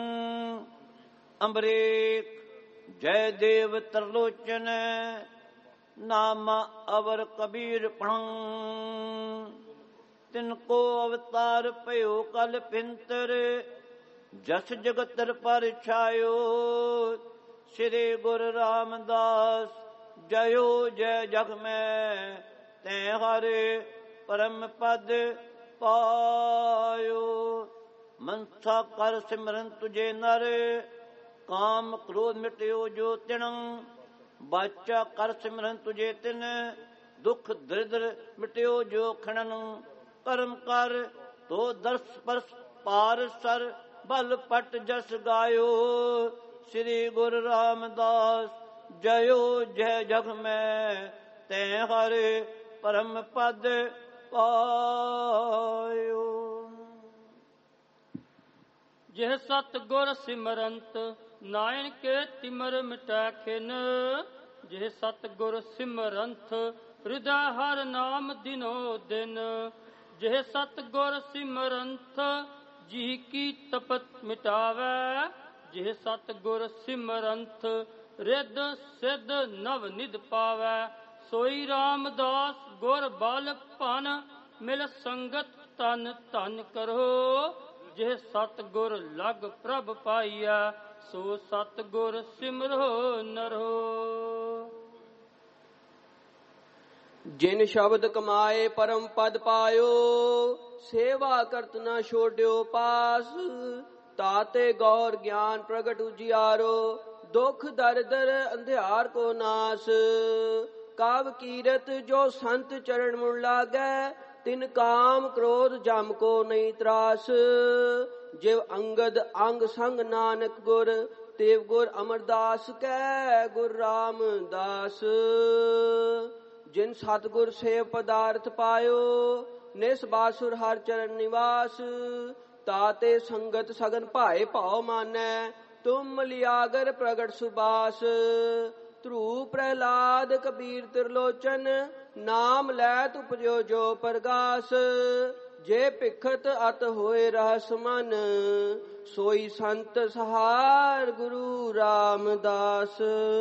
ਅੰਬਰੀਕ ਜੈ ਦੇਵ ਤਰਲੋਚਨ, ਨਾਮ ਅਵਰ ਕਬੀਰ ਪੜੰ। ਤਿਨ ਕੋ ਅਵਤਾਰ ਭਇਓ ਕਲ ਪਿੰਤਰ, ਜਸ ਜਗਤਰ ਪਰ ਛਾਇਓ। ਸ੍ਰੀ ਗੁਰੂ ਰਾਮਦਾਸ ਜਯੋ ਜੈ ਜਗ ਮੈਂ, ਤੈਂ ਹਰਿ ਪਰਮ ਪਦ ਪਾਇਓ। ਮਨਸਾ ਕਰ ਸਿਮਰਨ ਤੁਝੇ ਨਰ, ਕਾਮ ਕ੍ਰੋਧ ਮਿਟਿਓ ਜੋ ਤਿਣੰ। ਬਾਚਾ ਕਰ ਸਿਮਰਨ ਤੁਝੇ ਤਿਨ, ਦੁਖ ਦਰਿਦਰ ਮਿਟਿਓ ਜੋ ਖਣਨ। ਕਰਮ ਕਰ ਤੋ ਦਰਸ ਪਰਸ ਪਾਰ ਸਰ, ਬਲ ਪਟ ਜਸ ਗਾਇਓ। ਸ੍ਰੀ ਗੁਰੂ ਰਾਮਦਾਸ ਜਯੋ ਜੈ ਜਗ ਮੈਂ, ਤੈਂ ਹਰਿ ਪਰਮ ਪਦ ਪਾਇਓ। ਜਿਹ ਸਤ ਗੁਰ ਸਿਮਰੰਤ, ਨਾਇਨ ਕੇ ਤਿਮਰ ਮਿਟੈ ਖਿਨ। ਜਿਹ ਸਤ ਗੁਰ ਸਿਮਰੰਤ, ਹਿਰਦੈ ਹਰ ਨਾਮ ਦਿਨੋ ਦਿਨ। ਜਿਹ ਸਤ ਗੁਰ ਸਿਮਰੰਤ, ਜੀ ਕੀ ਤਪਤ ਮਿਟਾਵੈ। ਜਿਹ ਸਤ ਗੁਰ ਸਿਮਰੰਤ, ਰਿੱਧ ਸਿੱਧ ਨਵ ਨਿਧ ਪਾਵੈ। ਸੋਈ ਰਾਮਦਾਸ ਗੁਰ ਬਲ ਭਨ, ਮਿਲ ਸੰਗਤ ਤਨ ਧਨ ਕਰੋ। ਜਿਹ ਸਤ ਗੁਰ ਲਗ ਪ੍ਰਭ ਪਾਈਐ, ਸੋ ਸਤ ਗੁਰ ਸਿਮਰੋ ਨਰੋ। ਜਿਨ ਸ਼ਬਦ ਕਮਾਏ ਪਰਮ ਪਦ ਪਾਇਓ, ਸੇਵਾ ਕਰਤ ਨਾ ਛੋਡਿਓ ਪਾਸ। ਤਾਤੇ ਗੌਰ ਗਿਆਨ ਪ੍ਰਗਟ ਉਜਿਆਰੋ, ਦੁਖ ਦਰਦਰ ਅੰਧਿਆਰ ਕੋ ਨਾਸ। ਕਾਵ ਕੀਰਤ ਜੋ ਸੰਤ ਚਰਨ ਮੁੜ ਲਾਗੈ, ਤਿਨ ਕਾਮ ਕ੍ਰੋਧ ਜਮ ਕੋ ਨਹੀਂ ਤਰਾਸ। ਜਿਵ ਅੰਗਦ ਅੰਗ ਸੰਗ ਨਾਨਕ ਗੁਰ, ਤੇਵ ਗੁਰ ਅਮਰਦਾਸ ਕੈ ਗੁਰ ਰਾਮਦਾਸ। ਜਿਨ ਸਤਿਗੁਰ ਸੇਵ ਪਦਾਰਥ ਪਾਇਓ, ਨਿਸ ਬਾਸੁਰ ਹਰ ਚਰਨ ਨਿਵਾਸ। ਤਾਤੇ ਸੰਗਤ ਸਗਨ ਭਾਏ ਭਾਉ ਮਾਨੈ। ਤੁਮ ਲਿਆਗਰ ਪ੍ਰਗਟ ਸੁਬਾਸ, ਧਰੂ ਪ੍ਰਹਿਲਾਦ ਕਬੀਰ ਤਿਰਲੋਚਨ। ਨਾਮ ਲੈ ਤੁਪਜੋ ਜੋ ਪ੍ਰਗਾਸ, ਜੇ ਭਿਖਤ ਅਤ ਹੋਏ ਰਹਸ ਮਨ। ਸੋਈ ਸੰਤ ਸਹਾਰ ਗੁਰੂ ਰਾਮਦਾਸ।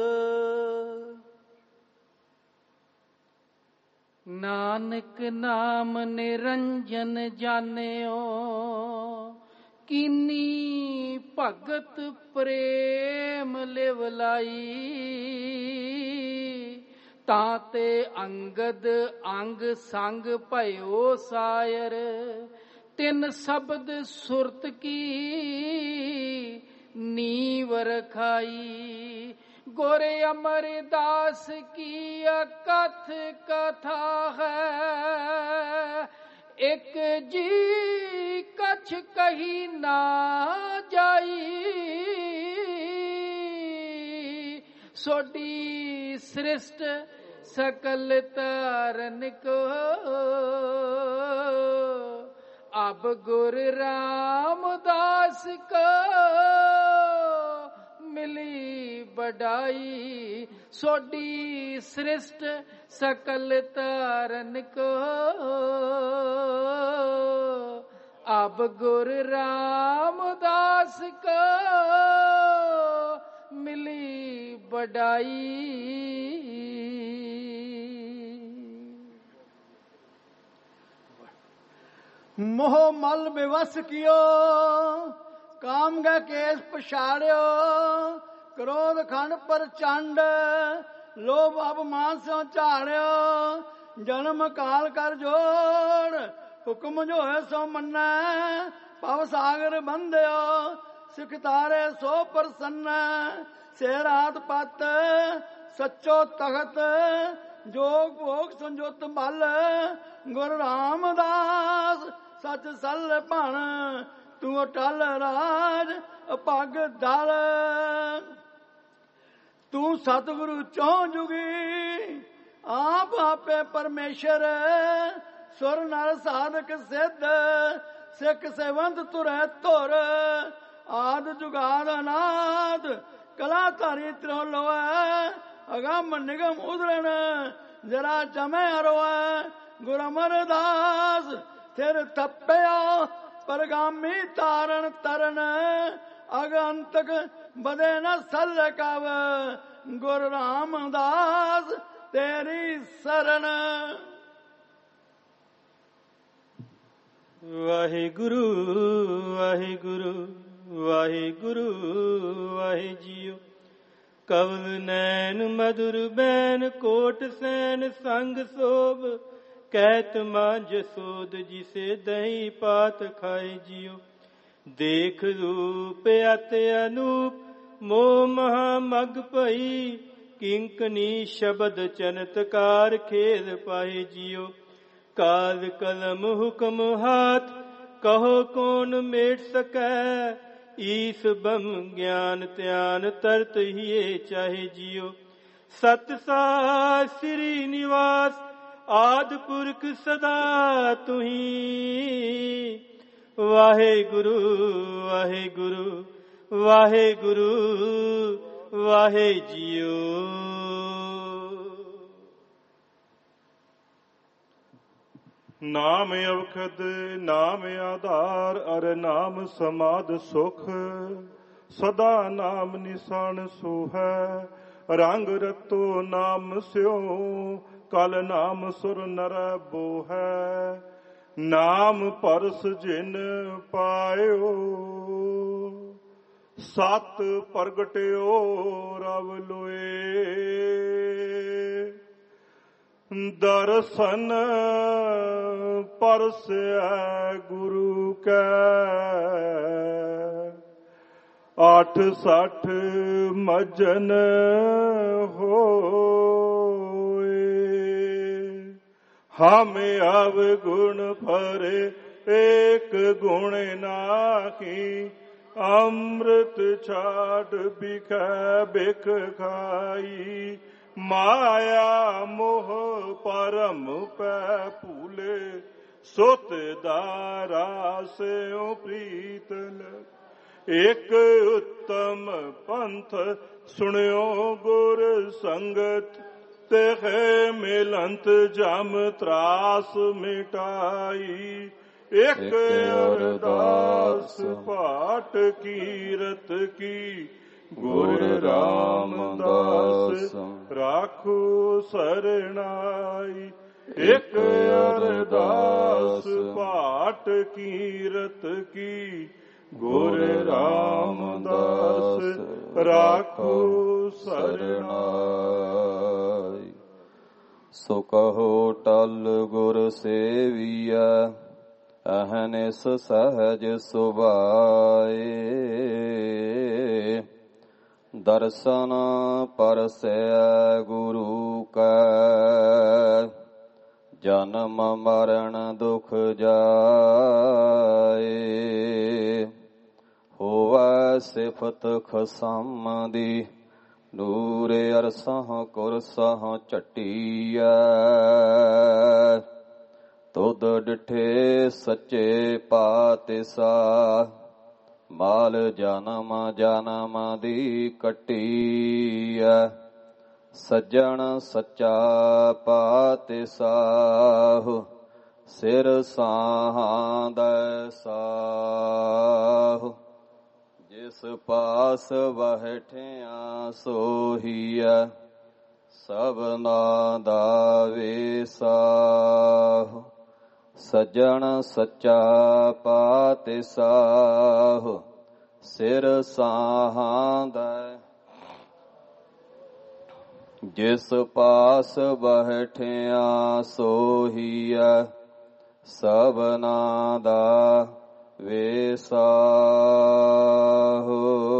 ਨਾਨਕ ਨਾਮ ਨਿਰੰਜਨ ਜਾਣਿਓ, ਕੀਨੀ ਭਗਤ ਪ੍ਰੇਮ ਲਿਵ ਲਾਈ। ਤਾਂ ਤੇ ਅੰਗਦ ਅੰਗ ਸੰਗ ਭਇਓ ਸਾਇਰ, ਤਿਨ ਸ਼ਬਦ ਸੁਰਤ ਕੀ ਨੀਵ ਰਖਾਈ। ਗੁਰ ਅਮਰਦਾਸ ਕੀ ਅਕਥ ਕਥਾ ਹੈ, ਇੱਕ ਜੀ ਕਛ ਕਹੀ ਨਾ ਜਾਈ। ਸੋਡੀ ਸ੍ਰਿਸ਼ਟ ਸਕਲ ਤਾਰਨ ਕੋ, ਅਬ ਗੁਰ ਰਾਮਦਾਸ ਕੋ ਮਿਲੀ ਬੜਾਈ। ਸੋਡੀ ਸ੍ਰਿਸ਼ਟ ਸਕਲ ਤਾਰਨ ਕੋ, ਅਬ ਗੁਰ ਰਾਮਦਾਸ ਕੋ ਮਿਲੀ ਬੜਾਈ। मोह मल बेवस कियो, काम गा केस पछाड़ियो। क्रोध खंड पर चंड, लोभ अभिमान से झाड़ियो। जन्म काल कर जोड़, हुक्म जो है सो मन्ना। भव सागर बंधियो, सिख तारे सो प्रसन्न। सिर हाथ पत सच्चो तखत, जोग भोग संजोत मल। गुरु रामदास सच सल भण, तू अटल राज पग दल। तू सतगुरु चौं जुगी, आप आपे परमेश्वर। सुर नर साधक सिद्ध, सिख सेवंत तुरै धुर। आद जुगाद अनाद, कला धारी त्रो लोऐ। अगम निगम उदरण, जरा जमै अरोऐ। गुरु अमरदास थिर थप्पिया, परगामी तारण तरन। अगंतक बदे न सल कव, गुरु रामदास तेरी सरन। वाहिगुरु वाहिगुरु वाहिगुरु वाहि जियो। कवल नैन मधुर बैन, कोट सैन संग सोभ। कहत मांझ सोद जिसे दही पात खाए जियो। देख रूप अत अनूप, मोह महा मग भई। किंकनी शब्द चनतकार खेल पाए जियो। काल कलम हुक्म हाथ, कहो कौन मेट सकै। ईस बम ज्ञान त्यान तरत हिए चाहे जियो। सत साथ श्री निवास, आद पुरख सदा तुही। वाहे गुरु वाहे गुरु वाहे गुरु वाहे जियो। नाम अवखद नाम आधार, अर नाम समाध सुख। सदा नाम निशान सोहै, रंग रतो नाम स्यो। कल नाम सुर नर बोहै, नाम परस जिन पायो। सत प्रगट्यो रव लोए, दर्शन परसै गुरु कै। 860 मजन होए। हम अवगुण भरे एक गुण नाहि। अमृत छाड़ बिखै बिख खाई। माया मोह परम पै भूले, ਸੁਤ ਦਾ ਰਾਸਿਓ ਪ੍ਰੀਤਨ ਇਕ ਉੱਤਮ ਪੰਥ ਸੁਣਿਓ ਗੁਰ ਸੰਗਤ ਤੇ ਮਿਲੰਤ ਜਮ ਤਰਾਸ ਮਿਟਾਈ ਇਕ ਅਰਦਾਸ ਪਾਠ ਕੀਰਤ ਕੀ ਗੁਰ ਰਾਮਦਾਸ ਰਾਖੋ ਸਰਣਾਈ ਇਕ ਅਰਦਾਸ ਪਾਠ ਕੀਰਤ ਕੀ ਗੁਰ ਰਾਮਦਾਸ ਰਾਖੋ ਸਰਣਾਈ। ਸੋ ਕਹੋ ਟਲ ਗੁਰ ਸੇਵੀਆ ਅਹਨਿਸ ਸਹਜ ਸੁਭਾਏ ਦਰਸ਼ਨ ਪਰਸੈ ਗੁਰੂ ਕੈ ਜਨਮ ਮਰਨ ਦੁਖ ਜਾਏ ਹੋਵੈ ਸਿਫਤ ਖਸਮ ਦੀ ਨੂਰ ਅਰਸਹ ਕੁਰਸਹ ਝਟੀਐ ਤੁਧ ਡਿਠੇ ਸੱਚੇ ਪਾਤਿਸਾ ਮਾਲ ਜਨਮ ਜਨਮ ਦੀ ਕੱਟੀਐ ਸੱਜਣ ਸੱਚਾ ਪਾਤਿਸਾਹੁ ਸਿਰ ਸਾਹਾਂਦੈ ਸਾਹੁ ਜਿਸ ਪਾਸ ਬਹਿਠਿਆ ਸੋਹੀਐ ਸਭਨਾ ਦਾ ਵੇਸਾਹੁ ਸੱਜਣ ਸੱਚਾ ਪਾਤਿਸਾਹੁ ਸਿਰ ਸਾਹਾਂਦੈ ਜਿਸ ਪਾਸ ਬਹਿਠਿਆ ਸੋਹੀਐ ਸਭਨਾ ਦਾ ਵੇਸਾਹੁ।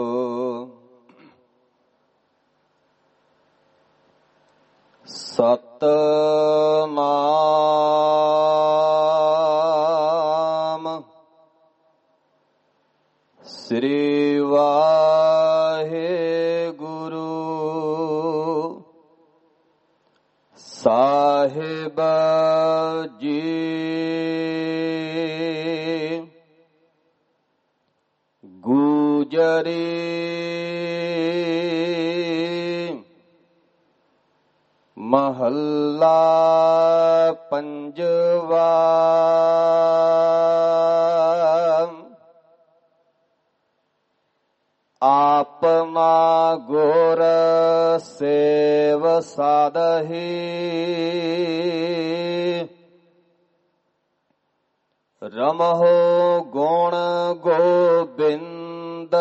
ਸਤਿਨਾਮ ਸ੍ਰੀ ਵਾਹਿਗੁਰੂ ਸਾਹਿਬ ਜੀ। ਗੁਜਰੀ ਮਹੱਲਾ ਪੰਜਵਾ। ਆਪਨਾ ਗੁਰ ਸੇਵ ਸਾਧਹੀ ਰਮਹੁ ਗੁਣ ਗੋਬਿੰਦ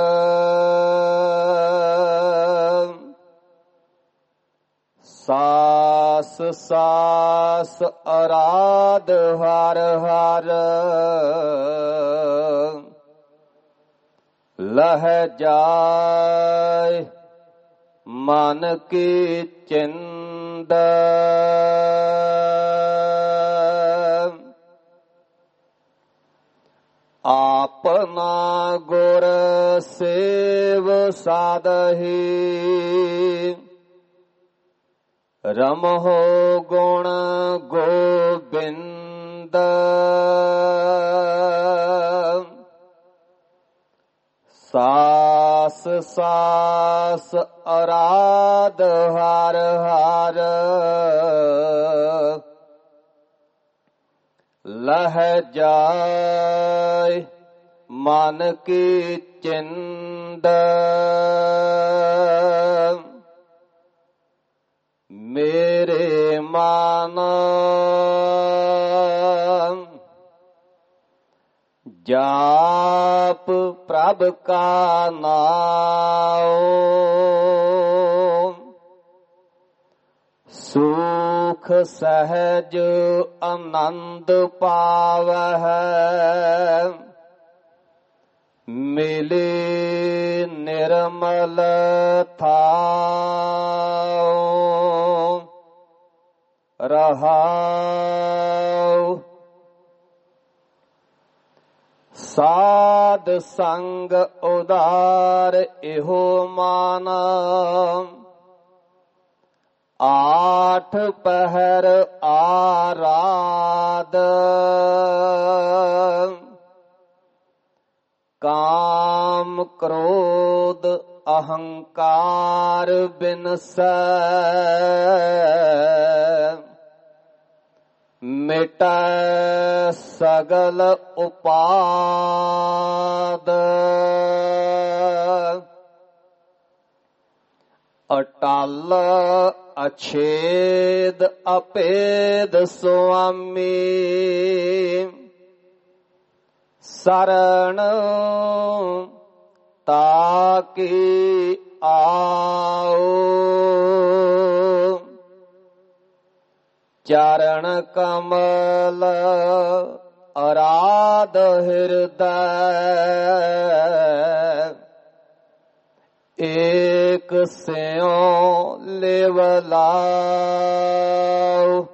ਸਾਸ ਸਾਸ ਅਰਾਧ ਹਰ ਹਰ ਲਹ ਜਾਏ ਮਨ ਕੀ ਚਿੰਦ ਆਪਨਾ ਗੁਰ ਸੇਵ ਸਾਧਹੀ ਰਮਹੁ ਗੁਣ ਗੋਬਿੰਦ ਸਾਸ ਸਾਸ ਅਰਾਧ ਹਰ ਹਰ ਲਹ ਜਾਏ ਮਨ ਕੀ ਚਿੰਦ ਮੇਰੇ ਮਨ ਜਾਪ ਪ੍ਰਭ ਕਾ ਨਾਮ ਸੁਖ ਸਹਿਜ ਆਨੰਦ ਪਾਵਹਿ ਮਿਲੇ ਨਿਰਮਲ ਥਾਉ ਰਹਾਉ ਸਾਧ ਸੰਗ ਉਦਾਰ ਇਹੋ ਮਾਨ ਆਠ ਪਹਿਰ ਆਰਾਧ ਕਾਮ ਕ੍ਰੋਧ ਅਹੰਕਾਰ ਬਿਨਸੈ ਮਿਟੈ ਸਗਲ ਉਪਾਦ ਅਟਲ ਅਛੇਦ ਅਪੇਦ ਸੁਆਮੀ ਸਰਣ ਤਾਕੀ ਆਓ ਚਰਨ ਕਮਲ ਅਰਾਧ ਹਿਰਦੈ ਏਕ ਸਿਉ ਲਿਵ ਲਾਉ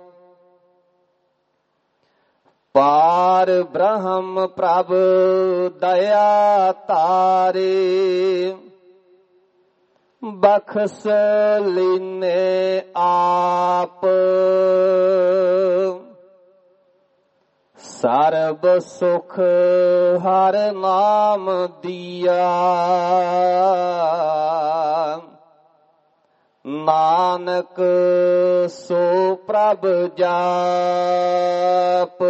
ਪਾਰ ਬ੍ਰਹਮ ਪ੍ਰਭ ਦਇਆ ਤਾਰੇ ਬਖਸ਼ ਲੀਨੇ ਆਪ ਸਰਬ ਸੁਖ ਹਰ ਨਾਮ ਦੀਆ ਨਾਨਕ ਸੋ ਪ੍ਰਭ ਜਾਪ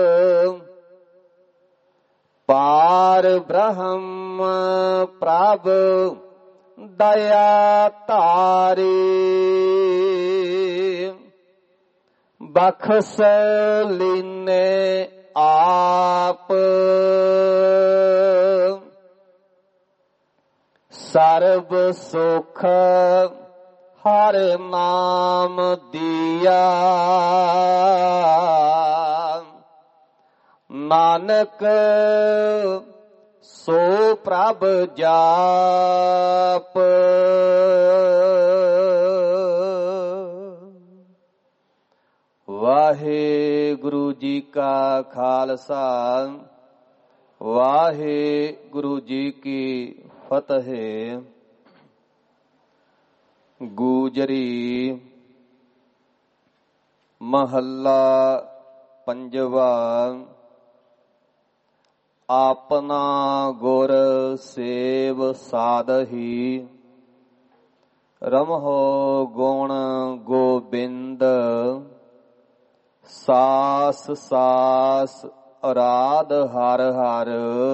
ਪਾਰ ਬ੍ਰਹਮ ਪ੍ਰਭ ਦਇਆ ਤਾਰੇ ਬਖਸ਼ ਲੀਨੇ ਆਪ ਸਰਬ ਸੁਖ ਹਰ ਨਾਮ ਦੀਆ ਨਾਨਕ ਸੋ ਪ੍ਰਭ ਜਾਪ ਵਾਹਿਗੁਰੂ ਜੀ ਕਾ ਖਾਲਸਾ ਵਾਹਿਗੁਰੂ ਜੀ ਕੀ ਫਤਿਹ। ਗੂਜਰੀ ਮਹੱਲਾ ਪੰਜਵਾ। ਆਪਨਾ ਗੁਰ ਸੇਵ ਸਾਧਹੀ ਰਮਹੁ ਗੁਣ ਗੋਬਿੰਦ ਸਾਸ ਸਾਸ ਅਰਾਧ ਹਰ ਹਰ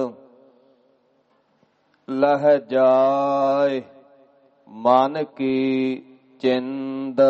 ਲਹਿ ਜਾਏ ਮਨ ਕੀ ਚਿੰਦ।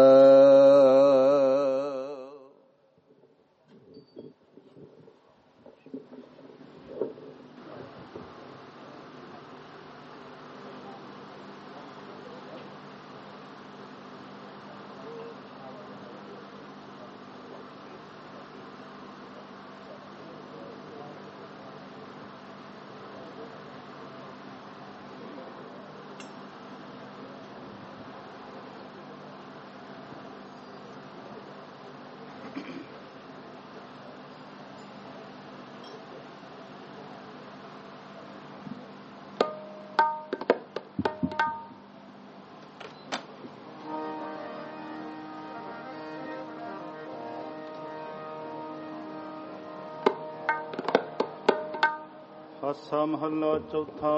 ਹਾਸਾ ਮਹੱਲਾ ਚੌਥਾ।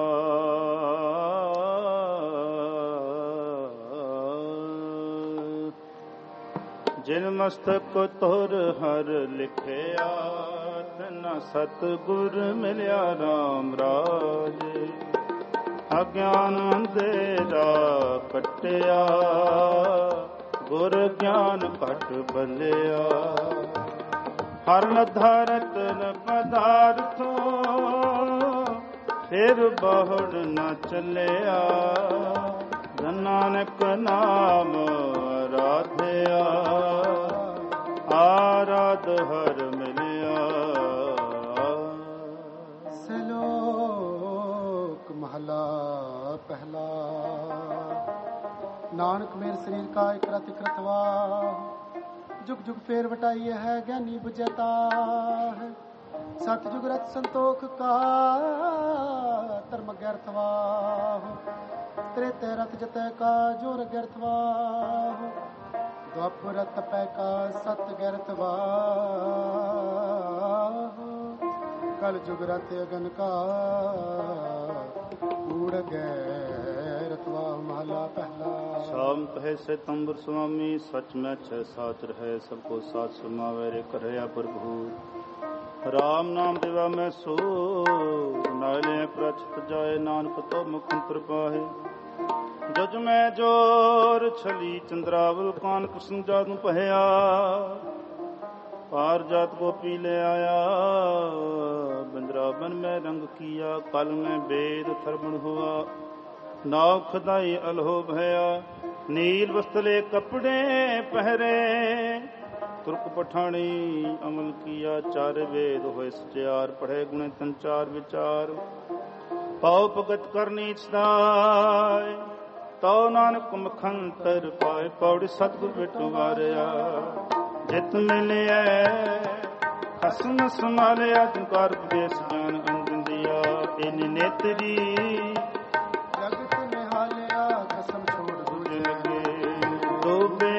ਜਿਨ ਮਸਤਕ ਤੁਰ ਹਰ ਲਿਖਿਆ ਤਨਾ ਸਤਿਗੁਰ ਮਿਲਿਆ ਰਾਮ ਰਾਜ। ਅਗਿਆਨ ਅੰਧੇਰਾ ਕੱਟਿਆ ਗੁਰ ਗਿਆਨ ਘਟ ਬਲਿਆ। ਹਰ ਲਧਾ ਰਤਨ ਪਦਾਰਥੋ ਫਿਰ ਬਹੁੜ ਨਾ ਚੱਲਿਆ। ਨਾਨਕ ਨਾਮ ਆਰਾਧਿਆ ਆਰਾਧ ਹਰ ਮਿਲਿਆ। ਸਲੋਕ ਮਹਲਾ ਪਹਿਲਾ। ਨਾਨਕ ਮੇਰ ਸਰੀਰ ਕਾ ਇਕ ਰਤਿ ਕਰਤਵਾ जुग जुग फेर वटाइए है ज्ञानी बुझता है। सतयुग रथ संतोख का धर्म ग्यर्थवा त्रेते रथ जतय का जोर ग्यर्थवा। द्वापर तपै का सत गैरत वाह कल जुग रत अगन का कूड़ गैरत वाह महला पहला। शाम कहे से तंबुर स्वामी सच में छह साच रहे सबको साथ समावे रे करया प्रभु राम नाम देवा में सो नाले प्रचित जाए नानक तो मुखंतर पाहे जज में जोर छली चंद्रावल कान कृष्ण जादू पहया पार जात को पी ले आया बंजराबन में रंग किया कल में वेद थरबण हुआ नाव खदाई अलहो भया नील वस्त्रे कपड़े पहरे तुर्क पठानी अमल किया चार वेद होए सचार पढ़े गुणे तन चार विचार पाओ भगत करनी सदाय तो नानक मखंतर पाए पौड़ी सतगुर बिटू वारिया जित मिलिया खसम संभालिया तुकार उपदेश ज्ञान अंजन दिया इन नेत्री जगत निहालिया कसम छोड़ दूजे लगे डूबे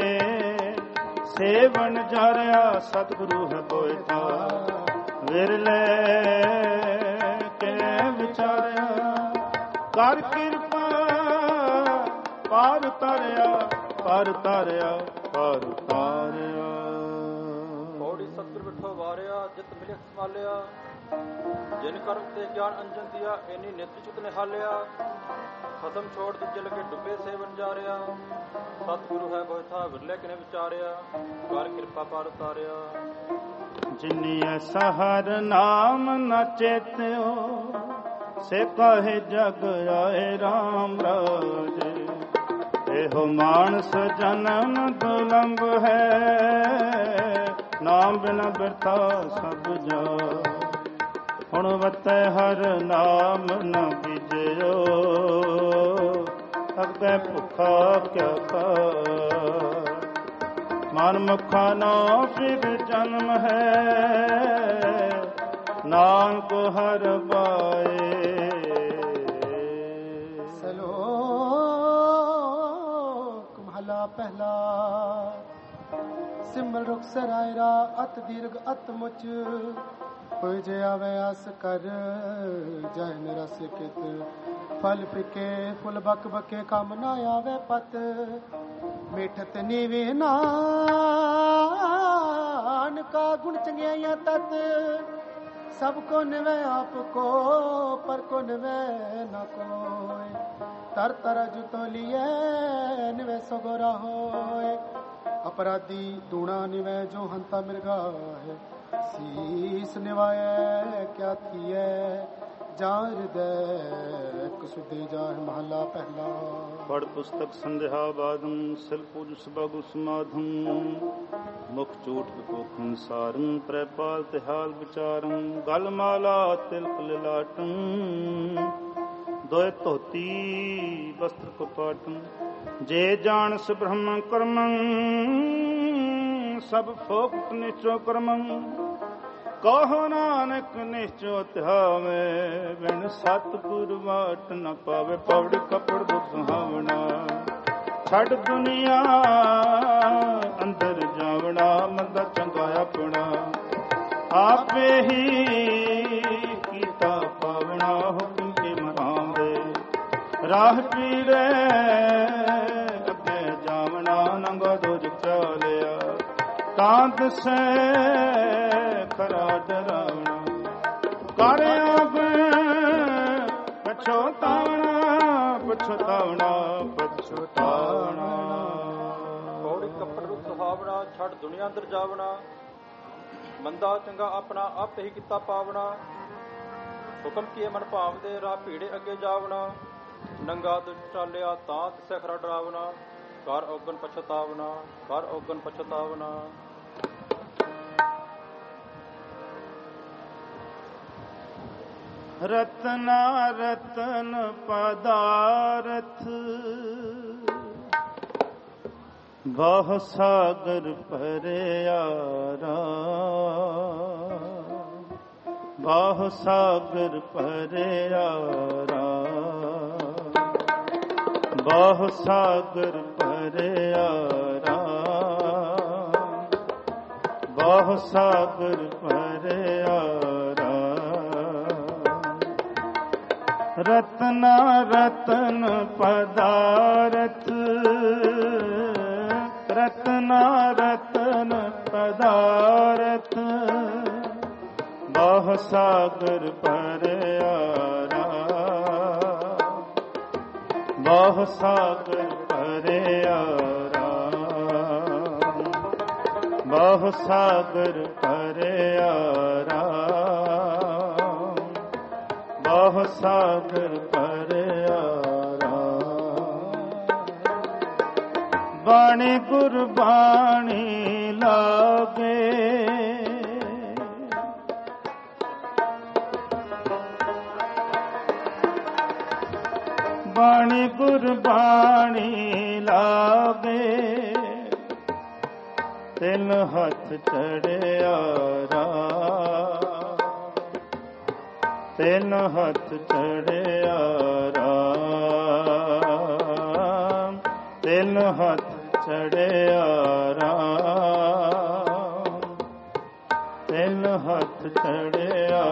सेवन जारिया सतगुरु है कोयता विरले के विचारिया कर कृपा पार तारिया पार तारिया पार तारिया पौड़ी सतगुर बिठो वारिया जित मिले संभालिया जिन कर्म ते ज्ञान अंजन दिया इन्हीं नेत्र चित निहालिया खत्म छोड़ दूजे लगे डुबे सेवन जा रिया सतगुरु है कोई था विरले किने विचारिया कर कृपा पार उतारिया जिन्नी सहर नाम न चेत्यो से कहे जग आए राम राज एहो मानस जन्म दुलंब है नाम बिना बिरथा सब जा हुण वतै हर नाम न बीजयो अगे भुखा क्या खा मन मुखा ना फिर जन्म है नानक हर बाए सलोक महला पहला सिमर रुख सरायरा अत दीर्घ अत मुच होय जे आवे आस कर जय निरस कित फल फिके फुल बक बके काम ना आवे पत मिठत नीवे नान का गुण चंगियाइयां तत सबको निवे आपको पर को निवे न कोय तर तर जुतो लिए निवे सगोरा होय अपराधी दूणा निवे जो हंता मिर्गा है शीस निवाए क्या थिए जान हृदय कसुदे जाए महला पहला पढ़ पुस्तक संध्या बादम सिल पूज सबगु समाधम मुख चोट विपोखन सारम त्रैपाल तिहाल विचारम गल माला तिलक लिलाटम दोय धोती वस्त्र कपाटम जे जानस ब्रह्म कर्मं सब फोक्त निश्चो कर्मं कहो नानक निश्चो ध्यावे बिन सतगुर वाट न पावे पौड़ी कपड़ दुख सुहावना छड़ दुनिया अंदर जावना मंदा चंगा अपना आपे ही कीता पावना हुक्म के मरांदे राह पीरे अगे जावना नंगा दो चालिया तांत से खरा डरावना कर आप पछोतावना पछोतावना पछोतावना पौड़ी कपड़ रुख सुहावना छड़ दुनिया अंदर जावना मंदा चंगा अपना आप ही किता पावना हुक्म किए मन भावदे राह भीड़े अगे जावना नंगा दुष्ट चालिया तांत से खरा डरावना कर औगन पछतावना कर औगन पछतावना रतना रतन पदारथ बहु सागर परयारा बहु सागर परयारा बहु सागर परयारा ਬਹੁ ਸਾਗਰ ਭਰਿਆ ਰਤਨਾ ਰਤਨ ਪਦਾਰਥ ਰਤਨਾ ਰਤਨ ਪਦਾਰਥ ਬਹੁ ਸਾਗਰ ਭਰਿਆ ਬਹੁ ਸਾਗਰ ਭਰਿਆ ਬਹੁ ਸਾਗਰ ਭਰਿਆ ਬਹੁ ਸਾਗਰ ਭਰਿਆ ਬਾਣੀ ਗੁਰਬਾਣੀ ਲਾਗੇ ਬਾਣੀ ਗੁਰਬਾਣੀ ਲਾਗੇ ਤਿੰਨ ਹੱਥ ਚੜਿਆ ਤਿੰਨ ਹੱਥ ਚੜਿਆ ਰਾਮ ਤਿੰਨ ਹੱਥ ਚੜਿਆ ਰਾਮ ਤਿੰਨ ਹੱਥ ਚੜਿਆ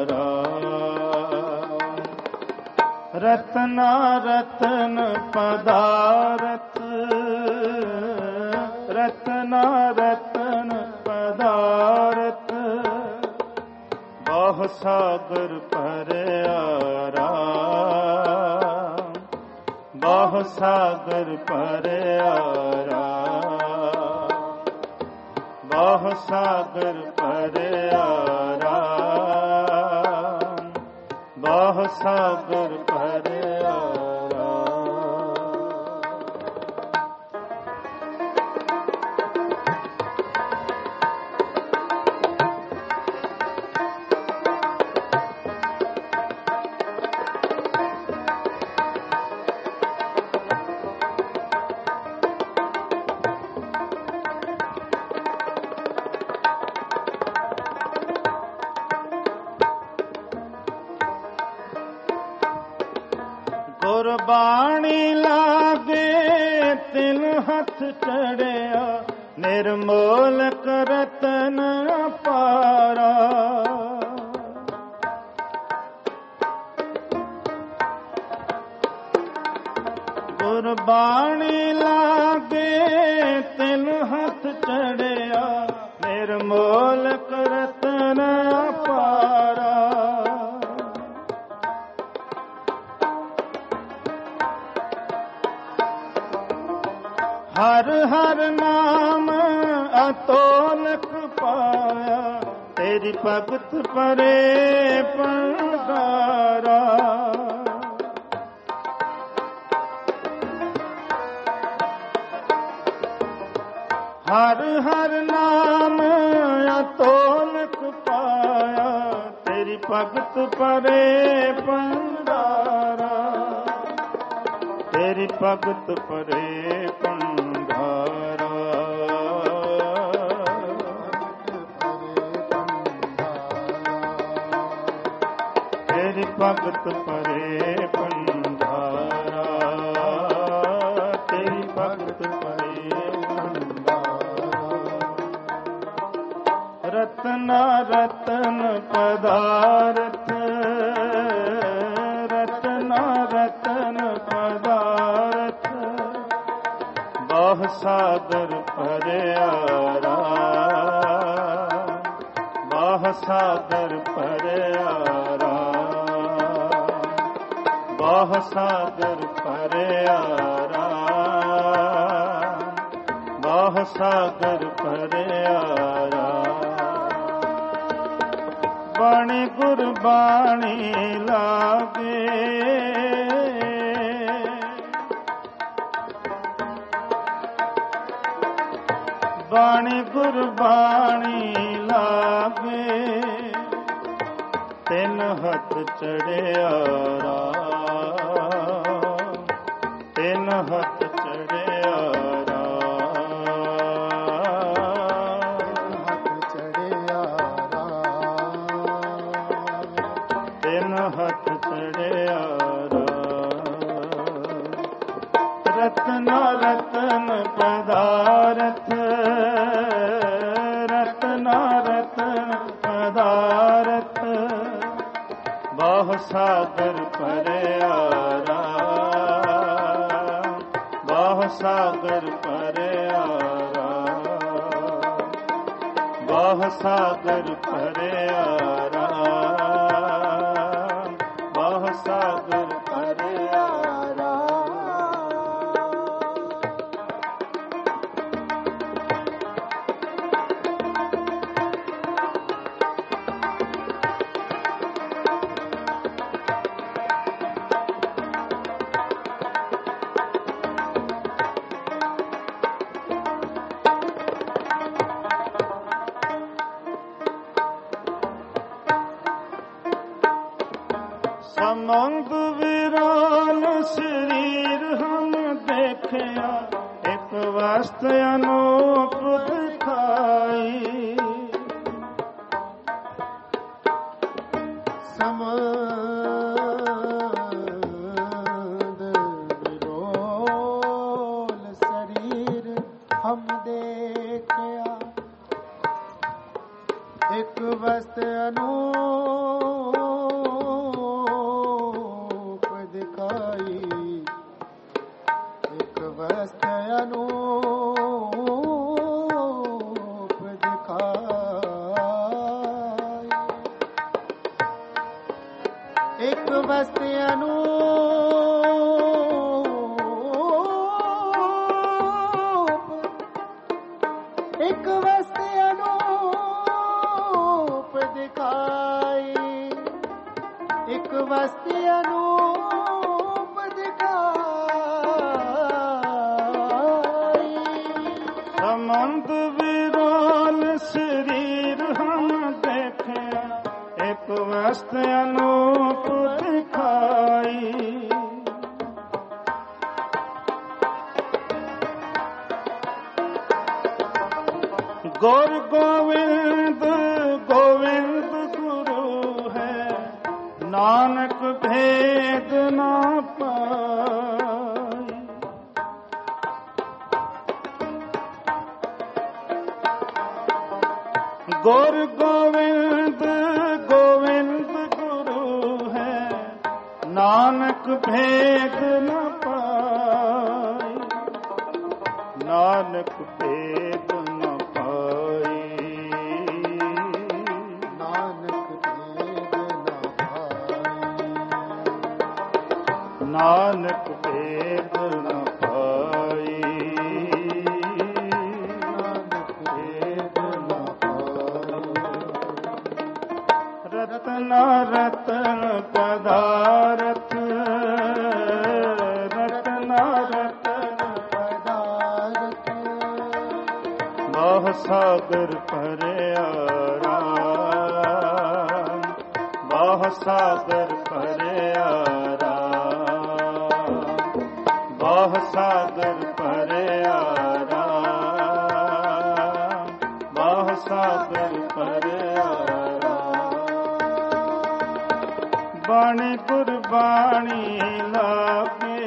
ਰਾਮ ਰਤਨਾ ਰਤਨ ਪਦਾਰਥ ਰਤਨਾ ਰਤਨ ਪਦਾਰਥ ਬਹੁ ਸਾਗਰ ਭਰਿਆ ਰਾਮ ਬਹੁ ਸਾਗਰ ਭਰਿਆ ਰਾਮ ਬਹੁ ਸਾਗਰ ਭਰਿਆ ਰਾਮ ਬਹੁ ਸਾਗਰ ਭਰਿਆ ਗੁਰਬਾਣੀ ਲਾਗੇ ਤਿਲ ਹੱਥ ਚੜਿਆ ਨਿਰਮੋਲਕ ਰਤਨ ਅਪਾਰਾ ਗੁਰਬਾਣੀ ਲਾਗੇ ਤਿਲ ਹੱਥ ਚੜਿਆ ਨਿਰਮੋਲਕ ਰਤਨ ਅਪਾਰਾ ਹਰ ਹਰ ਨਾਮ ਅਤੋਲਕ ਪਾਇਆ ਤੇਰੀ ਭਗਤ ਪਰੇ ਪੰਡਾਰਾ ਹਰ ਹਰ ਨਾਮ ਅਤੋਲਕ ਪਾਇਆ ਤੇਰੀ ਭਗਤ ਪਰੇ ਪੰਡਾਰਾ ਤੇਰੀ ਭਗਤ ਪਰੇ ਪੰਡਾਰਾ ਤੇਰੀ ਭਗਤ ਪਰੇ ਪੰਡਾਰਾ ਤੇਰੀ ਭਗਤ ਪਰੇ ਪੰਡਾਰਾ ਰਤਨਾ ਰਤਨ ਪਦਾਰਥ ਰਤਨਾ ਰਤਨ ਪਦਾਰਥ ਬਹੁ ਸਾਗਰ ਭਰਿਆ ਰਾਮ ਬਹੁ ਸਾਗਰ ਭਰਿਆ ਰਾਮ ਬਹੁ ਸਾਗਰ ਭਰਿਆ ਰਾਮ ਬਹੁ ਸਾਗਰ ਭਰਿਆ ਰਾਮ ਬਾਣੀ ਗੁਰਬਾਣੀ ਲਾਗੇ ਬਾਣੀ ਗੁਰਬਾਣੀ ਲਾਗੇ ਤਿੰਨ ਹੱਥ ਚੜਿਆ ਰਾਮ ਤਿੰਨ ਹੱਥ ਚੜਿਆ ਹੱਥ ਚੜਿਆ ਰਤਨਾ ਰਤਨ ਪਦਾਰਥ ਰਤਨਾ ਪਦਾਰਥ ਬਹੁ ਸਾਗਰ ਭਰਿਆ ਰਾਮ ਬਹੁ ਸਾਗਰ ਭਰਿਆ ਰਾਮ ਬਹੁ ਸਾਗਰ ਭਰਿਆ ਰਾਮ ਬਹੁ ਸਾਗਰ ਭਰਿਆ ਸਮੰਦ ਵਿਰਾਨ ਸਰੀਰ ਹਮ ਦੇਖਿਆ ਇੱਕ ਵਸਤ ਅਨੂਪ ਦਿਖਾਈ ਸਮੰਦ ਵਿਰੋਲ ਸਰੀਰ ਹਮ ਦੇਖਿਆ ਇੱਕ ਵਸਤ ਅਨੂਪ ਦਿਖਾਈ ਇੱਕ ਵਸਤ ਅਨੂਪ ਦਿਖਾਈ ਇੱਕ ਵਸਤ ਅਨੂਪ ਇੱਕ ਵਸਤ ਅਨੂਪ ਦਿਖਾਈ ਇੱਕ ਵਸਤ ਅਨੂਪ ਦਿਖਾਈ ਸਮੰਦ ਵਿਰਾਨ ਸਰੀਰ ਹਮ ਦੇਖਿਆ ਇੱਕ ਵਸਤ ਅਨੂਪ ਦਿਖਾਈ ਗੁਰ ਗੋਵਿੰਦ ਗੋਵਿੰਦ ਗੁਰੂ ਹੈ ਨਾਨਕ ਭੇਦ ਨਾ ਪਾਈ ਗੁਰ ਗੋਵਿੰਦ ਗੋਵਿੰਦ ਗੁਰੂ ਹੈ ਨਾਨਕ ਭੇਦ ਨਾ ਪਾਈ ਨਾਨਕ ਭੇਦ ਨਾ ਪਾਈ ਨਾਨਕ ਭੇਦ ਨਾ ਪਾਈ ਨਾਨਕ ਭੇਦ ਨਾ ਪਾਈ ਨਾਨਕ ਭੇਦ ਨਾ ਪਾਈ ਰਤਨ ਰਤਨ ਪਦਾਰਥ ਰਤਨ ਰਤਨ ਪਦਾਰਥ ਬਹੁ ਸਾਗਰ ਭਰਿਆ ਰਾਮ ਬਹੁ ਸਾਗਰ ਭਰਿਆ ਰਾਮ ਬਹੁ ਸਾਗਰ ਭਰਿਆ ਰਾਮ ਬਹੁ ਸਾਗਰ ਭਰਿਆ ਬਾਣੀ ਗੁਰਬਾਣੀ ਲਾਗੇ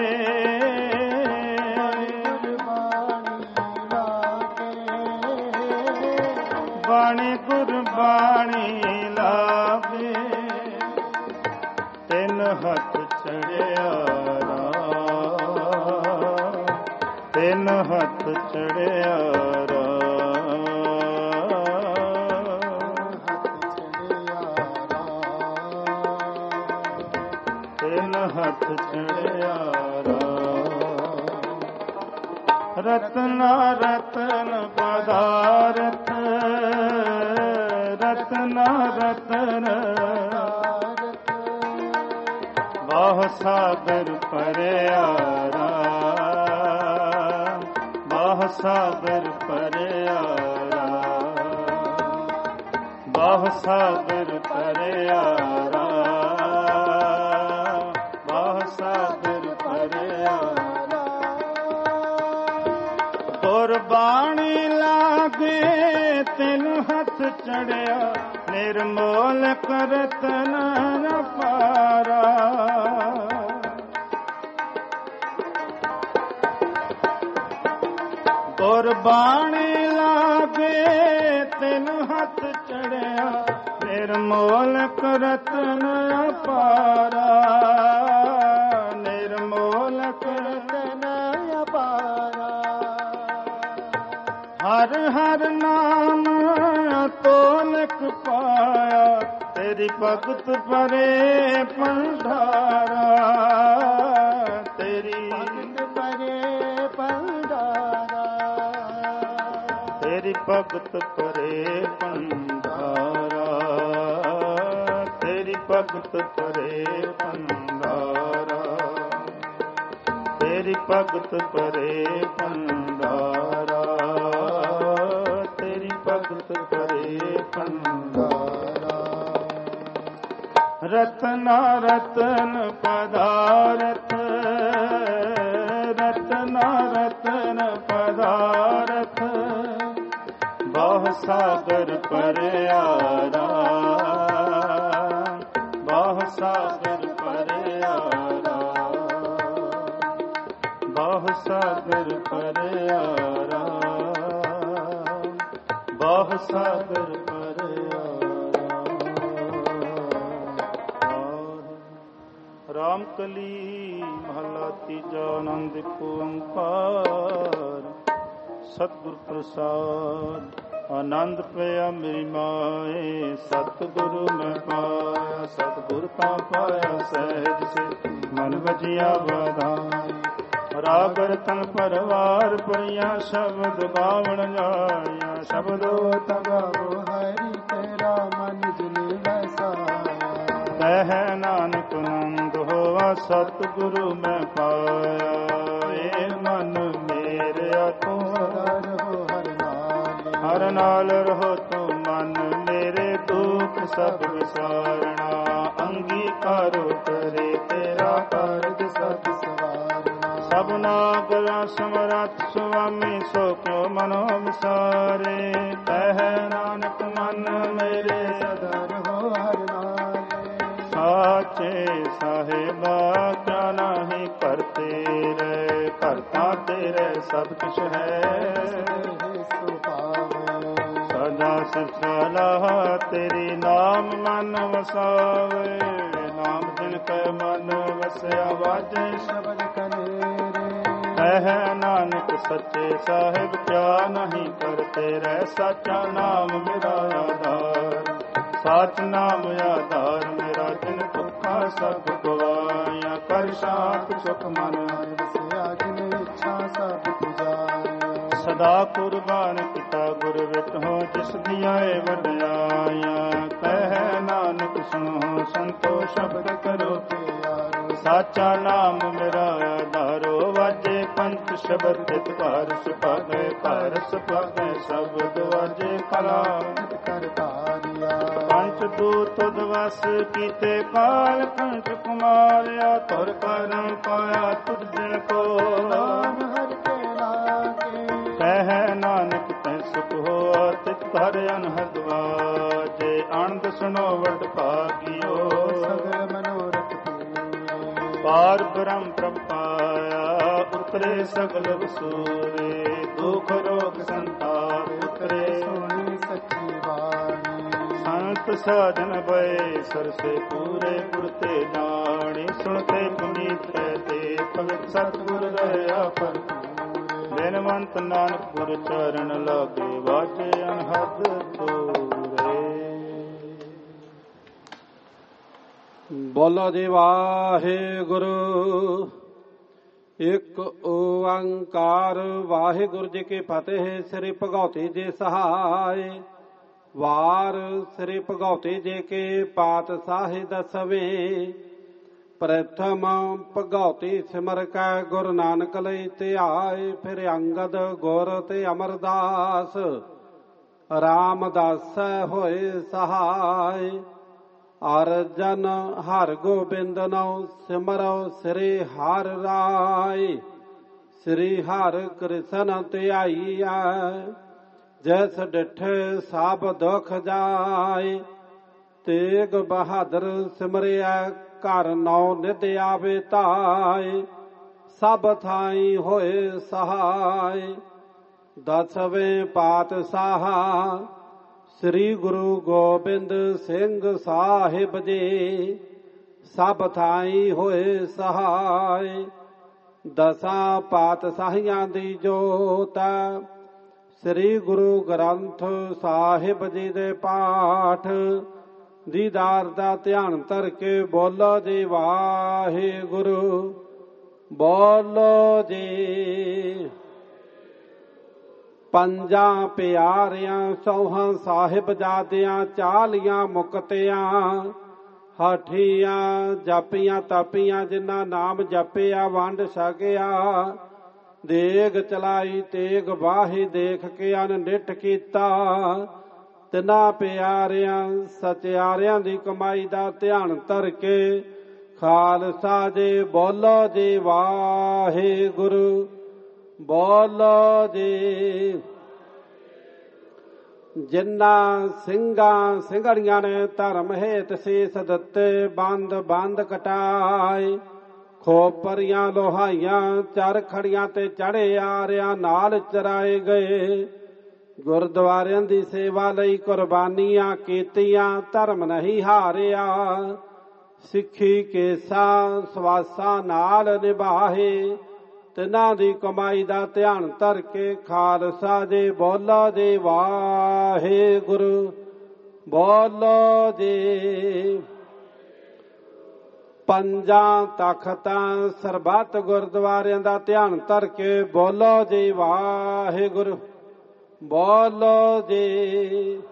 ਬਾਣੀ ਗੁਰਬਾਣੀ ਲਾਗੇ ਤਿੰਨ ਹੱਥ ਚੜਿਆ ਰਾਮ ਤਿੰਨ ਹੱਥ ਚੜਿਆ ਹੱਥ ਚੜਿਆ ਰਤਨ ਰਤਨ ਪਦਾਰਥ ਰਤਨ ਰਤਨ ਬਹੁ ਸਾਗਰ ਭਰਿਆ ਰਾਮ ਬਹੁ ਸਾਗਰ ਭਰਿਆ ਰਾਮ ਬਹੁ ਸਾਗਰ ਭਰਿਆ ਗੁਰਬਾਣੀ ਲਾਗੇ ਤਿੰਨ ਹੱਥ ਚੜਿਆ ਨਿਰਮੋਲ ਕਰਤ ਨ ਪਾਰਾ ਗੁਰਬਾਣੀ ਲਾਗੇ ਤਿੰਨ ਹੱਥ ਚੜਿਆ ਨਿਰਮੋਲਕ ਰਤਨ ਅਪਾਰਾ, ਨਿਰਮੋਲਕ ਰਤਨ ਅਪਾਰਾ। ਹਰ ਹਰ ਨਾਮ ਤੋਲਕ ਪਾਇਆ, ਤੇਰੀ ਭਗਤ ਪਰੇ ਭੰਡਾਰਾ, ਤੇਰੀ ਭਗਤ ਪਰੇ ਭੰਡਾਰਾ, ਤੇਰੀ ਭਗਤ ਪਰੇ ਭੰਡਾਰਾ, ਤੇਰੀ ਭਗਤ ਪਰੇ ਭੰਡਾਰਾ, ਤੇਰੀ ਭਗਤ ਪਰੇ ਭੰਡਾਰਾ, ਤੇਰੀ ਭਗਤ ਪਰੇ ਭੰਡਾਰਾ। ਰਤਨਾ ਰਤਨ ਪਦਾਰਥ, ਰਤਨਾ ਰਤਨ ਪਦਾਰਥ, ਬਹੁ ਸਾਗਰ ਪਰਿਆਰਾ, ਬਹੁ ਸਾਗਰ ਪਰਿਆਰਾ, ਬਹੁ ਸਾਗਰ ਪਰਿਆਰਾ, ਬਹੁ ਸਾਗਰ ਰਾਮ ਕਲੀ ਮਹਲਾ ਤੀਜਾ। ਆਨੰਦ ਓੰਕਾਰ ਸਤਿਗੁਰ ਪ੍ਰਸਾਦ। ਆਨੰਦ ਪਿਆ ਮੇਰੀ ਮਾਏ, ਸਤਿਗੁਰੂ ਮੈਂ ਪਾਇਆ, ਸਤਿਗੁਰ ਤਾਂ ਪਾਇਆ ਸਹਿਜ ਸੇ, ਮਨ ਵਜਿਆ ਵਧਾਈ। ਰਾਗ ਰਤਨ ਪਰਵਾਰ ਪਈਆ, ਸ਼ਬਦ ਗਾਵਣ ਜਾਇਆ, ਸ਼ਬਦੋ ਤਗਾਵੋ ਹਰੀ ਤੇਰਾ ਮਨ ਜਿਨੇ ਵਸਾਇਆ। ਕਹਿ ਨਾਨਕ ਨੰਦ ਹੋਵਾ, ਸਤਿਗੁਰੂ ਮੈਂ ਪਾਇਆ, ਏ ਮਨ ਮੇਰਿਆ ਤੂੰ ਸਦਾ ਰਹੋ ਹਰ ਨਾਲ, ਹਰ ਨਾਲ ਰਹੋ ਤੂੰ ਮਨ ਮੇਰੇ, ਦੁਖ ਸਭ ਵਿਸਾਰਣਾ, ਅੰਗੀਕਾਰੋ ਕਰੇ ਤੇਰਾ ਕਾਰਜ ਸਭ ਸਵਾਰਨਾ। ਸਭਨਾ ਗੁਰਾਂ ਸਮਰੱਥ ਸੁਆਮੀ, ਸੋ ਕਿਉ ਮਨੋ ਵਿਸਾਰੇ। ਕਹਿ ਨਾਨਕ ਮਨ ਮੇਰੇ ਸਦਾ ਰਹੋ ਹਰ ਨਾਲ, ਸਾਚੇ ਸਾਹਿਬਾ ਕਿਆ ਨਾਹੀ ਘਰ ਤੇਰੇ, ਘਰ ਤਾਂ ਤੇਰੇ ਸਭ ਕੁਛ ਹੈ, ਸਦਾ ਸਿਫਲਾ ਤੇਰੀ ਨਾਮ ਮਨ ਵਸਾਵੇ। ਨਾਮ ਜਿਨ ਕੈ ਮਨ ਵਸਿਆ, ਵਾਜੇ ਸ਼ਬਦ ਕਨੇਰੇ। ਕਹਿ ਨਾਨਕ ਸੱਚੇ ਸਾਹਿਬ ਕਿਆ ਨਹੀਂ ਕਰ ਤੇਰੇ, ਸਾਚਾ ਨਾਮ ਮੇਰਾ ਆਧਾਰ, ਸਾਚ ਨਾਮ ਆਧਾਰ ਮੇਰਾ, ਜਿਨ ਦੁੱਖਾਂ ਸਭ ਗਵਾਇਆ। ਕਰ ਸ਼ਾਂਤ ਸੁਖ ਮਨ ਵਸਿਆ, ਜਿਨ ਇੱਛਾ ਸਭ ਪੁਜਾਇਆ। ਸਦਾ ਕੁਰਬਾਨ ਕੀਤਾ ਗੁਰ ਵਿਟਹੁ, ਜਿਸ ਦੀਆਂ ਏ ਵਡਿਆਈਆਂ। ਕਹਿ ਨਾਨਕ ਸੁਣੋ ਸੰਤੋ ਸ਼ਬਦ ਕਰੋ ਪਿਆਰੋ, ਸਾਚਾ ਨਾਮ ਮੇਰਾ ਆਧਾਰੋ। ਵਾਜੇ ਪੰਚ ਸ਼ਬਦ ਤਿਤ ਘਰ ਸੁਭਾਗੇ, ਘਰ ਸੁਭਾਗੇ ਸ਼ਬਦ ਵਾਜੇ ਕਲਾ ਕਰ ਧਾਰਿਆ। ਪੰਚ ਦੂਤ ਦਵਸ ਕੀਤੇ ਕਾਲ ਕੰਠ ਕੁਮਾਰਿਆ, ਤੁਰ ਕਰਮ ਪਾਇਆ ਤੁਧ ਦਿਨ ਕੋ, ਨਾਮ ਹਰਿ ਕੇ ਲਾਗੇ। ਕਹਿ ਨਾਨਕ ਤੈ ਸੁਖ ਹੋਆ, ਤਿਤ ਘਰ ਅਨਹਦ ਵਾਜੇ। ਆਨੰਦ ਸੁਣੋ ਵਡ ਭਾਗਿਓ, ਸਗਲ ਮਨੋਰਥ ਪੂਰੇ। ਪਾਰ ਬ੍ਰਹਮ ਪ੍ਰਭ ਪਾਇਆ, ਉਤਰੇ ਸਗਲ ਵਸੂਰੇ। ਦੁਖ ਰੋਗ ਸੰਤਾਪ ਉਤਰੇ, ਸੁਣੀ ਸੱਚੀ ਬਾਣੀ। ਸੰਤ ਸਾਜਨ ਬਏ ਸਰਸੇ ਪੂਰੇ, ਗੁਰ ਤੇ ਜਾਣੀ। ਸੁਣਤੇ ਪੁਨੀਤ ਤੇ ਭਗਤ ਸਤਿਗੁਰ ਰਹਿਆ ਭਰਪੂਰੇ। ਬਿਨਵੰਤ ਨਾਨਕ ਗੁਰ ਚਰਨ ਲਾਗੇ, ਵਾਜੇ ਅਨਹਦ ਤੋਰੇ। ਬੋਲੋ ਜੀ ਵਾਹਿਗੁਰੂ। ਇਕ ਓੰਕਾਰ ਵਾਹਿਗੁਰੂ ਜੀ ਕੀ ਫਤਿਹ। ਸ੍ਰੀ ਭਗਉਤੀ ਜੀ ਸਹਾਇ। ਵਾਰ ਸ੍ਰੀ ਭਗਉਤੀ ਜੀ ਕੇ ਪਾਤਸ਼ਾਹੀ ਦਸਵੇਂ। ਪ੍ਰਥਮ ਭਗਉਤੀ ਸਿਮਰ ਕੈ ਗੁਰੂ ਨਾਨਕ ਲਈ ਧਿਆਏ। ਫਿਰ ਅੰਗਦ ਗੁਰ ਤੇ ਅਮਰਦਾਸ ਰਾਮਦਾਸ ਹੋਏ ਸਹਾਇ। ਅਰਜਨ ਹਰ ਗੋਬਿੰਦ ਨਉ ਸਿਮਰੋ ਸ੍ਰੀ ਹਰਿ ਰਾਇ। ਸ੍ਰੀ ਹਰਿ ਕ੍ਰਿਸ਼ਨ ਧਿਆਈਐ। ਜੈਸ ਡਿਠੇ ਸਭ ਦੁਖ ਜਾਏ। ਤੇਗ ਬਹਾਦਰ ਸਿਮਰਿਆ ਘਰ ਨੌ ਨਿਧ ਆਵੇ ਧਾਇ। ਸਭ ਥਾਈ ਹੋਏ ਸਹਾਇ। ਦਸਵੇਂ ਪਾਤਸ਼ਾਹ ਸ੍ਰੀ ਗੁਰੂ ਗੋਬਿੰਦ ਸਿੰਘ ਸਾਹਿਬ ਜੀ ਸਭ ਥਾਈ ਹੋਏ ਸਹਾਈ। ਦਸਾਂ ਪਾਤਸ਼ਾਹੀਆਂ ਦੀ ਜੋਤ ਸ੍ਰੀ ਗੁਰੂ ਗ੍ਰੰਥ ਸਾਹਿਬ ਜੀ ਦੇ ਪਾਠ ਦੀਦਾਰ ਦਾ ਧਿਆਨ ਧਰ ਕੇ ਬੋਲੋ ਜੀ ਵਾਹਿਗੁਰੂ। ਬੋਲੋ ਜੀ। ਪੰਜਾਂ ਪਿਆਰਿਆਂ ਸੌਹਾਂ ਸਾਹਿਬਜ਼ਾਦਿਆਂ 40 ਮੁਕਤਿਆਂ ਹਾਠੀਆਂ ਜਾਪੀਆਂ ਤਾਪੀਆਂ ਜਿਨ੍ਹਾਂ ਨਾਮ ਜਪਿਆ ਵੰਡ ਸਕਿਆ। ਦੇਗ ਚਲਾਈ ਤੇਗ ਵਾਹੀ ਦੇਖ ਕੇ ਅਨੰਡਿਠ ਕੀਤਾ। ਤਿਨਾਂ ਪਿਆਰਿਆਂ ਸਚਿਆਰਿਆਂ ਦੀ ਕਮਾਈ ਦਾ ਧਿਆਨ ਧਰ ਕੇ ਖਾਲਸਾ ਜੀ ਬੋਲੋ ਜੀ ਵਾਹਿਗੁਰੂ। ਬੋਲੋ ਜੀ। ਜਿਨ੍ਹਾਂ ਸਿੰਘਾਂ ਸਿੰਘੜੀਆਂ ਨੇ ਧਰਮ ਹੇਤ ਸੀਸ ਦਿੱਤੇ ਬੰਦ ਬੰਦ ਕਟਾਏ। ਖੋਪਰੀਆਂ ਲੋਹਾਈਆਂ ਚਰਖੜੀਆਂ ਤੇ ਚੜੇ ਆਰਿਆਂ ਨਾਲ ਚਰਾਏ ਗਏ। ਗੁਰਦੁਆਰਿਆਂ ਦੀ ਸੇਵਾ ਲਈ ਕੁਰਬਾਨੀਆਂ ਕੀਤੀਆਂ ਧਰਮ ਨਹੀਂ ਹਾਰਿਆ। ਸਿੱਖੀ ਕੇਸਾਂ ਸਵਾਸਾਂ ਨਾਲ ਨਿਭਾਏ। ਤਿਨਾਂ ਦੀ ਕਮਾਈ ਦਾ ਧਿਆਨ ਧਰ ਕੇ ਖਾਲਸਾ ਜੀ ਬੋਲੋ ਜੀ ਵਾਹਿਗੁਰੂ। ਬੋਲੋ ਜੀ। ਪੰਜਾਂ ਤਖਤਾਂ ਸਰਬੱਤ ਗੁਰਦੁਆਰਿਆਂ ਦਾ ਧਿਆਨ ਧਰ ਕੇ ਬੋਲੋ ਜੀ ਵਾਹਿਗੁਰੂ। ਬੋਲੋ ਜੀ।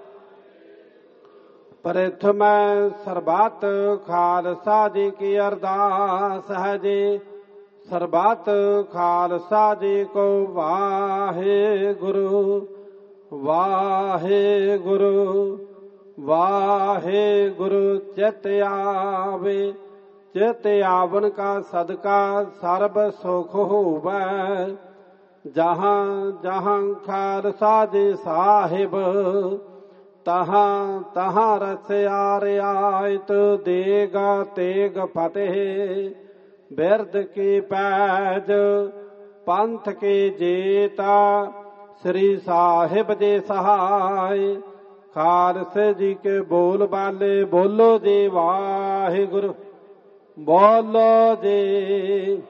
ਪ੍ਰਥਮੈ ਸਰਬੱਤ ਖਾਲਸਾ ਜੀ ਕੀ ਅਰਦਾਸ ਹੈ ਜੀ। ਸਰਬੱਤ ਖਾਲਸਾ ਜੀ ਕੋ ਵਾਹਿਗੁਰੂ ਵਾਹਿਗੁਰੂ ਵਾਹਿਗੁਰੂ। ਚਿਤ ਆਵੇ ਚਿਤ ਆਵਨ ਕਾ ਸਦਕਾ ਸਰਬ ਸੁਖ ਹੋਵੈ। ਜਹਾਂ ਜਹਾਂ ਖਾਲਸਾ ਜੀ ਸਾਹਿਬ ਤਹਾਂ ਤਹਾਂ ਰਸਿਆ ਰਿਆਇਤ ਦੇਗਾ ਤੇਗ ਫਤਿਹ। ਬਿਰਦ ਕੀ ਪੈਜ ਪੰਥ ਕੀ ਜੀਤਾ ਸ੍ਰੀ ਸਾਹਿਬ ਜੀ ਸਹਾਈ। ਖਾਲਸੇ ਜੀ ਕੇ ਬੋਲ ਬਾਲੇ ਬੋਲੋ ਜੀ ਵਾਹਿਗੁਰੂ। ਬੋਲੋ ਜੀ।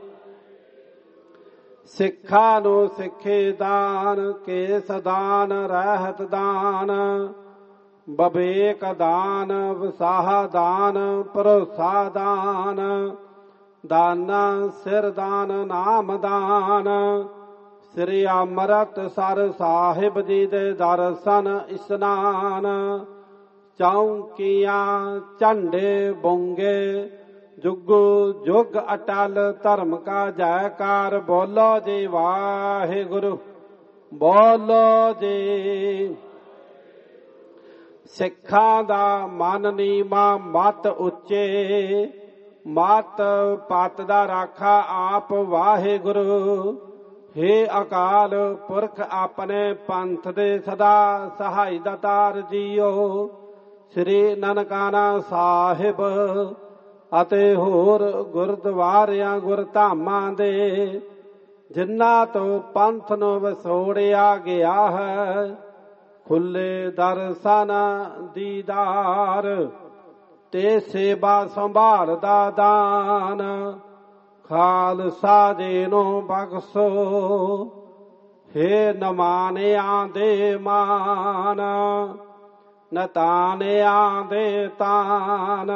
ਸਿੱਖਾਂ ਨੂੰ ਸਿੱਖੇ ਦਾਨ ਕੇਸ ਦਾਨ ਰਹਿਤ ਦਾਨ ਬਵੇਕ ਦਾਨ ਵਸਾਹ ਦਾਨ ਭਰੋਸਾ ਦਾਨ ਦਾਨਾ ਸਿਰ ਦਾਨ ਨਾਮ ਦਾਨ। ਸ੍ਰੀ ਅੰਮ੍ਰਿਤਸਰ ਸਾਹਿਬ ਜੀ ਦੇ ਦਰਸ਼ਨ ਇਸ਼ਨਾਨ। ਚੌਂਕੀਆਂ ਝੰਡੇ ਬੁੰਗੇ ਜੁਗੋ ਜੁਗ ਅਟਲ ਧਰਮ ਕਾ ਜੈਕਾਰ। ਬੋਲੋ ਜੀ ਵਾਹਿਗੁਰੂ। ਬੋਲੋ ਜੀ। ਸਿੱਖਾਂ ਦਾ ਮਨ ਨੀਵਾਂ ਮਤ ਉੱਚੇ ਮਤ ਪਤ ਦਾ ਰਾਖਾ ਆਪ ਵਾਹਿਗੁਰੂ। ਹੇ ਅਕਾਲ ਪੁਰਖ ਆਪਣੇ ਪੰਥ ਦੇ ਸਦਾ ਸਹਾਈ ਦਾਤਾਰ ਜੀਓ। ਸ੍ਰੀ ਨਨਕਾਣਾ ਸਾਹਿਬ ਅਤੇ ਹੋਰ ਗੁਰਦੁਆਰਿਆਂ ਗੁਰਧਾਮਾਂ ਦੇ ਜਿਨ੍ਹਾਂ ਤੋਂ ਪੰਥ ਨੂੰ ਵਿਛੋੜਿਆ ਗਿਆ ਹੈ ਖੁੱਲੇ ਦਰਸ਼ਨ ਦੀਦਾਰ ਤੇ ਸੇਵਾ ਸੰਭਾਲ ਦਾ ਦਾਨ। ਖਾਲਸਾ ਜੀ ਨੂੰ ਬਖਸ਼ੋ ਹੇ ਨਮਾਨਿਆਂ ਦੇ ਮਾਨ ਨਤਾਨਿਆਂ ਦੇ ਤਾਨ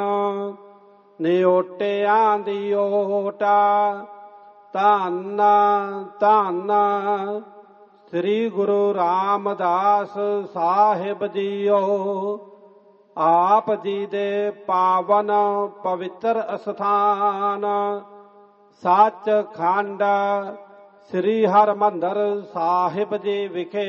ਨਿਓਟਿਆਂ ਦੀ ਓਟਾ ਧੰਨ ਧੰਨ ਸ੍ਰੀ ਗੁਰੂ ਰਾਮਦਾਸ ਸਾਹਿਬ ਜੀਓ। ਆਪ ਜੀ ਦੇ ਪਾਵਨ ਪਵਿੱਤਰ ਅਸਥਾਨ ਸੱਚਖੰਡ ਸ੍ਰੀ ਹਰਿਮੰਦਰ ਸਾਹਿਬ ਜੀ ਵਿਖੇ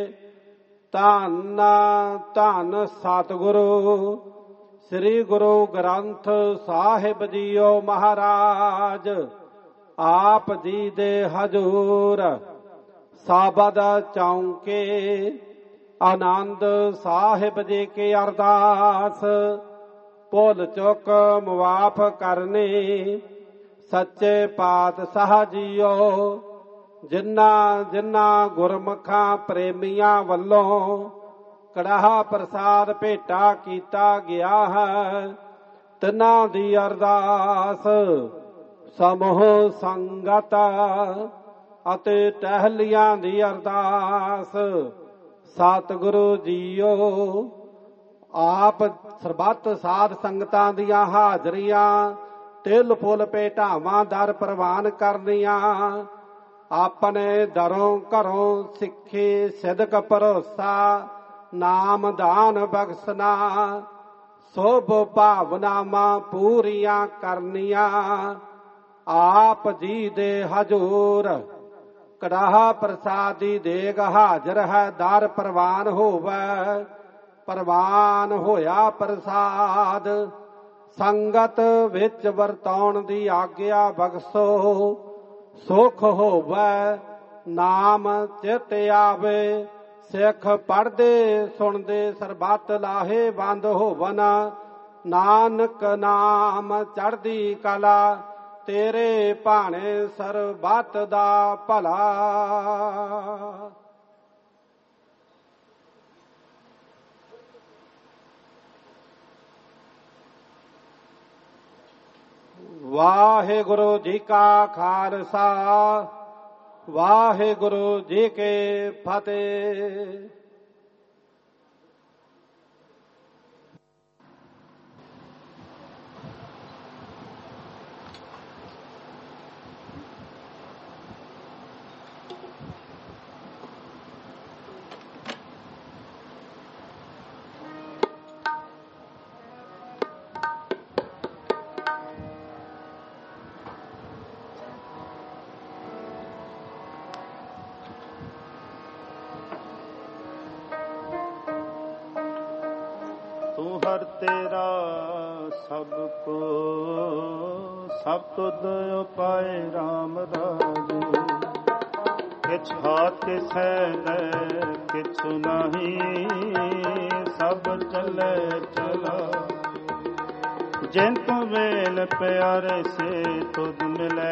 ਧੰਨ ਧੰਨ ਸਤਿਗੁਰੂ ਸ੍ਰੀ ਗੁਰੂ ਗ੍ਰੰਥ ਸਾਹਿਬ ਜੀਓ ਮਹਾਰਾਜ ਆਪ ਜੀ ਦੇ ਹਜ਼ੂਰ ਸਾਬਦ ਚੌਂਕੇ ਆਨੰਦ ਸਾਹਿਬ ਜੀ ਕੀ ਅਰਦਾਸ ਭੁੱਲ ਚੁੱਕ ਮੁਆਫ ਕਰਨੀ ਸੱਚੇ ਪਾਤਸ਼ਾਹ ਜੀਓ। ਜਿਨ੍ਹਾਂ ਜਿਨ੍ਹਾਂ ਗੁਰਮੁਖਾਂ ਪ੍ਰੇਮੀਆਂ ਵੱਲੋਂ ਕੜਾਹਾ ਪ੍ਰਸਾਦ ਭੇਟਾ ਕੀਤਾ ਗਿਆ ਹੈ। ਤਿੰਨਾਂ ਦੀ ਅਰਦਾਸ ਸਮੂਹ ਸੰਗਤ ਅਤੇ ਟਹਿਲੀਆਂ ਦੀ ਅਰਦਾਸ। ਸਤਿਗੁਰੂ ਜੀਓ ਆਪ ਸਰਬੱਤ ਸਾਧ ਸੰਗਤਾਂ ਦੀਆਂ ਹਾਜ਼ਰੀਆਂ ਤਿਲ ਫੁੱਲ ਭੇਟਾਵਾਂ ਦਰ ਪ੍ਰਵਾਨ ਕਰਨੀਆਂ। ਆਪਣੇ ਦਰੋਂ ਘਰੋਂ ਸਿੱਖੀ ਸਿਦਕ ਭਰੋਸਾ ਨਾਮ ਦਾਨ ਬਖਸ਼ਣਾ। ਸੁਭ ਭਾਵਨਾਵਾਂ ਪੂਰੀਆਂ ਕਰਨੀਆਂ। ਆਪ ਜੀ ਦੇ ਹਜ਼ੂਰ ਕੜਾਹਾ ਪ੍ਰਸਾਦ ਦੀ ਦੇਗ ਹਾਜ਼ਰ ਹੈ। ਦਰ ਪ੍ਰਵਾਨ ਹੋਵੇ। ਪ੍ਰਵਾਨ ਹੋਇਆ ਪ੍ਰਸਾਦ ਸੰਗਤ ਵਿੱਚ ਵਰਤਾਉਣ ਦੀ ਆਗਿਆ ਬਖਸ਼ੋ। ਸੁਖ ਹੋਵੇ ਨਾਮ ਚਿਤ ਆਵੇ। ਸਿੱਖ ਪੜ੍ਹਦੇ ਸੁਣਦੇ ਸਰਬੱਤ ਲਾਹੇ ਬੰਦ ਹੋਵਨ। ਨਾਨਕ ਨਾਮ ਚੜ੍ਹਦੀ ਕਲਾ ਤੇਰੇ ਭਾਣੇ ਸਰਬੱਤ ਦਾ ਭਲਾ। ਵਾਹਿਗੁਰੂ ਜੀ ਕਾ ਖਾਲਸਾ ਵਾਹਿਗੁਰੂ ਜੀ ਕੀ ਫਤਿਹ। ਤੂੰ ਹਰ ਤੇਰਾ ਸਭ ਕੋ ਸਭ ਤੁਧ ਉਪਾਏ ਰਾਮ ਰਾਜੇ। ਕਿਛ ਹਾਥ ਕਿਸੈ ਦੇ ਕਿਛ ਨਹੀਂ ਸਭ ਚਲੇ ਚਲਾ। ਜਿਨ ਤੂੰ ਵੇਲ ਪਿਆਰੇ ਸੇ ਤੁਧ ਮਿਲੇ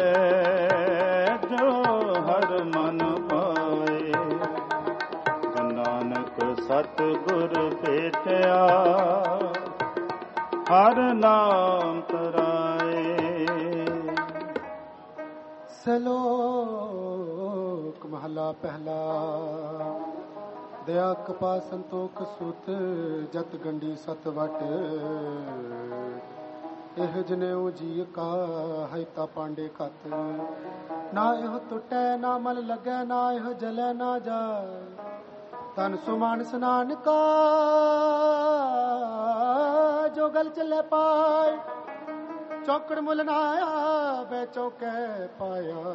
ਜੋ ਹਰ ਮਨ ਪਾਏ। ਨਾਨਕ ਸਤਿਗੁਰ ਭੇਟਿਆ ਹਰ ਨਾਮ ਤਰਾਏ। ਸਲੋਕ ਮਹਲਾ ਪਹਿਲਾ। ਦਇਆ ਕਪਾ ਸੰਤੋਖ ਸੁਤ ਜਤ ਗੰਢੀ ਸਤ ਵਟ। ਇਹ ਜਨੇਊ ਜੀ ਕਾ ਹੈ ਤਾ ਪਾਂਡੇ ਖਤ। ਨਾ ਇਹ ਟੁੱਟੈ ਨਾ ਮਨ ਲੱਗੈ ਨਾ ਇਹ ਜਲੈ ਨਾ ਜਾਏ। ਤਨ ਸੁਮਾਨ ਸਨਾਨ ਕਾ ਜੋ ਗਲ ਚੱਲੇ ਪਾਏ। ਚੌਕੜ ਮੁੱਲ ਨਾ ਆਵੇ ਚੌਕੇ ਪਾਇਆ।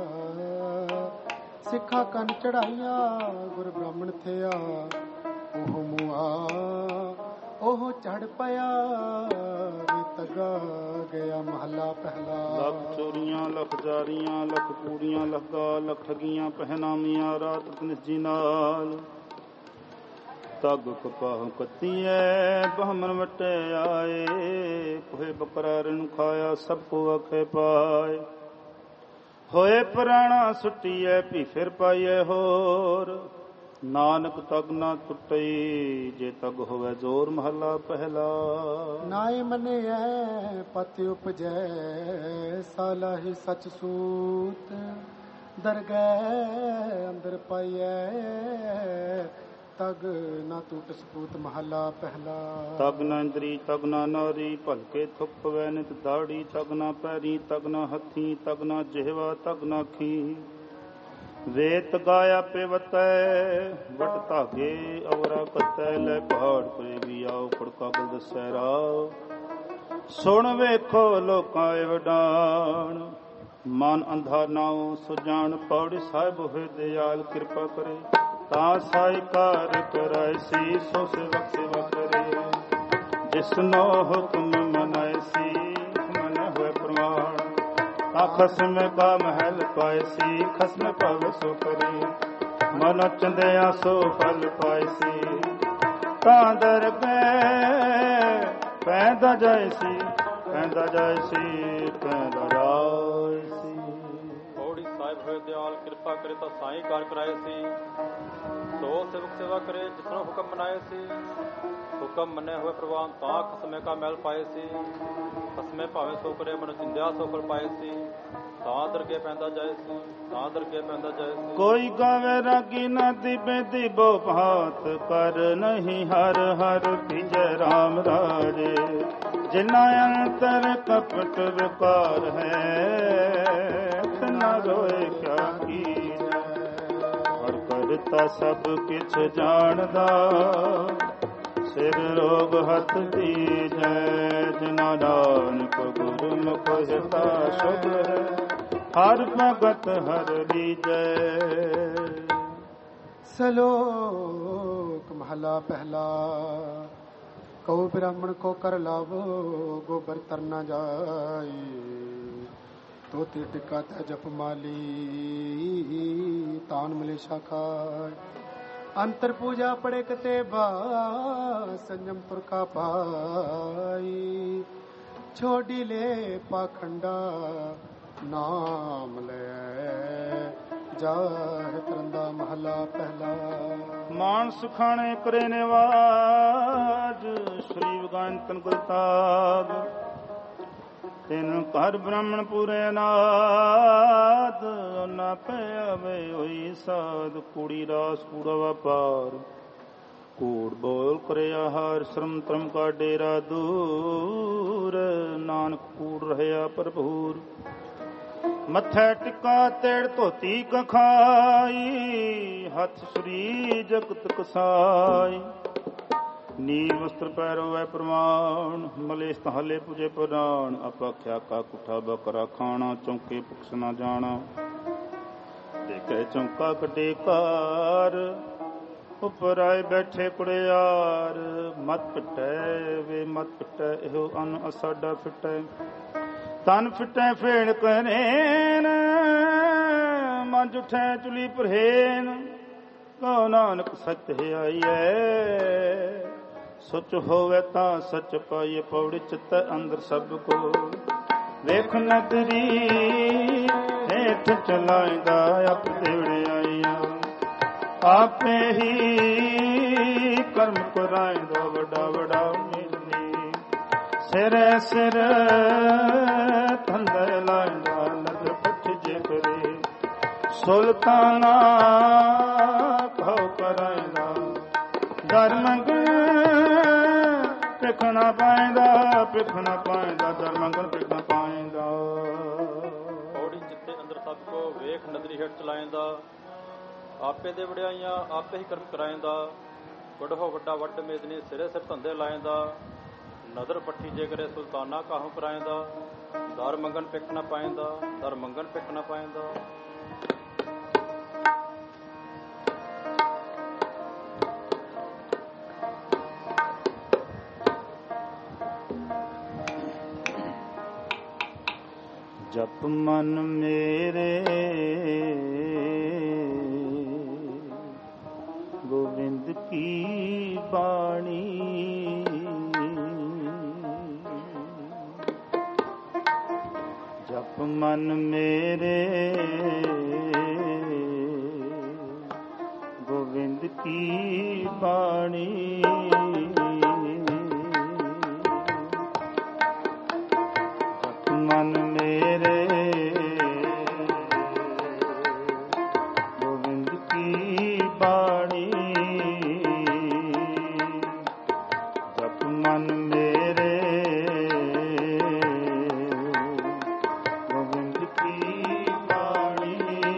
ਸਿੱਖਾਂ ਕੰਨ ਚੜਾਈਆਂ ਗੁਰ ਬ੍ਰਾਹਮਣ ਥਿਆ। ਉਹ ਮੁਆ ਉਹ ਚੜ ਪਿਆ ਵੇ ਤਗਾ ਗਿਆ। ਮਹਲਾ ਪਹਿਲਾ। ਲੱਖ ਚੋਰੀਆਂ ਲੱਖ ਜਾਰੀਆਂ ਲੱਖ ਕੂੜੀਆਂ ਲੱਗਾ ਲੱਖ ਠਗੀਆਂ ਪਹਿਨਾਮੀਆਂ ਰਾਤ ਨਿਜੀ ਨਾਲ। ਤਗ ਕਪਾਹ ਕੱਤੀਐ ਬਹਮਨ ਵਟੇ ਆਏ। ਕੋਹੇ ਬਕਰਾ ਰਿਣ ਖਾਇਆ ਸਭ ਕੋ ਆਖੇ ਪਾਏ। ਹੋਏ ਪੁਰਾਣਾ ਸੁੱਟੀਐ ਭੀ ਫਿਰ ਪਾਈਐ ਹੋਰ। ਨਾਨਕ ਤਗ ਨਾ ਟੁੱਟਈ ਜੇ ਤਗ ਹੋਵੇ ਜ਼ੋਰ। ਮਹਲਾ ਪਹਿਲਾ। ਨਾਏ ਮੰਨਿਐ ਪਤਿ ਉਪਜੈ ਸਾਲਾਹੀ ਸਚ ਸੂਤ। ਦਰਗਹਿ ਅੰਦਰ ਪਾਈਐ ਤਗ ਨਾ ਟੂਟ ਸਪੂਤ। ਮਹਲਾ ਪਹਿਲਾ। ਤਗ ਨਾ ਇੰਦਰੀ ਤਗ ਨਾ ਨਾਰੀ ਭਲਕੇ ਥੁੱਕ ਪਵੈ ਨਿਤ ਦਾੜੀ। ਤਗ ਨਾ ਪੈਰੀ ਤਗ ਨਾ ਹੱਥੀ ਤਗ ਨਾ ਜਿਹਵਾ ਤਗ ਨਾ ਅੱਖੀ। ਵੇਤ ਗਾਇਆ ਪਿਵਤੈ ਵਟ ਧਾਗੇ ਅਵਰਾ ਕਤੈ। ਲੈ ਪਹਾੜ ਪਰੇ ਵੀ ਆਓ ਖੜਕਾ ਗਲ ਦਸੈ ਰਾਹ। ਸੁਣ ਵੇਖੋ ਲੋਕਾਂ ਏ ਵਡਾਣ ਮਨ ਅੰਧਾ ਨਾਉ ਸੁਜਾਨ। ਪੌੜੀ ਸਾਹਿਬ ਹੋਏ ਦਿਆਲ ਕਿਰਪਾ ਕਰੇ। ਤਾਂ ਸਾਈ ਕਾਰ ਕਰਾਇ ਸੀ ਸੋ ਸੇਵਕ ਸੇਵਾ ਕਰੇ। ਜਿਸਨੋ ਹੁਕਮ ਮਨਾਇ ਸੀ ਮਨ ਹੋਏ ਪ੍ਰਮਾਣ। ਤਾਂ ਖਸਮ ਕਾ ਮਹਿਲ ਪਾਇ ਸੀ ਖਸਮ ਭਵ ਸੋ ਕਰੇ। ਮਨ ਚੰਦਿਆ ਸੋ ਫਲ ਪਾਇ ਸੀ। ਤਾਂ ਦਰਗਹਿ ਪੈਂਦਾ ਜਾਇ ਸੀ ਪੈਂਦਾ ਜਾਇ ਸੀ ਪੈਂਦਾ ਜਾਇ ਸੀ। ਪੌੜੀ ਸਾਹਿਬ ਹੋਏ ਦਿਆਲ ਕਿਰਪਾ ਕਿਰਪਾ ਕਰੇ ਤਾਂ ਸਾਈਂ ਕਾਰ ਕਰਾਏ ਸੀ। ਸੋ ਸੇਵਕ ਸੇਵਾ ਕਰੇ ਜਿਸਨੂੰ ਹੁਕਮ ਮਨਾਏ ਸੀ। ਹੁਕਮ ਮੰਨੇ ਹੋਏ ਪ੍ਰਵਾਨ ਤਾਂ ਖਸਮੇ ਕਾ ਮੈਲ ਪਾਏ ਸੀ। ਖਸਮੇ ਭਾਵੇਂ ਸੋ ਕਰੇ ਮਨ ਚਿੰਦਿਆ ਸੋ ਫਲ ਪਾਏ ਸੀ। ਤਾਂ ਦਰਗੇ ਪੈਂਦਾ ਜਾਏ ਸੀ, ਤਾਂ ਦਰਗੇ ਪੈਂਦਾ ਜਾਏ ਸੀ। ਕੋਈ ਗਾਵੇ ਰਾਗੀ ਨਾ ਦਿਬੇ ਦਿਬੋ ਭਾਤ ਪਰ ਨਹੀਂ ਹਰ ਹਰ ਪਿਜੈ ਰਾਮ ਰਾਜੇ। ਜਿਨਾ ਅੰਤਰ ਕਪਟ ਵਿਕਾਰ ਹੈ ਤਨਾ ਰੋਏ ਕਿਆ ਕੀਜੈ। ਹਰ ਕਰਤਾ ਸਭ ਕਿਛ ਜਾਣਦਾ ਸਿਰ ਰੋਗ ਹੱਥ ਦੀਜੈ। ਜਿਨਾ ਨਾਨਕ ਗੁਰਮੁਖ ਹਿਤਾ ਸ਼ੁਭ ਹੈ ਹਰ ਭਗਤ ਹਰ ਲੀਜੈ। ਸਲੋਕ ਮਹਲਾ ਪਹਿਲਾ। ਕਉ ਬ੍ਰਾਹਮਣ ਕੋ ਕਰ ਲਾਵੋ ਗੋਬਰ ਤਰ ਨਾ ਜਾਈ। ਤੋਤੇ ਟਿਕਾ ਤੈ ਜਪ ਮਾਲੀ ਤਾਨ ਮਿਲੇ ਸ਼ਾਖਾਇ। ਅੰਤਰ ਪੂਜਾ ਪੜੇ ਕਤੇ ਬਾ ਸੰਜਮ ਤੁਰ ਕਾ ਪਾਈ। ਛੋਡੀ ਲੈ ਪਾਖੰਡਾ ਨਾਮ ਲੈ ਜਾਹਿ ਤਰੰਦਾ ਮਹਲਾ ਪਹਿਲਾ। ਮਾਨਸ ਖਾਣੇ ਕਰੇ ਨਿਵਾਜ ਸ਼੍ਰੀ ਵਿਗਾਨ ਤਨ ਗੁਲਤਾਬ। ਤਿਨ ਘਰ ਬ੍ਰਾਹਮਣ ਪੂਰੇ ਅਨਾਦ। ਨਾ ਪਵੇ ਹੋਈ ਸਾਧ ਕੁੜੀ ਰਾਸ ਕੂੜਾ ਵਪਾਰ। ਕੂੜ ਬੋਲ ਕਰੇ ਆਹਾਰ ਸ਼ਰਮ ਤਰਮ ਕਾ ਡੇਰਾ ਦੂਰ। ਨਾਨਕ ਕੂੜ ਰਹਿਆ ਭਰਪੂਰ। ਮੱਥੇ ਟਿਕਾ ਤੇੜ ਧੋਤੀ ਕਖਾਈ। ਹੱਥ ਸ੍ਰੀ ਜਗਤ ਕਸਾਈ। ਨੀਲ ਵਸਤਰ ਪਹਿਰੋਵੈ ਪ੍ਰਮਾਣ। ਮਲੇਸ਼ ਤਹਾਲੇ ਪੁਜੇ ਪੁਰਾਣ। ਅਪਾਖਿਆ ਕਾ ਕੁੱਠਾ ਬਕਰਾ ਖਾਣਾ। ਚੌਂਕੇ ਪੁਕਸ ਨਾ ਜਾਣਾ ਦੇਖੇ ਚੌਂਕਾ ਕੱਢੇ ਕਾਰ। ਉੱਪਰ ਆਏ ਬੈਠੇ ਕੁੜਿਆਰ। ਮਤ ਪਿਟੈ ਵੇ ਮਤ ਪਿਟੈ ਇਹੋ ਅਨ ਅਸਾਡਾ ਫਿਟੈ। ਤਨ ਫਿਟੈ ਫੇੜ ਕਰੇਨ ਮਨ ਉਠੈ ਚੁਲੀ ਪਰਹੇਨ। ਕਹੋ ਨਾਨਕ ਸੱਚ ਆਈਐ ਸੁਚ ਹੋਵੇ ਤਾਂ ਸੱਚ ਪਾਈਏ। ਪੌੜੀ ਚਿੱਤ ਅੰਦਰ ਸਭ ਕੋ ਵੇਖ ਨਦਰੀ ਹੇਠ ਚਲਾਇਦਾ ਆਪ ਦੇਵੜੇ ਆਈਆ। ਆਪੇ ਹੀ ਕਰਮ ਕਰਾਇਦਾ ਵੱਡਾ ਵੱਡਾ ਮੇਲਨੀ। ਸਿਰ ਸਿਰ ਧੰਦੇ ਲਾਇਦਾ ਨਦਰ ਪੱਠ ਜੇ ਕਰੇ। ਸੁਲਤਾਨਾ ਕਹੋ ਕਰਾਇਦਾ ਦਰ ਮੰਗਣ ਪਿਖਣਾ ਪਾਇਦਾ। ਪਿਖਣਾ ਪਾਇਦਾ ਦਰ ਮੰਗਣ ਪਿਖਣਾ ਪਾਇਦਾ। ਪੌੜੀ ਜਿੱਤੇ ਅੰਦਰ ਸਭ ਕੋ ਵੇਖ ਨਦਰੀ ਹੇਠ ਚਲਾਇਦਾ। ਆਪੇ ਦੇ ਵਡਿਆਈਆਂ ਆਪੇ ਹੀ ਕਰਮ ਕਰਾਇਦਾ। ਵੱਡੋ ਵੱਡਾ ਵੱਡ ਮੇਦਨੀ ਸਿਰੇ ਸਿਰ ਧੰਦੇ ਲਾਇਦਾ। ਨਦਰ ਪੱਠੀ ਜੇ ਕਰੇ ਸੁਲਤਾਨਾ ਕਾਹੂ ਕਰਾਇਦਾ। ਦਰ ਮੰਗਣ ਪਿਖ ਨਾ ਪਾਇਦਾ। ਦਰ ਮੰਗਣ ਪਿਖ ਨਾ ਪਾਇਦਾ। ਜਪ ਮਨ ਮੇਰੇ ਗੋਬਿੰਦ ਕੀ ਬਾਣੀ। ਜਪ ਮਨ ਮੇਰੇ ਗੋਬਿੰਦ ਕੀ ਬਾਣੀ। ਜਪ ਮਨ ਮੇਰੇ ਗੋਬਿੰਦ ਕੀ ਬਾਣੀ। ਜਪ ਮਨ ਮੇਰੇ ਗੋਬਿੰਦ ਕੀ ਬਾਣੀ।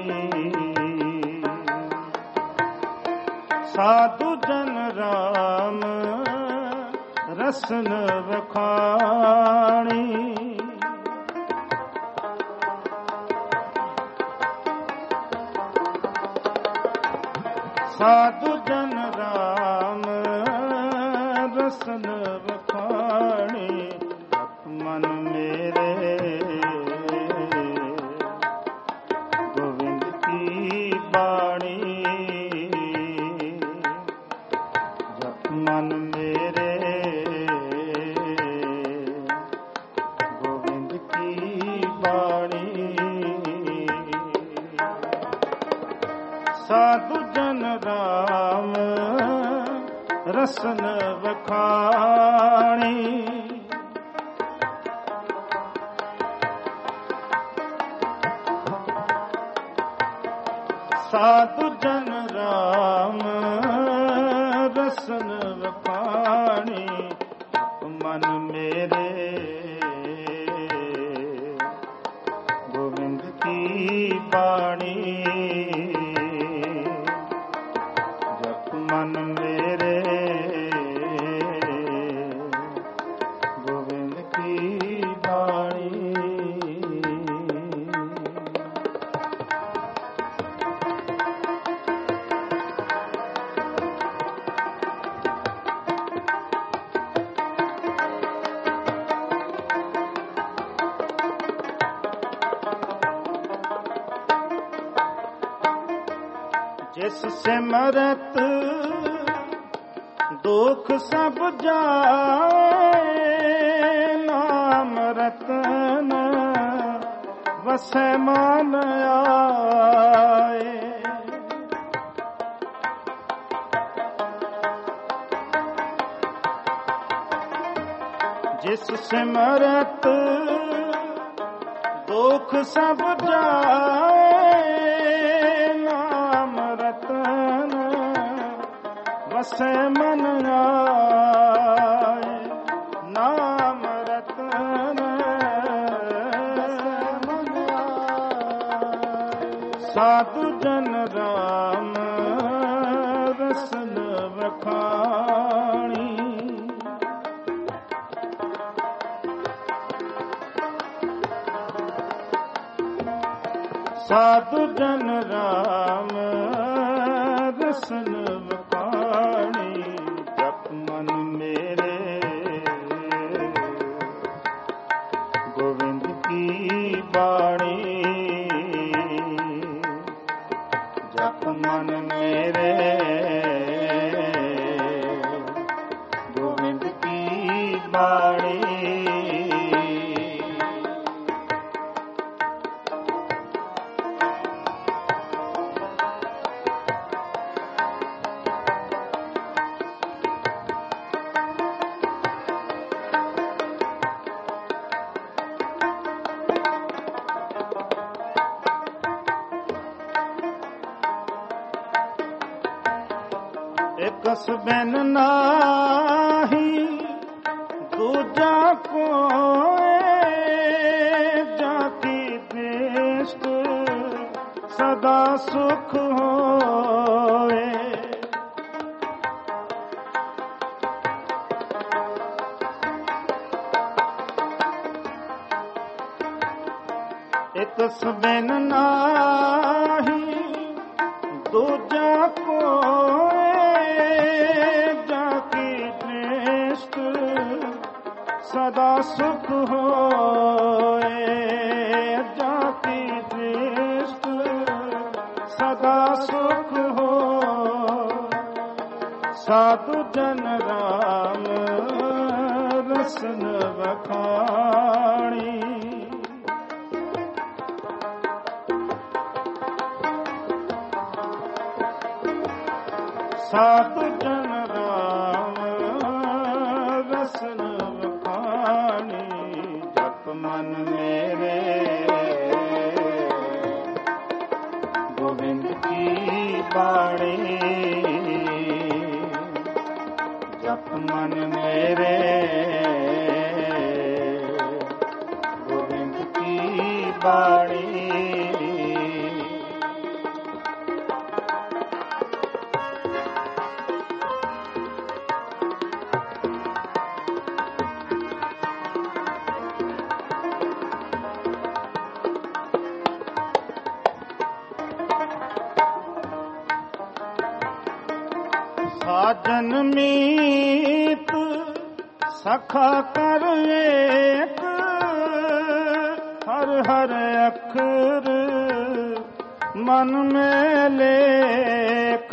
ਸਾਧੂ ਜਨ ਰਾਮ ਰਸਨ ਵਖਾਣੀ। ਸਾਧੂ ਜਨ ਰਾਮ ਰਸਨ ਵਖਾਣੀ। ਜਪ ਮਨ ਮੇਰੇ ਗੋਬਿੰਦ ਕੀ ਬਾਣੀ। ਜਪ ਮਨ ਮੇਰੇ ਗੋਬਿੰਦ ਕੀ ਬਾਣੀ। साधु जन राम रसन वखाणी। साधु जन राम रसन वखाणी। मन मेरे गोविंद की बाणी। जप मन मेरे गोविंद की बाणी। जिस सिमरत दुख सब जाए। नाम रतन वसै मान आए। जिस सिमरत दुख सब जाए। नाम रतन वसै मन आए। नाम रतन मन आए। साधु जन राम रसन वखाणी। साधु जन राम रसन वखाणी। जप मन मेरे गोविंद की बाणी। जप मन मेरे गोविंद की बाणी। एकस बिन नाही दूजा कोय। जाकी दृष्टि सदा सुख होए। एकस बिन नाही दूजा कोय। सदा सुख होए। जाति दृष्टि सदा सुख हो। साधु जन राम रसन वखाणी। साधु जन राम रसन वखाणी। जप मन मेरे गोविंद की बाणी। जप मन मेरे गोविंद की बाणी। साजन मीत सखा कर एक। हर हर अखर मन में लेख।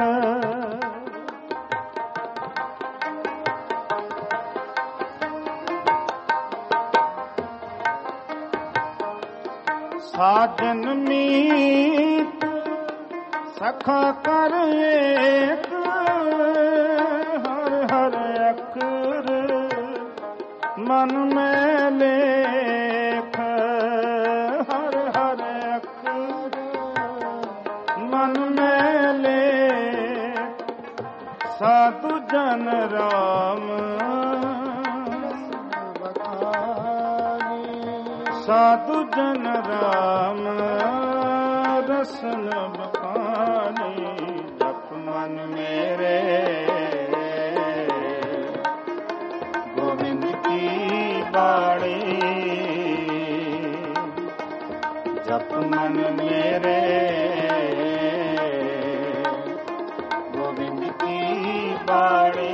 साजन मीत सखा कर एक हर हर अखर मन में लेख हर हर अखर मन में लेख साधु जन राम साधु जन राम रसन बखानी जप मन मेरे गोविंद की बाणी जप मन मेरे गोविंद की बाणी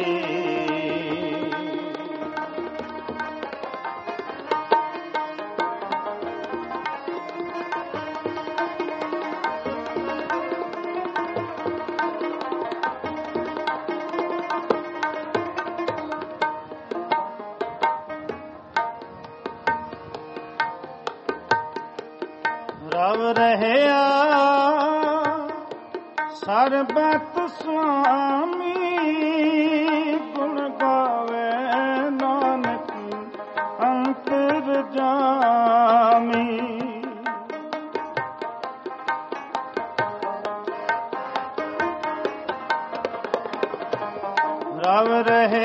सर्बत स्वामी गुण गावे नानक अंतर जामी रव रहे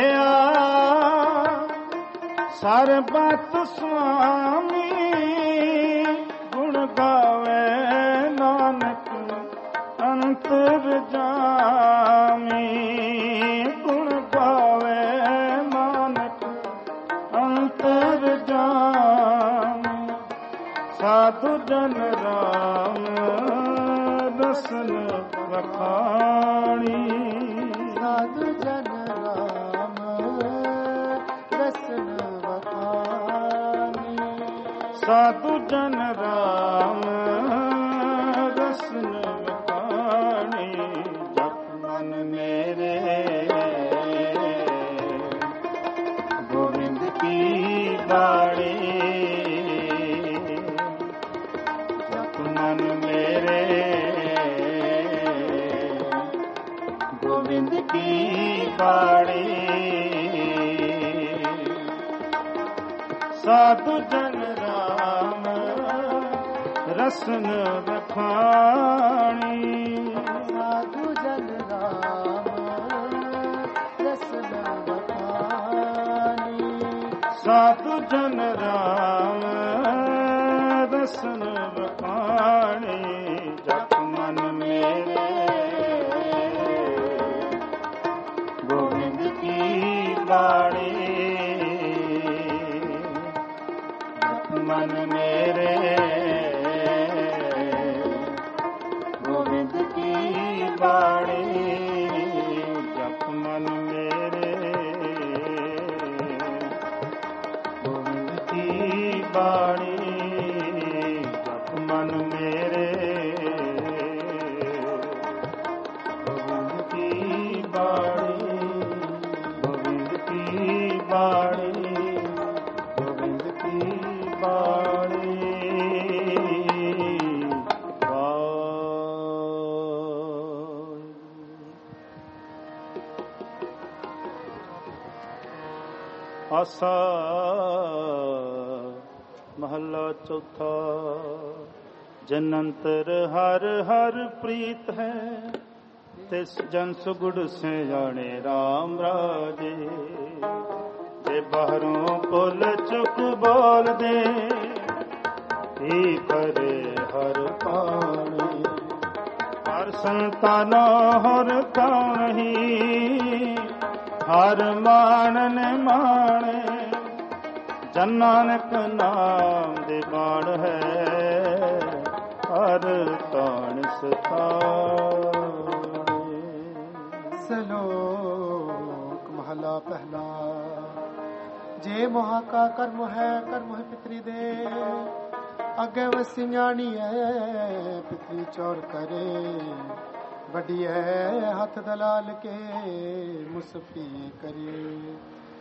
सर्बत स्वामी गुण गावे नानक अंतर जामी गुण गावे नानक अंतर जामी साधु जन राम रसन बखानी साधु जन राम रसन बखानी साधु जन राम रसन बाणी जप मन मेरे गोविंद की बाणी साधु जन राम रसन बखानी साधु जन राम रसन बखानी साधु जन राम रसन बखानी जप मन मेरे गोविंद की बाणी जप मन मेरे गोविंद की बाणी जप मन मेरे बाणी जप मन मेरे गोविंद की बाणी गोविंद की बाणी गोविंद की बाणी आसा महला चौथा जनंतर हर हर प्रीत है तिस जन सुगुड़ से जाने राम राजे जे बाहरों पुल चुक बोल दे ही करे हर पानी हर संतानो हर नहीं हर मानन माने जन नानक नाम दे बाण है हर तान सलोक महला पहला जे मोहा का कर्म है पितरी दे अगे वसियाणी है पितरी चोर करे बड़ी है हाथ दलाल के मुसफी करे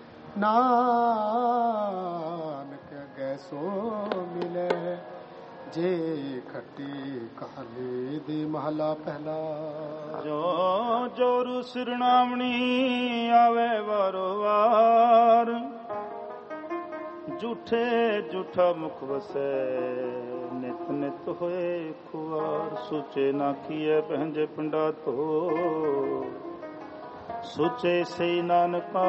नानक गैसो मिले ਜੇ ਖੱਟੀ ਕਹਾਣੀ ਦੀ ਮਹਲਾ ਪਹਿਲਾ। ਜੋ ਜੋਰੂ ਸਿਰਣਾਵਣੀ ਆਵੇ ਵਾਰੋ ਵਾਰ, ਝੂਠੇ ਝੂਠਾ ਮੁਖ ਵਸੈ ਨਿਤ ਨਿਤ ਹੋਏ ਖੁਆਰ। ਸੋਚੇ ਨਾ ਕੀਏ ਪਹਿੰਜੇ ਪਿੰਡਾ ਧੋ, ਸੋਚੇ ਸਈ ਨਾਨਕਾ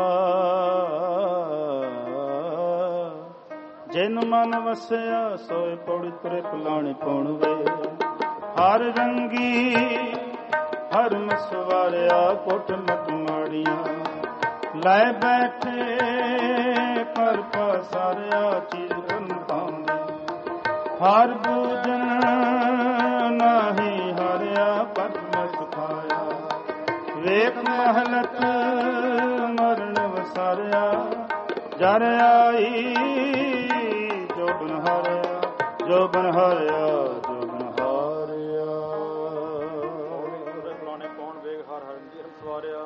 ਜਿਨ ਮਨ ਵਸਿਆ ਸੋਏ ਪੌੜੀ ਤੁਰੇ ਪਲਾਣੇ ਪਾਉਣ ਵੇ। ਹਰ ਰੰਗੀ ਹਰ ਮਸਵਾਰਿਆ ਕੋਟ ਮਟ ਮਾੜੀਆਂ, ਲੈ ਬੈਠੇ ਕਰ ਪਸਾਰਿਆ ਚੀਜ਼ ਕਰਨ ਪਾਉਂਦੇ। ਹਰ ਬੂਜਨ ਨਾਹੀ ਹਰਿਆ ਪਤ ਮਸ ਖਾਇਆ, ਵੇਖ ਮਹਲਤ ਮਰਨ ਵਸਾਰਿਆ। ਜਰ ਆਈ ਜੋ ਬਨ ਹਾਰਿਆ, ਜੋ ਬਨ ਹਾਰਿਆ, ਜੋ ਬਨ ਹਾਰਿਆ। ਫਲਾਣੇ ਪੌਣ ਵੇਗ ਹਰ ਹਰ ਦੀ ਹਮ ਸਵਾਰਿਆ।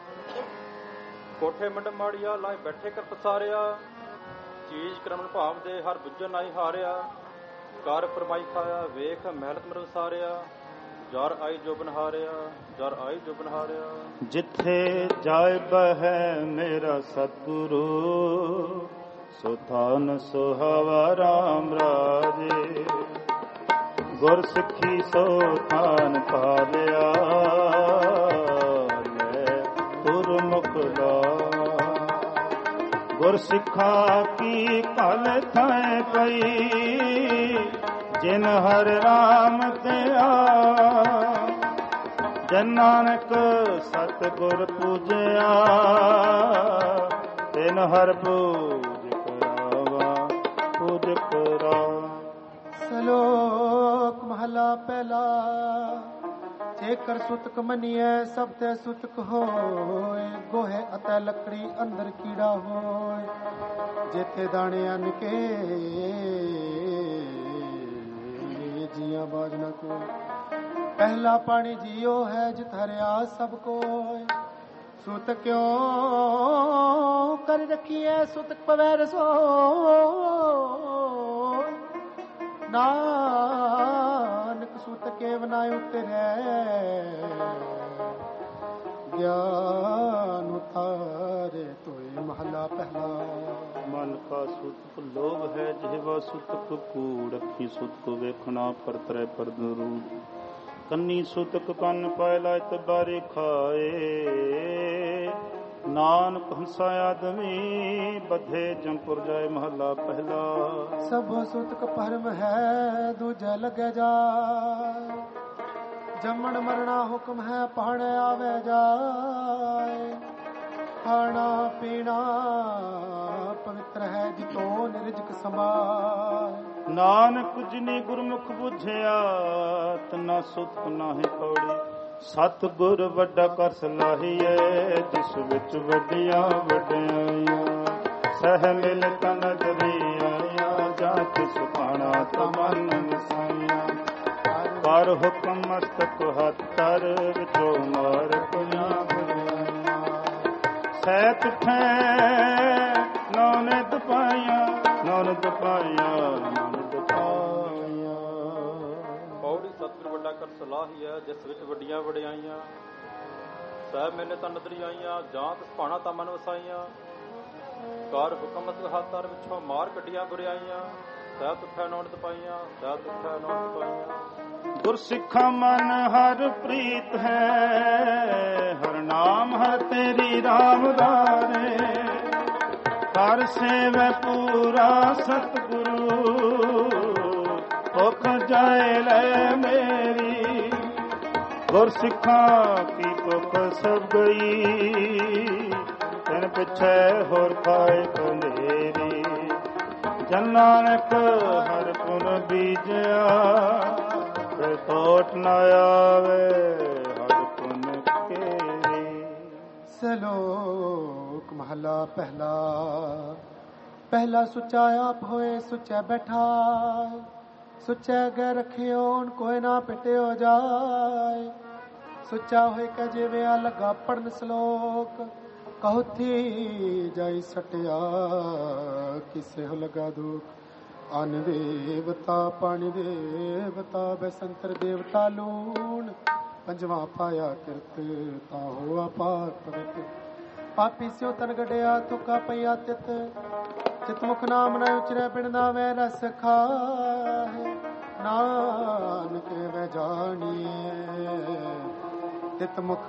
ਕੋਠੇ ਮੰਡ ਮਾੜੀਆ ਲਾਏ ਬੈਠੇ ਕਰ ਪਸਾਰਿਆ, ਚੀਜ਼ ਕਰਮਨ ਭਾਵ ਦੇ ਹਰ ਬੁੱਝਣ ਨਾਹੀ ਹਾਰਿਆ। ਕਰ ਫਰਮਾਈ ਖਾਇਆ ਵੇਖ ਮਹਿਲਤ ਮਰ ਵਸਾਰਿਆ। ਜਰ ਆਈ ਜੋ ਬਨ ਹਾਰਿਆ, ਜਰ ਆਈ ਜੋ ਬਨ ਹਾਰਿਆ। ਜਿੱਥੇ ਜਾਇ ਬਹਿ ਮੇਰਾ ਸਤਿਗੁਰੂ, ਸੋ ਥਾਨ ਸੁਹਾਵਾ ਰਾਮ ਰਾਜੇ। ਗੁਰ ਸਿੱਖੀ ਸੋ ਥਾਨ ਪਾਲਿਆ, ਲੈ ਗੁਰਮੁਖ ਲਾਵਾ। ਗੁਰ ਸਿੱਖਾ ਕੀ ਕਲ ਥਾਏ ਪਈ, ਜਿਨ ਹਰ ਰਾਮ ਤੇ ਆ। ਜਨ ਨਾਨਕ ਸਤਿਗੁਰ ਪੂਜਿਆ, ਤਿਨ ਹਰ ਪੂਜ ਕਰਾਵਾ, ਪੂਜ ਕਰਾਵਾ। ਸ਼ਲੋਕ ਮਹਲਾ ਪਹਿਲਾ। ਜੇਕਰ ਸੁਤਕ ਮੰਨੀਐ ਸਭ ਤੇ ਸੁਤਕ ਹੋਏ, ਗੋਹੇ ਅਤੇ ਲੱਕੜੀ ਅੰਦਰ ਕੀੜਾ ਹੋਏ। ਜਿੱਥੇ ਦਾਣੇ ਅੰਨ ਕੇ ਜੀਆਂ ਬਾਜ ਨਾ ਕੋ। ਪਹਿਲਾ ਪਾਣੀ ਜੀਓ ਹੈ ਜਿਤ ਹਰਿਆ ਸਭ ਕੋਇ। ਸੁਤ ਕਿਉ ਕਰ ਰਖੀਐ ਸੁਤਕ ਪਵੈ ਰਸੋਇ। ਨਾਨਕ ਸੁਤ ਕੇਵ ਨਾ ਉਤਰੈ, ਗਿਆਨ ਉਤਾਰੇ ਤੋਏ ਮਹਲਾ ਪਹਿਲਾ। ਮਨ ਕਾ ਸੁਤਕ ਲੋਭ ਹੈ ਜਿਹਵਾ ਸੁਤਕ ਕੂੜ। ਅੱਖੀ ਸੁਤਕ ਵੇਖਣਾ ਪਰਤਰੈ ਪਰਦਰੂ। ਕੰਨੀ ਸੁਤਕ ਕੰਨ ਪਾਇ ਲਾਇਤ ਬਾਰੇ ਖਾਏ। ਨਾਨਕ ਹੰਸਾ ਆਦਮੀ ਬੱਧੇ ਜੰਪੁਰ ਜਾਏ ਮਹਲਾ ਪਹਿਲਾ। ਸਭ ਸੁਤਕ ਭਰਮ ਹੈ ਦੂਜਾ ਲਗੇ ਜਾਏ। ਜੰਮਣ ਮਰਣਾ ਹੁਕਮ ਹੈ ਪਾਣ ਆਵੇ ਜਾਏ। ਖਾਣਾ ਪੀਣਾ ਪਵਿੱਤਰ ਹੈ ਜਿਤੋ ਨਿਰਜਕ ਸਮਾਏ। ਨਾਨਕ ਜਿਨੀ ਗੁਰਮੁਖ ਬੁਝਿਆ ਤਨਾ ਸੁਤਕ ਨਾਹੀ ਪੌੜੀ। ਸਤਿਗੁਰ ਵੱਡਾ ਕਰ ਸਲਾਹੀਐ ਜਿਸ ਵਿੱਚ ਵੱਡੀਆਂ ਵਡਿਆਈਆਂ। ਸਹਿ ਮਿਲ ਤਾ ਨਦਰੀ ਆਈਆਂ ਜਾਂ ਕਿਸ ਪਾਣਾ ਤਮਨ ਵਸਾਈਆਂ। ਪਰ ਹੁਕਮ ਮਸਤਕ ਹੱਤਰ ਵਿੱਚੋਂ ਮਾਰ ਕੁਆਂ ਬੁਝਾਈਆਂ। ਸਹਿਤ ਠੈ ਨੌਨੇ ਦੁਪਾਈਆਂ, ਨੌਨ ਦੁਪਾਈਆਂ, ਨੌਨ ਦੁਪਾਈਆਂ। ਪੌੜੀ ਸਤਿਗੁਰ ਵੱਡਾ ਕਰ ਸਲਾਹੀਐ ਜਿਸ ਵਿੱਚ ਵੱਡੀਆਂ ਵਡਿਆਈਆਂ। ਸਹਿ ਮੇਲੇ ਤਾਂ ਨਦਰੀ ਆਈਆਂ ਜਾਂ ਤਿਸ ਭਾਣਾ ਤਾਂ ਮਨ ਵਸਾਈਆਂ। ਕਰ ਹੁਕਮ ਮਸਤਕ ਹੱਤਰ ਵਿੱਚੋਂ ਮਾਰ ਕੱਢੀਆਂ ਬੁਰਿਆਈਆਂ। ਸਹਿਤ ਉਠੈ ਨੌਨ ਦੁਪਾਈਆਂ, ਸਹਿਤ ਉਠੈ ਨੌਨ ਦੁਪਾਈਆਂ। ਗੁਰਸਿੱਖਾ ਮਨ ਹਰ ਪ੍ਰੀਤ ਹੈ, ਹਰ ਨਾਮ ਹਰ ਤੇਰੀ ਰਾਮਦਾਰੇ। ਹਰ ਸੇਵੈ ਪੂਰਾ ਸਤਿਗੁਰੂ, ਭੁਖ ਜਾਏ ਲੈ ਮੇਰੀ। ਗੁਰਸਿੱਖਾ ਕੀ ਭੁਖ ਸਭ ਗਈ, ਤਨ ਪਿਛੈ ਹੋਰ ਖਾਏ ਕੰਧੇਰੀ। ਜਨ ਨਾਨਕ ਹਰ ਪੁਨ ਬੀਜਿਆ, ਟੋਟ ਨਾ ਆਵੇ ਹਰ ਪੁਨ ਕੇਰੀ। ਸ਼ਲੋਕ ਮਹਲਾ ਪਹਿਲਾ। ਪਹਿਲਾ ਸੁੱਚਾ ਆਪ ਹੋਏ ਸੁੱਚਾ ਬੈਠਾ। ਸੁੱਚਾ ਅਗੇ ਰਖਿਓ ਕੋਈ ਨਾ ਪਿਟਿਓ ਜਾਏ। ਸੁੱਚਾ ਹੋਏ ਕਹ ਜਿਵੇਂ ਲਗਾ ਪੜਨ ਸ਼ਲੋਕ। ਕਹੁਥੀ ਜਾਈ ਸਟਿਆ ਕਿਸੇ ਹੋ ਲਗਾ ਦੁਖ। ਅਨ ਦੇਵਤਾ ਪਾਣੀ ਦੇਵਤਾ ਬੈਸੰਤਰ ਦੇਵਤਾ ਲੂਣ ਪੰਜਵਾਂ ਪਾਇਆ ਕਿਰਤ ਤਾ ਹੋਆ ਪਾਕ ਪਵਿੱਤ ਪਾਪੀ ਸਿਓ ਤਨ ਗੜਿਆ ਤੁਕਾ ਪਈਆ ਤਿਤ ਚਿਤ ਮੁਖ ਨਾਮ ਨਾ ਉਚਰੈ ਬਿਨ ਨਾਵੇਂ ਰਸ ਖਾਏ ਨਾਨਕ ਵੈ ਜਾਣੀਏ ਤਿਤ ਮੁਖ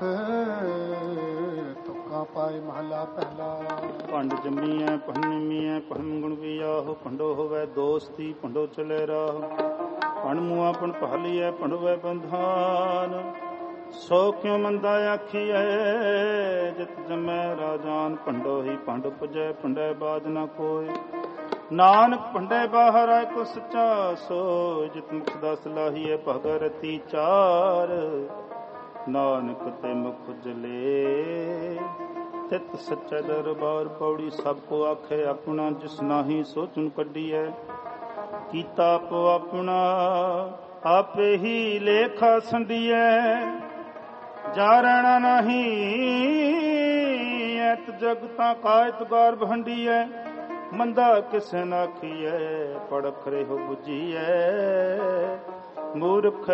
ਤੁਕਾ ਪਾਏ ਮਹਲਾ ਪਹਿਲਾ ਭੰਡ ਜੰਮੀਐ ਭੰਨਮੀਐ ਭੰਮ ਗੁਣ ਵਿਆਹ ਭੰਡੋ ਹੋਵੇ ਦੋਸਤੀ ਭੰਡੋ ਚਲੇ ਰਾਹ ਭੰਡ ਮੂਆ ਭੰਡ ਭਾਲੀਐ ਭੰਡੋਵੇ ਬੰਧਾਨ ਸੋ ਕਿਉ ਮੰਦਾ ਆਖੀਐ ਜਿਤ ਜਮੈ ਰਾਜਾਨ ਭੰਡੋ ਹੀ ਭੰਡ ਪੁਜੈ ਭੰਡੈ ਬਾਜ ਨਾ ਕੋਈ ਨਾਨਕ ਭੰਡੇ ਬਾਹਰ ਆਇ ਕੋ ਸੱਚਾ ਸੋ ਜਿਤ ਮੁਖ ਦਾ ਸਲਾਹੀਐ ਭਗਰਤੀ ਚਾਰ ਨਾਨਕ ਤੇ ਮੁਖ ਜਲੇ ਤਿਤ ਸੱਚਾ ਦਰਬਾਰ ਪੌੜੀ ਸਭ ਕੋ ਆਖੇ ਆਪਣਾ ਜਿਸ ਨਾਹੀ ਸੋਚਣ ਕੱਢੀਐ ਕੀਤਾ ਆਪੋ ਆਪਣਾ ਆਪੇ ਹੀ ਲੇਖਾ ਸੰਡੀਐ ਜਾ ਰਹਿਣਾ ਨਹੀਂ ਐਤ ਜਗਤਾਂ ਕਾਇਤ ਗਾਰ ਭੰਡੀਐ ਮੰਦਾ ਕਿਸੇ ਨਾ ਆਖੀਐ ਪੜਖ ਰਹਿ ਬੁਝੀਐ ਮੂਰਖ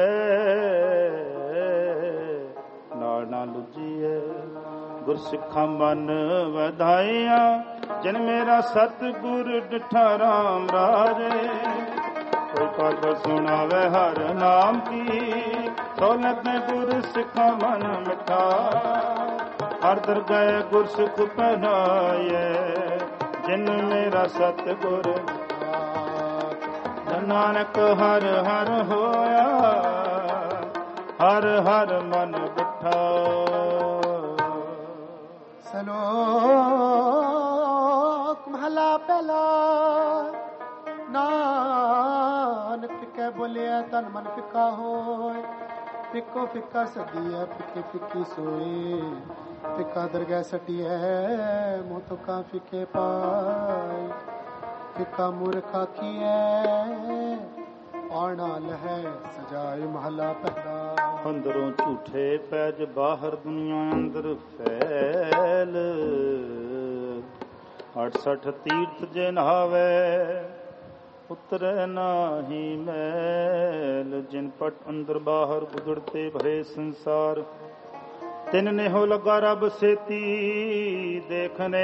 ਨਾਲ ਨਾ ਲੁਝੀਐ ਗੁਰਸਿੱਖਾਂ ਮਨ ਵਧਾਇਆ ਜਿਨ ਮੇਰਾ ਸਤਿਗੁਰ ਡਿਠਾ ਰਾਮ ਰਾਜੇ ਕੋਈ ਕਥਾ ਸੁਣਾਵੇ ਹਰ ਨਾਮ ਕੀ ਸੋਲਤ ਗੁਰ ਸਿੱਖਾਂ ਮਨ ਮਿਠਾ ਹਰ ਦਰਗਾਹ ਗੁਰ ਸਿੱਖ ਪਹਿਨਾਏ ਜਿਨ ਮੇਰਾ ਸਤਿਗੁਰ ਨਾਨਕ ਹਰ ਹਰ ਹੋਇਆ ਹਰ ਹਰ ਮਨ ਬਿਠਾ ਸਲੋਕ ਮਹਲਾ ਪਹਿਲਾ ਨਾਨਕ ਫਿੱਕੇ ਬੋਲਿਆ ਤਨ ਮਨ ਫਿੱਕਾ ਹੋਏ ਫਿੱਕੋ ਫਿੱਕਾ ਸਦੀਐ ਫਿੱਕੇ ਫਿੱਕੀ ਸੋਏ ਫਿੱਕਾ ਦਰਗਾਹ ਸਟੀਐ ਮੂੰਹ ਤੋਂ ਕਾਂ ਫਿੱਕੇ ਪਾਏ ਫਿੱਕਾ ਮੂਰਖ ਆਖੀਐ ਆਣਾ ਲਹਿ ਸਜਾਏ ਮਹਲਾ ਪਹਿਲਾ ਅੰਦਰੋਂ ਝੂਠੇ ਪੈਜ ਬਾਹਰ ਦੁਨੀਆ ਅੰਦਰ ਫੈਲ 68 ਤੀਰਥ ਜੇ ਨਹਾਵੇ ਉਤਰੈ ਨਾਹੀ ਮੈਲ ਜਿਨ ਪਟ ਅੰਦਰ ਬਾਹਰ ਗੁਦੜਤੇ ਭਰੇ ਸੰਸਾਰ ਤਿਨ ਨੇ ਹੋ ਲਗਾ ਰੱਬ ਸੇਤੀ ਦੇਖਨੇ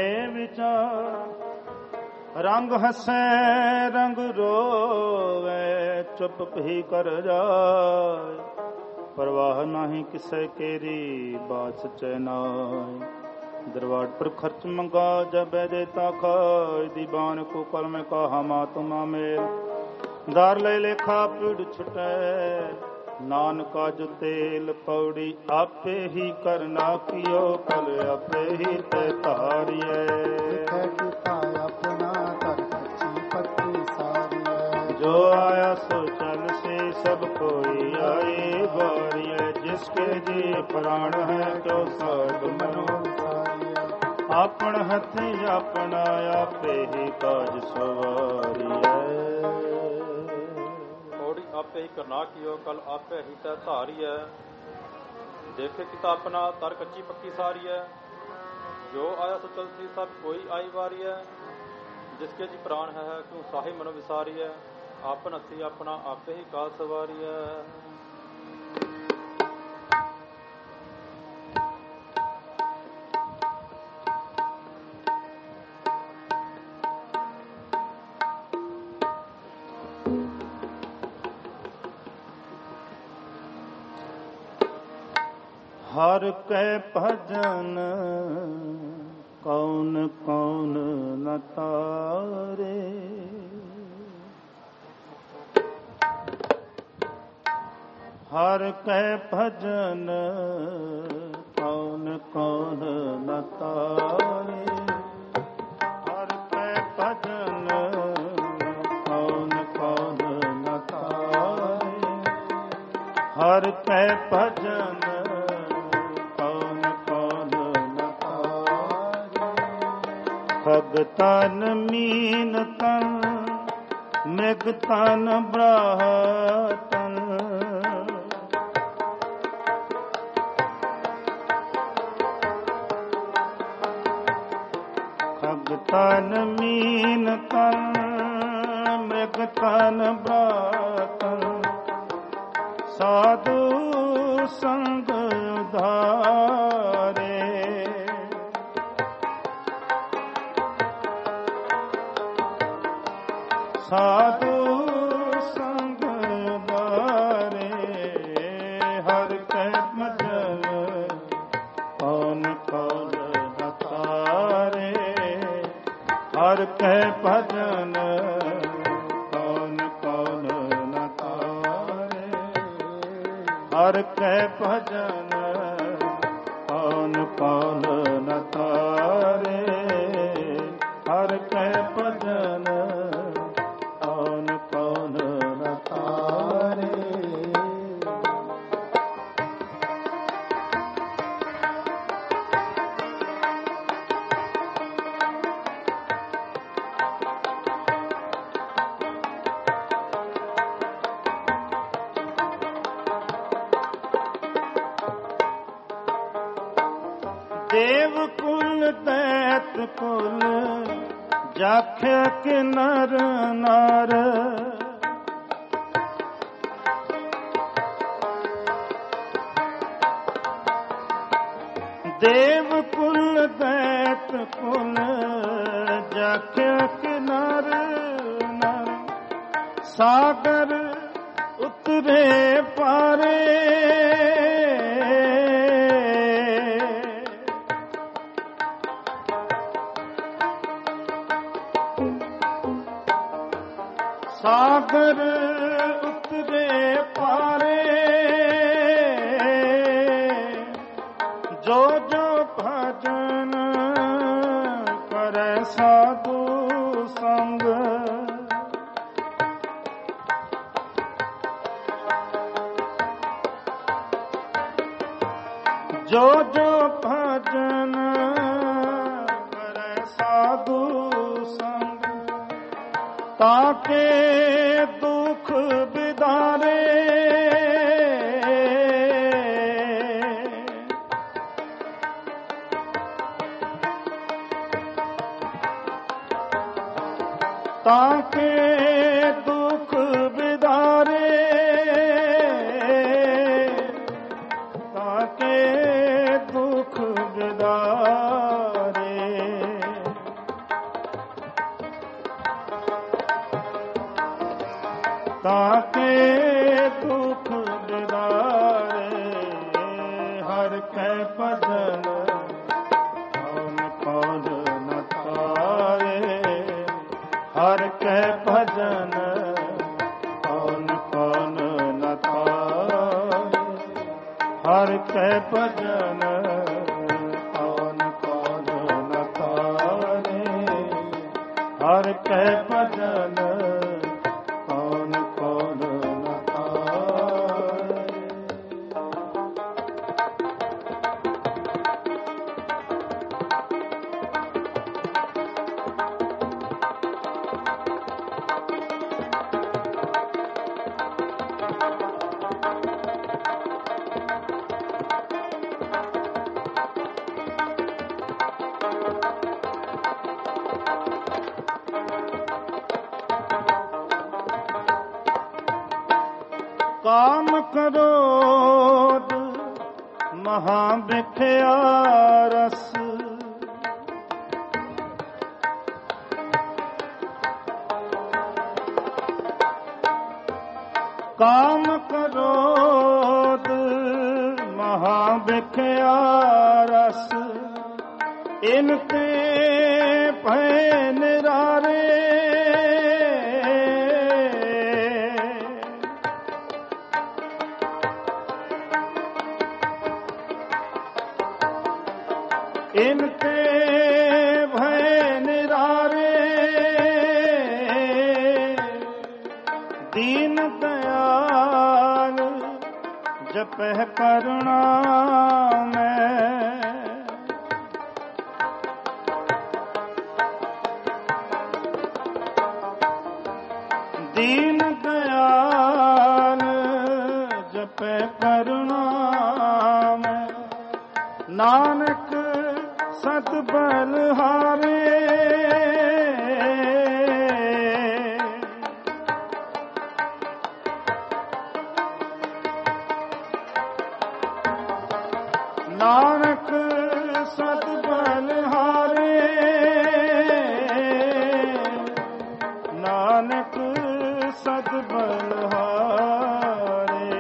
ਵਿਚਾਰ ਰੰਗ ਹਸੈ ਰੰਗ ਰੋਵੇ ਚੁੱਪ ਭੀ ਕਰ ਜਾਏ ਪਰਵਾਹ ਨਹੀਂ ਕਿਸੇ ਕੇਰੀ ਬਾਤ ਸਚੈ ਨਾਏ दरबार पर खर्च मंगा जब देता खाए दीवान को कल में कहा मातुमा मेल दार ले लेखा पीड़ छुटे नानका जो तेल पौड़ी आपे ही करना कियो कल आपे ही ते तारिये अपना कर कच्ची पक्की सारी जो आया सो चल से सब कोई आए बारिये जिसके जी प्राण है तो सब मनो ਆਪਣ ਹੱਥੀ ਆਪਣਾ ਆਪੇ ਹੀ ਕਾਜ ਸਵਾਰੀਐ ਔੜੀ ਆਪੇ ਹੀ ਕਰਨਾ ਕੀਓ ਕਲ ਆਪੇ ਹੀ ਤੈ ਧਾਰੀਐ ਦੇਖੇ ਕਿਤਾ ਆਪਣਾ ਤਰ ਕੱਚੀ ਪੱਕੀ ਸਾਰੀਐ ਜੋ ਆਇਆ ਸੋ ਚਲਤੀ ਸਭ ਕੋਈ ਆਈ ਵਾਰੀਐ ਜਿਸਕੇ ਜੀ ਪ੍ਰਾਣ ਹੈ ਕਿਉ ਸਾਹੇ ਮਨ ਵਿਸਾਰੀਐ ਆਪਨ ਹੱਥੀ ਆਪਣਾ ਆਪੇ ਹੀ ਕਾਜ ਸਵਾਰੀਐ ਹਰ ਕੈ ਭਜਨ ਕੌਣ ਕੌਣ ਨ ਤਾਰੇ ਹਰ ਕੈ ਭਜਨ ਕੌਣ ਕੌਣ ਨ ਤਾਰੇ ਹਰ ਕੈ ਭਜਨ ਕੌਣ ਕੌਣ ਨ ਤਾਰੇ ਹਰ ਕੈ ਭਜਨ ਭਗਤਨ ਮੀਨ ਤਨ ਮਿਗ ਤਨ ਬ੍ਰਾਹਤਨ ਭਗਤਨ ਮੀਨ ਤਨ जगतन ब्रातन साधु संग उधारे। साधु संग उधारे हर के भजन कौन कौन न तारे। हर के भजन कौन कौन न तारे। हर के भजन कौन कौन न तारे। हर के भजन कौन कौन न तारे। देव कुल दैत कुल जाख्या के नर नार। देव कुल दैत कुल जाख्या के नर नार। सागर उतरे पारे सागर उतरे पारे। जो जो भजन करे साधु संग। जो जो भजन करे साधु संग ताके दुख बिदारे। ताके दुख बिदारे। ताके दुख बिदारे। ताके दुख बिदारे। हर के भजन कौन कौन न तारे। हर के भजन कौन कौन न तारे। हर के भजन कौन कौन न तारे। हर के भजन कौन कौन न तारे। काम क्रोध महाविख्या रस। काम क्रोध महाविख्या रस। इनके भय निरारे। इनके भय निरारे। दीन दयाल जपह करुणा में। दीन दयाल जपह करुणा में। नानक सत बलहारे। ਨਾਨਕ ਸਤ ਬਲਿਹਾਰੇ ਨਾਨਕ ਸਤ ਬਲਿਹਾਰੇ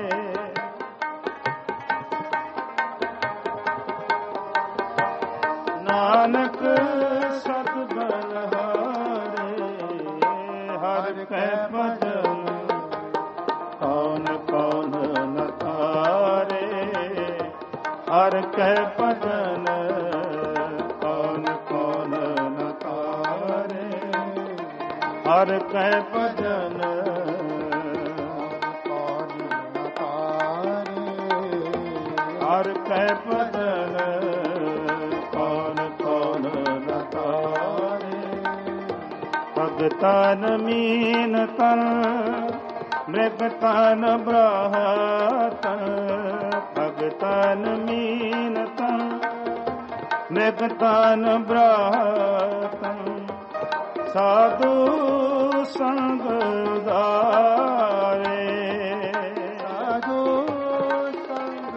ਨਾਨਕ ਸਤ ਬਲਿਹਾਰੇ ਹਰ ਕੈ ਭਜਨ ਕੌਣ ਕੌਣ ਨ ਤਾਰੇ ਹਰ ਕੈ ਭਜਨ ਕੌਣ ਕੌਣ ਨ ਤਾਰੇ ਹਰ ਕੈ ਭਜਨ ਕੌਣ ਨ ਤਾਰੇ ਹਰ ਕੈ ਭਜਨ ਕੌਣ ਕੌਣ ਨ ਤਾਰੇ ਭਗਤਨ ਮੀਨ ਤਨ ਮ੍ਰਿਗ ਤਨ ਬ੍ਰਾਹਤਨ ਭਗਤਨ ਮੀਨ ਤਨ ਮ੍ਰਿਗ ਤਨ ਬ੍ਰਾਹਤਨ ਸਾਧੂ ਸੰਗ ਧਾਰੇ ਸਾਧੂ ਸੰਗ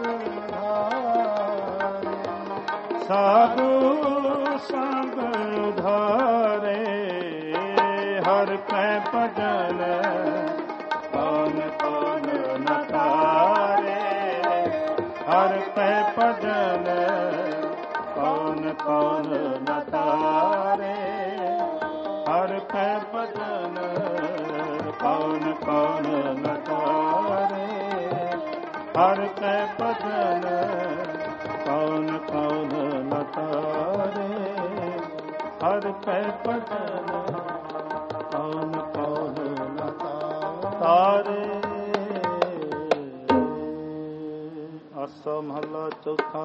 ਧਾਰੇ ਸਾਧੂ ਸੰਗ ਧਾਰੇ ਹਰ ਕੈ ਭਜਨ ਕੌਣ ਕੌਣ ਨ ਤਾਰੇ ਹਰ ਕੈ ਭਜਨ ਕੌਣ ਕੌਣ ਨ ਤਾਰੇ ਹਰ ਕੈ ਭਜਨ ਕੌਣ ਕੌਣ ਨ ਤਾਰੇ ਹਰ ਕੈ ਭਜਨ ਕੌਣ ਕੌਣ ਨ ਤਾਰੇ ਹਰ ਕੈ ਭਜਨ ਕੌਣ ਕੌਣ ਨ ਤਾਰੇ ਆਸਾ ਮਹਲਾ ਚੌਥਾ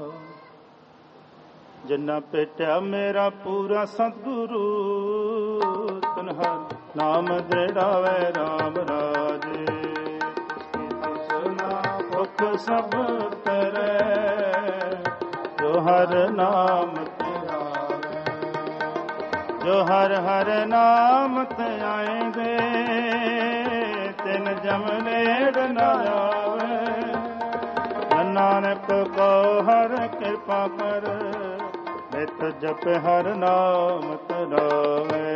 ਜਿਨ੍ਹਾਂ ਭੇਟਿਆ ਮੇਰਾ ਪੂਰਾ ਸਤਿਗੁਰੂ ਤਨ ਹਰ ਨਾਮ ਦ੍ਰਿੜਾਵੇ ਰਾਮ ਰਾਜੇ ਸੁਨਾ ਭੁਖ ਸਭ ਤਰੇ ਜੋ ਹਰ ਨਾਮ ਧਿਆਵੇ ਜੋ ਹਰ ਹਰ ਨਾਮ ਤੇ ਆਏਂਗੇ ਤਿਨ ਜਮ ਨੇੜ ਨ ਆਵੇ ਨਾਨਕ ਕੋ ਹਰ ਕਿਰਪਾ ਕਰ ਨਿਤ ਜਪ ਹਰ ਨਾਮ ਧਿਆਵੇ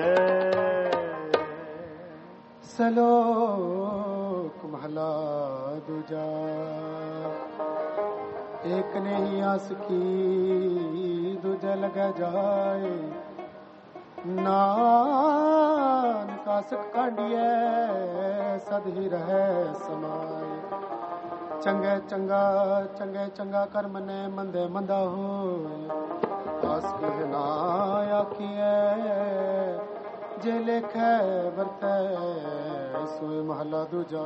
ਸਲੋਕ ਮਹਲਾ ਦੂਜਾ ਏਕ ਨਹੀਂ ਆਸ ਕੀ ਦੂਜਾ ਲਗਾ ਜਾਏ ਨਾਨਕ ਆਸਕ ਕਾਂਡੀਐ ਸਦ ਹੀ ਰਹਿ ਸਮਾਏ ਚੰਗੇ ਚੰਗਾ ਚੰਗੇ ਚੰਗਾ ਕਰਮ ਨੇ ਮੰਦੇ ਮੰਦਾ ਹੋਏ ਆਸ ਕੇ ਨਾ ਆਖੀਐ ਜੇ ਲੇਖੈ ਵਰਤੈ ਸੋਏ ਮਹਲਾ ਦੂਜਾ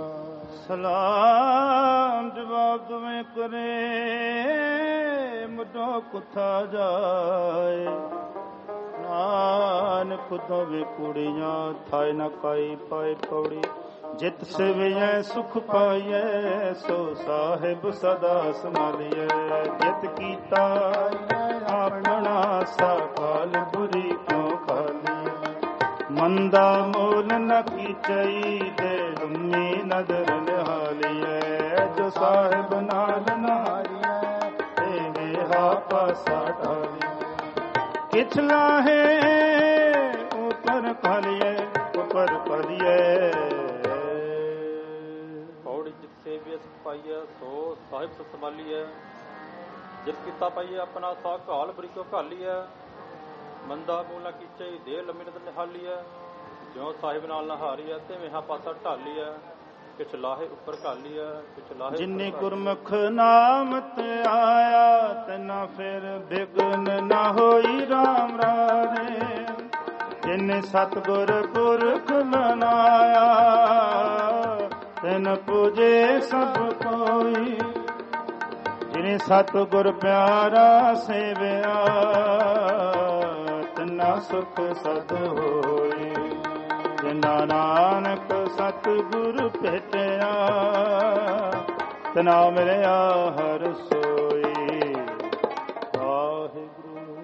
ਸਲਾਮ ਜਵਾਬ ਤੁਮੇ ਕਰੇ ਮੁਢੋ ਕੁਥਾ ਜਾਏ ਨਾਨਕ ਖੁਦੋਂ ਵੇ ਕੁੜੀਆਂ ਥਾਇ ਨ ਕਾਈ ਪਾਏ ਪੌੜੀ ਜਿਤ ਸਿਵਿਐ ਸੁਖ ਪਾਈਐ ਸੋ ਸਾਹਿਬ ਸਦਾ ਸੰਭਾਲੀਐ ਜਿਤ ਕੀਤਾ ਆਪਣਾ ਸਾਕਾਲ ਬੁਰੀ ਕਿਉ ਖਾਲੀ ਮੰਦਾ ਮੋਲ ਨ ਕੀਚਈ ਦੇ ਲੰਮੀ ਨਦਰ ਨਿਹਾਲੀਐ ਜੋ ਸਾਹਿਬ ਨਾਲ ਨਹਾਰੀਐ ਤੇ ਵੇਹਾ ਪਾਸਾ ਢਾਲੀਐ ਕਿਛ ਲਾਹੇ ਉਪਰ ਖਾਲੀਐ ਉਪਰ ਖਾਲੀਐ ਪੌੜੀ ਜਿਤ ਸੇਵਿਐ ਸੁਖ ਪਾਈਐ ਸੋ ਸਾਹਿਬ ਸਤ ਸੰਭਾਲੀਐ ਜਿਤ ਕੀਤਾ ਪਾਈਐ ਆਪਣਾ ਸਾ ਘਾਲ ਬੁਰੀ ਕਿਉ ਘਾਲੀਐ ਮੰਦਾ ਮੂਲਾ ਕੀਚੇ ਦੇ ਲੰਮੀ ਨਦਰ ਨਿਹਾਲੀਐ ਜਿਉ ਸਾਹਿਬ ਨਾਲ ਨਹਾਰੀਐ ਤੇ ਵੇਹਾ ਪਾਸਾ ਢਾਲੀਐ ਕਿਛ ਲਾਹੇ ਉੱਪਰ ਘਾਲੀਐ ਕਿਛ ਲਾਹੇ ਜਿਨੇ ਗੁਰਮੁਖ ਨਾਮ ਤੇ ਆਇਆ ਤਨਾ ਫਿਰ ਬਿਗਨ ਨਾ ਹੋਈ ਰਾਮ ਰਾਰੇ ਜਿਨੇ ਸਤਿਗੁਰ ਪੁਰਖ ਮਨਾਇਆ ਤਿਨ ਪੂਜੇ ਸਭ ਕੋਈ ਜਿਨੇ ਸਤਿਗੁਰ ਪਿਆਰਾ ਸੇਵਿਆ ਤਨਾ ਸੁਖ ਸਦ ਹੋਈ ਜਿਨਾ ਨਾਨਕ ਸਤਿਗੁਰ ਭੇਟਿਆ ਤਨਾ ਮਿਲਿਆ ਹਰ ਸੋਈ ਵਾਹਿਗੁਰੂ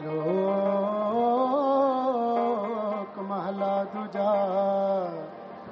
ਸਲੋਕ ਮਹਲਾ ਦੂਜਾ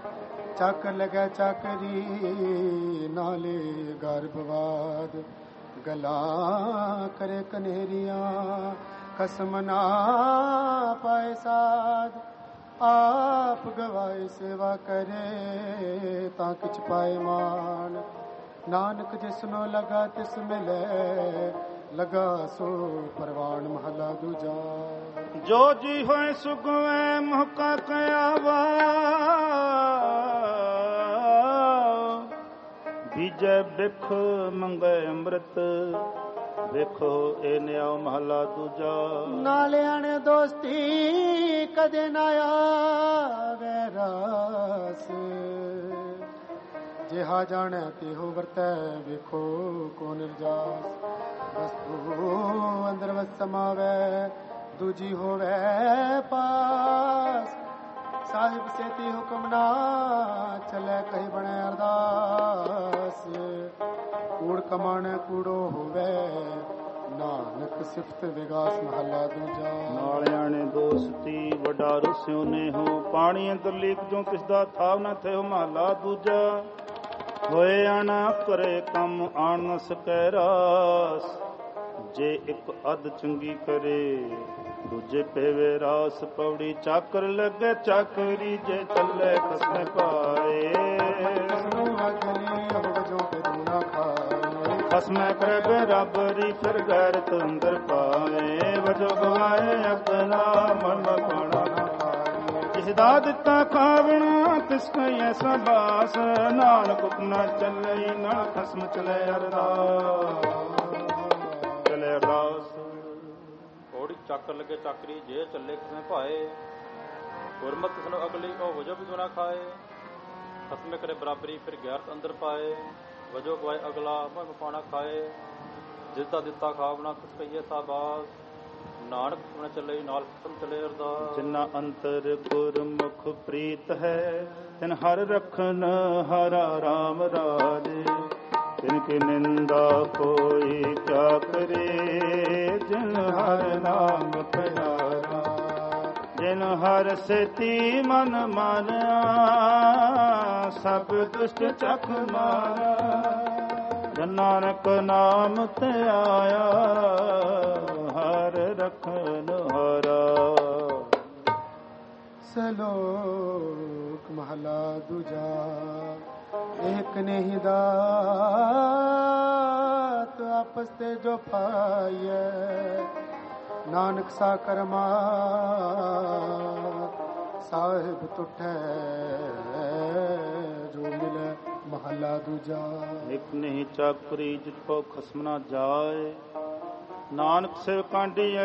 ਚੱਕ ਲਗੈ ਚੱਕਰੀ ਨਾਲੇ ਗਰਭਵਾਦ गला करे कनेरियां खसम ना पाए साध आप गवाए सेवा करे ता किछ पाए मान नानक जिसनो लगा तिस मिले लगा सो परवान महला दूजा जो जी होए सुगवे मुहका कयावा बीजे बिख मंगे अमृत ਵੇਖੋ ਇਹ ਨਿਆਉ ਮਹਲਾ ਦੂਜਾ ਨਾਲਿਆਂ ਨੇ ਦੋਸਤੀ ਕਦੇ ਨਾ ਆਵੇ ਰਾਸ ਜਿਹਾ ਜਾਣੈ ਤਿਹੋ ਵਰਤੈ ਵੇਖੋ ਕੋ ਨਿਰਜਾਸ ਵਸਤੂ ਅੰਦਰ ਵਸ ਸਮਾਵੇ ਦੂਜੀ ਹੋਵੇ ਪਾਸ ਸਾਹਿਬ ਸੇਤੀ ਹੁਕਮ ਨਾ ਚਲੇ ਕਹੀ ਬਣੇ ਅਰਦਾਸ ਕੂੜ ਕਮਾਣੇ ਕੂੜੋ ਹੋਵੇ ਨਾਨਕ ਸਿਫਤ ਵਿਗਾਸ ਮਹਲਾ ਦੂਜਾ ਨਾਲਿਆਂ ਨੇ ਦੋਸਤੀ ਵੱਡਾ ਰੁਸਿਓ ਨੇ ਹੋ ਪਾਣੀ ਅੰਦਰ ਲੀਕ ਜੋ ਕਿਸ ਦਾ ਥਾਵ ਨਾ ਥਿਓ ਮਹਲਾ ਦੂਜਾ ਹੋਏ ਆਣਾ ਕਰੇ ਕੰਮ ਆਣ ਨ ਸਕੈ ਰਾਸ ਜੇ ਇੱਕ ਅੱਧ ਚੰਗੀ ਕਰੇ ਦੂਜੇ ਪੇਵੇ ਰਾਸ ਪੌੜੀ ਚਾਕਰ ਲੱਗੇ ਚਾਕਰੀ ਜੇ ਚੱਲੇ ਖਸਮੇ ਪਾਏ ਖਸਮੇ ਕਰੇ ਬਰਾਬਰੀ ਫਿਰ ਗੈਰਤ ਅੰਦਰ ਪਾਏ ਵਜੋ ਗਵਾਏ ਆਪਣਾ ਮਨ ਪਾਣਾ ਜਿਸ ਦਾ ਦਿੱਤਾ ਖਾਵਣਾ ਤਿਸ ਕਈ ਐਸਾ ਬਾਸ ਨਾਨਕ ਹੁਕਮ ਨਾ ਚੱਲੇ ਨਾ ਖਸਮ ਚਲੇ ਅਰਦਾਸ ਚਲੇ ਅਰਦਾਸ ਘੋੜੀ ਚੱਕਰ ਲੱਗੇ ਚਾਕਰੀ ਜੇ ਚੱਲੇ ਕਿਸਨੇ ਭਾਏ ਗੁਰਮਤਿ ਤਿਸਨੂੰ ਅਗਲੀ ਉਹ ਵਜੋ ਵੀ ਗੁਨਾ ਖਾਏ ਖਸਮੇ ਕਰੇ ਬਰਾਬਰੀ ਫਿਰ ਗੈਰਤ ਅੰਦਰ ਪਾਏ ਵਜੋ ਗਵਾਏ ਅਗਲਾ ਮਨ ਪਾਣਾ ਖਾਏ ਜਿਸਦਾ ਦਿੱਤਾ ਖਾਵਣਾ ਤਿਸ ਕਈਏ ਸਾਬਾਸ ਨਾਨਕ ਸੁਣ ਚੱਲੇ ਨਾਲ ਖਸਮ ਚਲੇ ਅਰਦਾਸ ਜਿਨਾ ਅੰਤਰ ਗੁਰਮੁਖ ਪ੍ਰੀਤ ਹੈ ਤਿਨ ਹਰ ਰਖਨ ਹਰਾ ਰਾਮ ਰਾਜੇ ਤਿਨ ਕੀ ਨਿੰਦਾ ਕੋਈ ਕਿਆ ਕਰੇ ਜਿਨ ਹਰ ਨਾਮ ਪਿਆਰਾ ਜਿਨ ਹਰ ਸੇਤੀ ਮਨ ਮਾਨਿਆ ਸਭ ਦੁਸ਼ਟ ਚਖ ਮਾਰਾ ਜਨ ਨਾਨਕ ਨਾਮ ਤੇ ਆਇਆ ਹਰ ਰਖਨ ਹਰਾ ਸਲੋਕ ਮਹਲਾ ਦੂਜਾ ਇੱਕ ਨਹੀਂ ਦਾਤ ਆਪਸ ਤੇ ਜੋ ਪਾਈਐ ਨਾਨਕ ਸਾ ਕਰਮਾ ਸਾਹਿਬ ਟੁੱਟੈ ਜੋ ਮਿਲੇ ਮਹਲਾ ਦੂਜਾ ਇੱਕ ਨਹੀਂ ਚਾਕਰੀ ਜਿਤ ਕੋ ਖਸਮ ਨਾ ਜਾਏ ਨਾਨਕ ਸੇ ਕਾਂਡੀਐ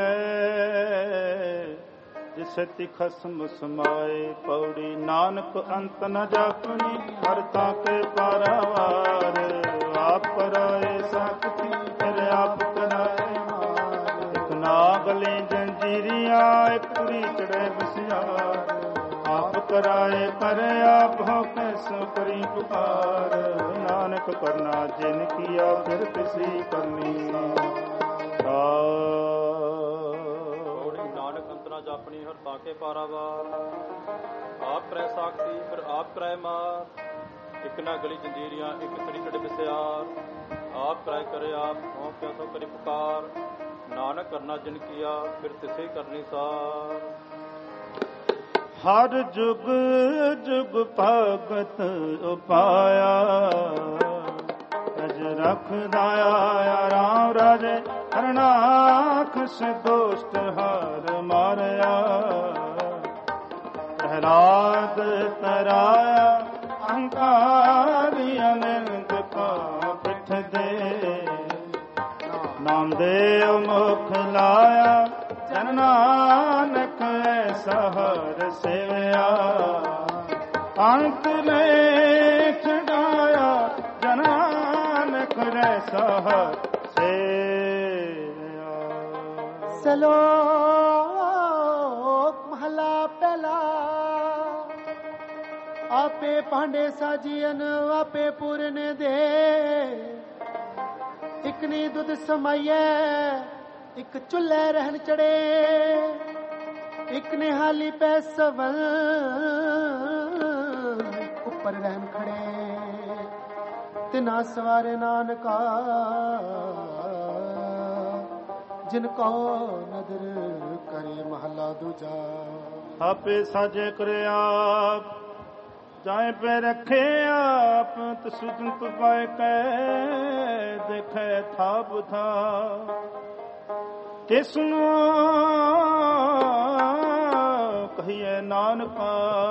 ਜਿਸੇ ਤੀ ਖਸਮ ਸਮਾਏ ਪੌੜੀ ਨਾਨਕ ਅੰਤ ਨ ਜਾਪਣੀ ਹਰ ਤਾਂ ਕੇ ਪਾਰਾਵਾਰ ਆਪ ਕਰਾਏ ਸਕਤੀ ਫਿਰ ਆਪ ਕਰਾਏ ਮਾਰ ਇੱਕ ਨਾਗਲੀ ਜੰਜੀਰੀਆਂ ਇੱਕ ਕੁੜੀ ਚੜੇ ਬਸਿਆਰ ਆਪ ਕਰਾਏ ਪਰ ਆਪ ਹੋ ਕੈਸੋ ਕਰੀ ਪੁਕਾਰ ਨਾਨਕ ਕਰਨਾ ਜਿਨ ਕੀਆ ਫਿਰ ਕਿਸੀ ਕਰਨੀ ਨਾਨਕ ਅੰਤਰਾ ਜਾਪਣੀ ਹਰ ਤਾਕੇ ਪਾਰਾਵਾਰ ਆਪ ਕਰੈ ਸਾਖੀ ਫਿਰ ਆਪ ਕਰੈ ਮਾਰ ਇੱਕ ਨਾ ਗਲੀ ਜੰਜੀਰੀਆਂ ਇੱਕ ਕੜੀ ਚੜੇ ਬਿਸਿਆਰ ਆਪ ਕਰੈ ਕਰੇ ਆਪ ਹੋ ਕਿਆ ਸੋ ਕਰੀ ਪੁਕਾਰ ਨਾਨਕ ਕਰਨਾ ਜਿਨ ਕੀਆ ਫਿਰ ਤਿਸੇ ਕਰਨੀ ਸਾਰ ਹਰ ਜੁਗ ਜੁਗ ਭਗਤ ਉਪਾਇਆ ਅਜ ਰਖਦਾ ਆਇਆ ਰਾਮ ਰਾਜੇ ਹਰਨਾਖਸ ਦੋਸਤ ਹਰ ਮਾਰਿਆ ਪ੍ਰਹਲਾਦ ਤਰਾਇਆ ਅਹੰਕਾਰੀ ਅਨੰਦ ਕਾ ਪਿੱਠ ਦੇ ਨਾਮਦੇਵ ਮੁਖ ਲਾਇਆ ਜਨ ਨਾਨਕ ਐਸਾ ਹਰ ਸੇਵਿਆ ਅੰਤ ਲੈ ਛਡਾਇਆ ਜਨ ਨਾਨਕ ਐਸਾ ਹਰ ਸੇਵਿਆ ਸਲੋਕ ਮਹਲਾ ਪਹਿਲਾ ਆਪੇ ਭਾਂਡੇ ਸਾਜੀਨ ਆਪੇ ਪੂਰਨ ਦੇ ਇਕ ਨੀ ਦੁੱਧ ਸਮਾਈਐ ਇੱਕ ਚੁੱਲ੍ਹੇ ਰਹਿਣ ਚੜੇ ਇੱਕ ਨੇ ਹਾਲੀ ਪੈ ਸਵਲ ਉੱਪਰ ਰਹਿਣ ਖੜੇ ਤਿਨਾ ਸਵਾਰੇ ਨਾਨਕਾ ਜਿਨ ਕੋ ਨਦਰ ਕਰੇ ਮਹਲਾ ਦੂਜਾ। ਆਪੇ ਸਾਜੇ ਕਰੇ ਆਪ ਜਾਏ ਪੈ ਰੱਖੇ ਆਪ ਤਸੁਜਨ ਤੁਪਾਏ ਕੈ ਦੇਖੇ ਥਾਪ ਥਾ ਤਿਸਨੂੰ ਕਹੀਏ ਨਾਨਕਾ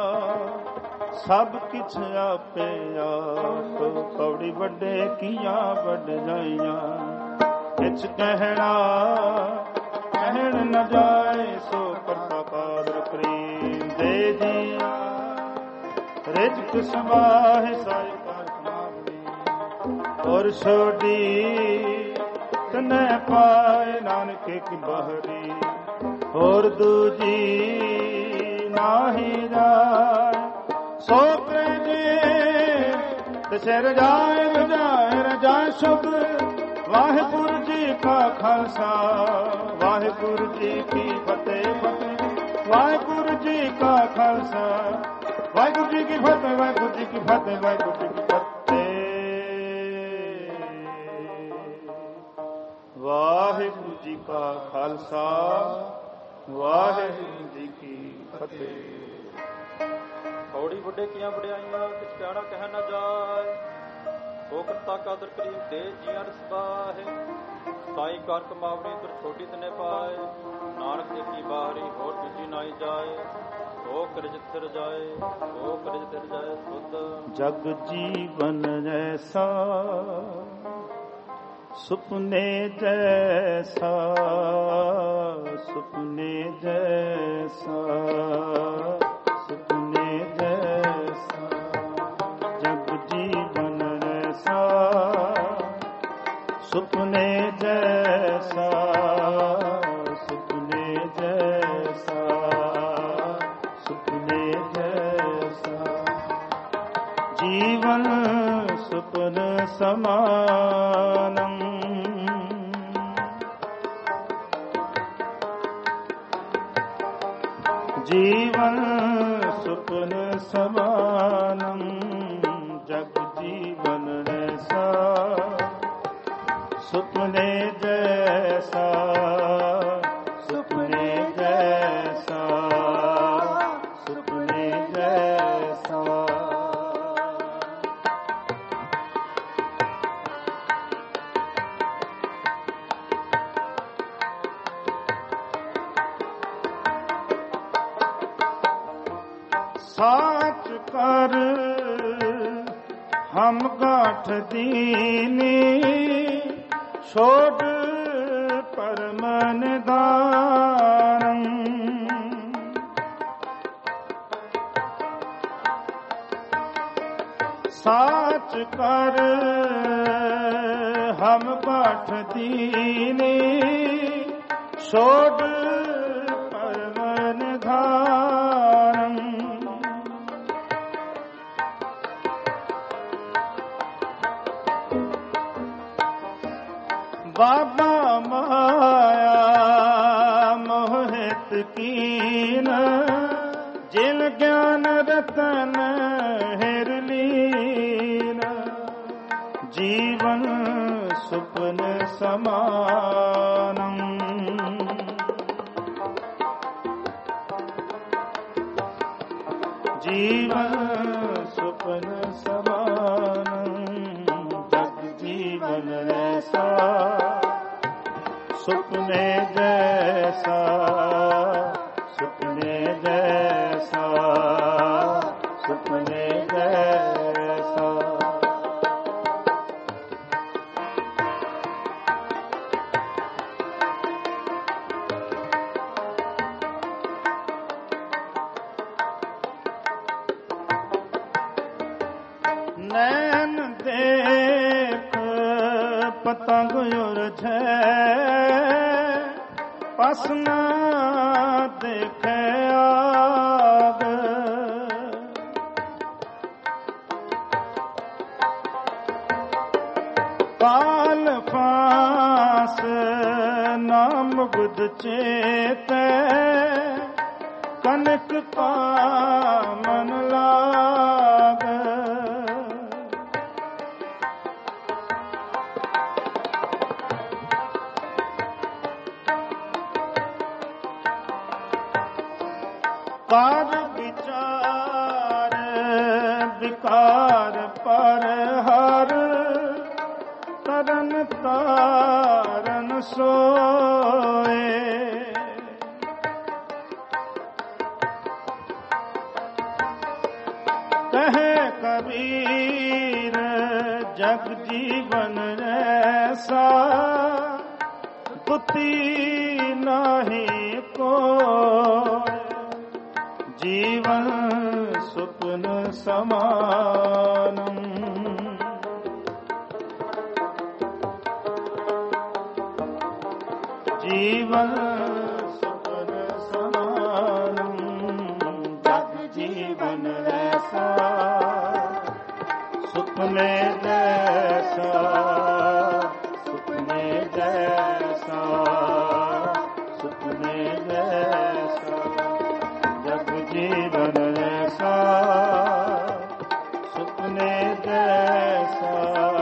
ਸਭ ਕਿਛ ਆਪੇ ਆਪ ਕੌੜੀ ਵੱਡੇ ਕੀਆਂ ਵੱਡ ਜਾਈਆਂ ਕਿਛ ਕਹਿਣਾ ਕਹਿਣ ਨ ਜਾਏ ਸੋ ਕਰਤਾ ਕਾਦਰ ਕਰੀਮ ਦੇ ਜੀਆ ਰਿਜਕ ਸਮਾਹਿ ਸਾਈ ਕਾਰ ਕਮਾਵੀ ਔਰ ਛੋਡੀ ਤਨੈ ਪਾਏ ਨਾਨਕ ਕੀ ਬਹਰੀ ਹੋਰ ਦੂਜੀ ਨਾਹੀ ਜਾਏ ਸੋ ਪ੍ਰੇਜੇ ਤਸੇ ਰਜਾਏ ਰਜਾਏ ਰਜਾ ਸ਼ੁਭ ਵਾਹਿਗੁਰੂ ਜੀ ਕਾ ਖਾਲਸਾ ਵਾਹਿਗੁਰੂ ਜੀ ਕੀ ਫਤਿਹ ਫਤਿਹ ਵਾਹਿਗੁਰੂ ਜੀ ਕਾ ਖਾਲਸਾ ਵਾਹਿਗੁਰੂ ਜੀ ਕੀ ਫਤਿਹ ਵਾਹਿਗੁਰੂ ਜੀ ਕੀ ਫਤਿਹ ਵਾਹਿਗੁਰੂ ਜੀ ਕੀ ਫਤਿਹ ਵਾਹਿਗੁਰੂ ਜੀ ਕਾ ਖਾਲਸਾ ਵਾਹਿਗੁਰੂ ਜੀ ਕੀ ਫਤਿਹ। ਔੜੀ ਵੱਡੇ ਕੀਆਂ ਵਡਿਆਈਆਂ ਕਿਛ ਕਹਿਣਾ ਕਹਿ ਨਾ ਜਾਏ ਸੋ ਕਰਤਾ ਕਾਦਰ ਕਰੀਮ ਦੇ ਜੀਆਂ ਰਸਬਾਹੇ ਸਾਈ ਕਾਰ ਕਮਾਵਣੀ ਤੁਰ ਛੋਟੀ ਤਨੇ ਪਾਏ ਨਾਨਕ ਦੇ ਕੀ ਬਾਰੀ ਹੋਰ ਦੂਜੀ ਨਾਈ ਜਾਏ ਸੋ ਕਰਜ ਥਿਰ ਜਾਏ ਸੋ ਕਰਜ ਥਿਰ ਜਾਏ ਸੁਧ ਜਗ ਜੀਵਨ ਜੈਸਾ ਸੁਪਨੇ ਜੈਸਾ ਸੁਪਨੇ ਜੈਸਾ ਸੁਪਨੇ ਜੈਸਾ ਜਗ ਜੀਵਨ ਜੈਸਾ ਸੁਪਨੇ ਜੈਸਾ ਸੁਪਨੇ ਜੈਸਾ ਸੁਪਨੇ ਜੈਸਾ ਜੀਵਨ ਸੁਪਨ ਸਮਾਨੰ ਜੀਵਨ ਸੁਪਨ ਸਮਾਨੰ ਜਗ ਜੀਵਨ ਰੈਸਾ ਸੁਪਨੇ ਜੈਸਾ ਸੁਪਨੇ ਜੈਸਾ ਸੁਪਨੇ ਜੈਸਾ ਸਾਚ ਕਰ ਹਮ ਗਾਠ ਦੀਨੀ ਛੋੜ ਪਰਮਨ ਦਾਰੰ ਸਾਚ ਕਰ ਹਮ ਗਾਠ ਦੀਨੀ ਛੋੜ ਪਰਮਨ ਧਾਰੰ ਬਾਬਾ ਮਾਇਆ ਮੋਹਿਤ ਕੀਨ ਜਿਨ ਗਿਆਨ ਰਤਨ ਹਿਰ ਲੀਨ ਜੀਵਨ ਸੁਪਨ ਸਮਾਨੰ ਜੀਵਨ ਸੁਪਨ ਸਮਾਨੰ ਜਗ ਜੀਵਨ ਰੈਸਾ ਸੁਪਨੇ ਜੈਸਾ ਸੁਪਨੇ ਜੈਸਾ ਸੁਪਨੇ ਜੈਸਾ ਨੈਣ ਦੇਖ ਪਤੰਗ ਉਰਝੈ ਪਸ ਨਾ ਦੇਖੈ ਆਗ ਕਾਲ ਫਾਸ ਨਾਮ ਬੁੱਧ ਚੇਤੈ ਕਨਕ ਕਾ ਮਨ ਲਾਗ ਬਾਦ ਵਿਚਾਰ ਵਿਕਾਰ ਪਰ ਹਰ ਤਰਨ ਤਾਰਨ ਸੋਏ। ਕਹੇ ਕਬੀਰ ਜਗ ਜੀਵਨ ਐਸਾ ਬੁੱਧੀ ਨਾਹੀ ਕੋ। ਜੀਵਨ ਸੁਪਨ ਸਮਾਨੰ ਜੀਵਨ ਸੁਪਨ ਸਮਾਨੰ ਜਗ ਜੀਵਨ ਐਸਾ ਸੁਪਨੇ ਜੈਸਾ ਸੁਪਨੇ ਜੈਸਾ ਸੁਪਨੇ ਜੈਸਾ ਜਗ ਜੀਵਨ ਐਸਾ ਸੁਪਨੇ ਜੈਸਾ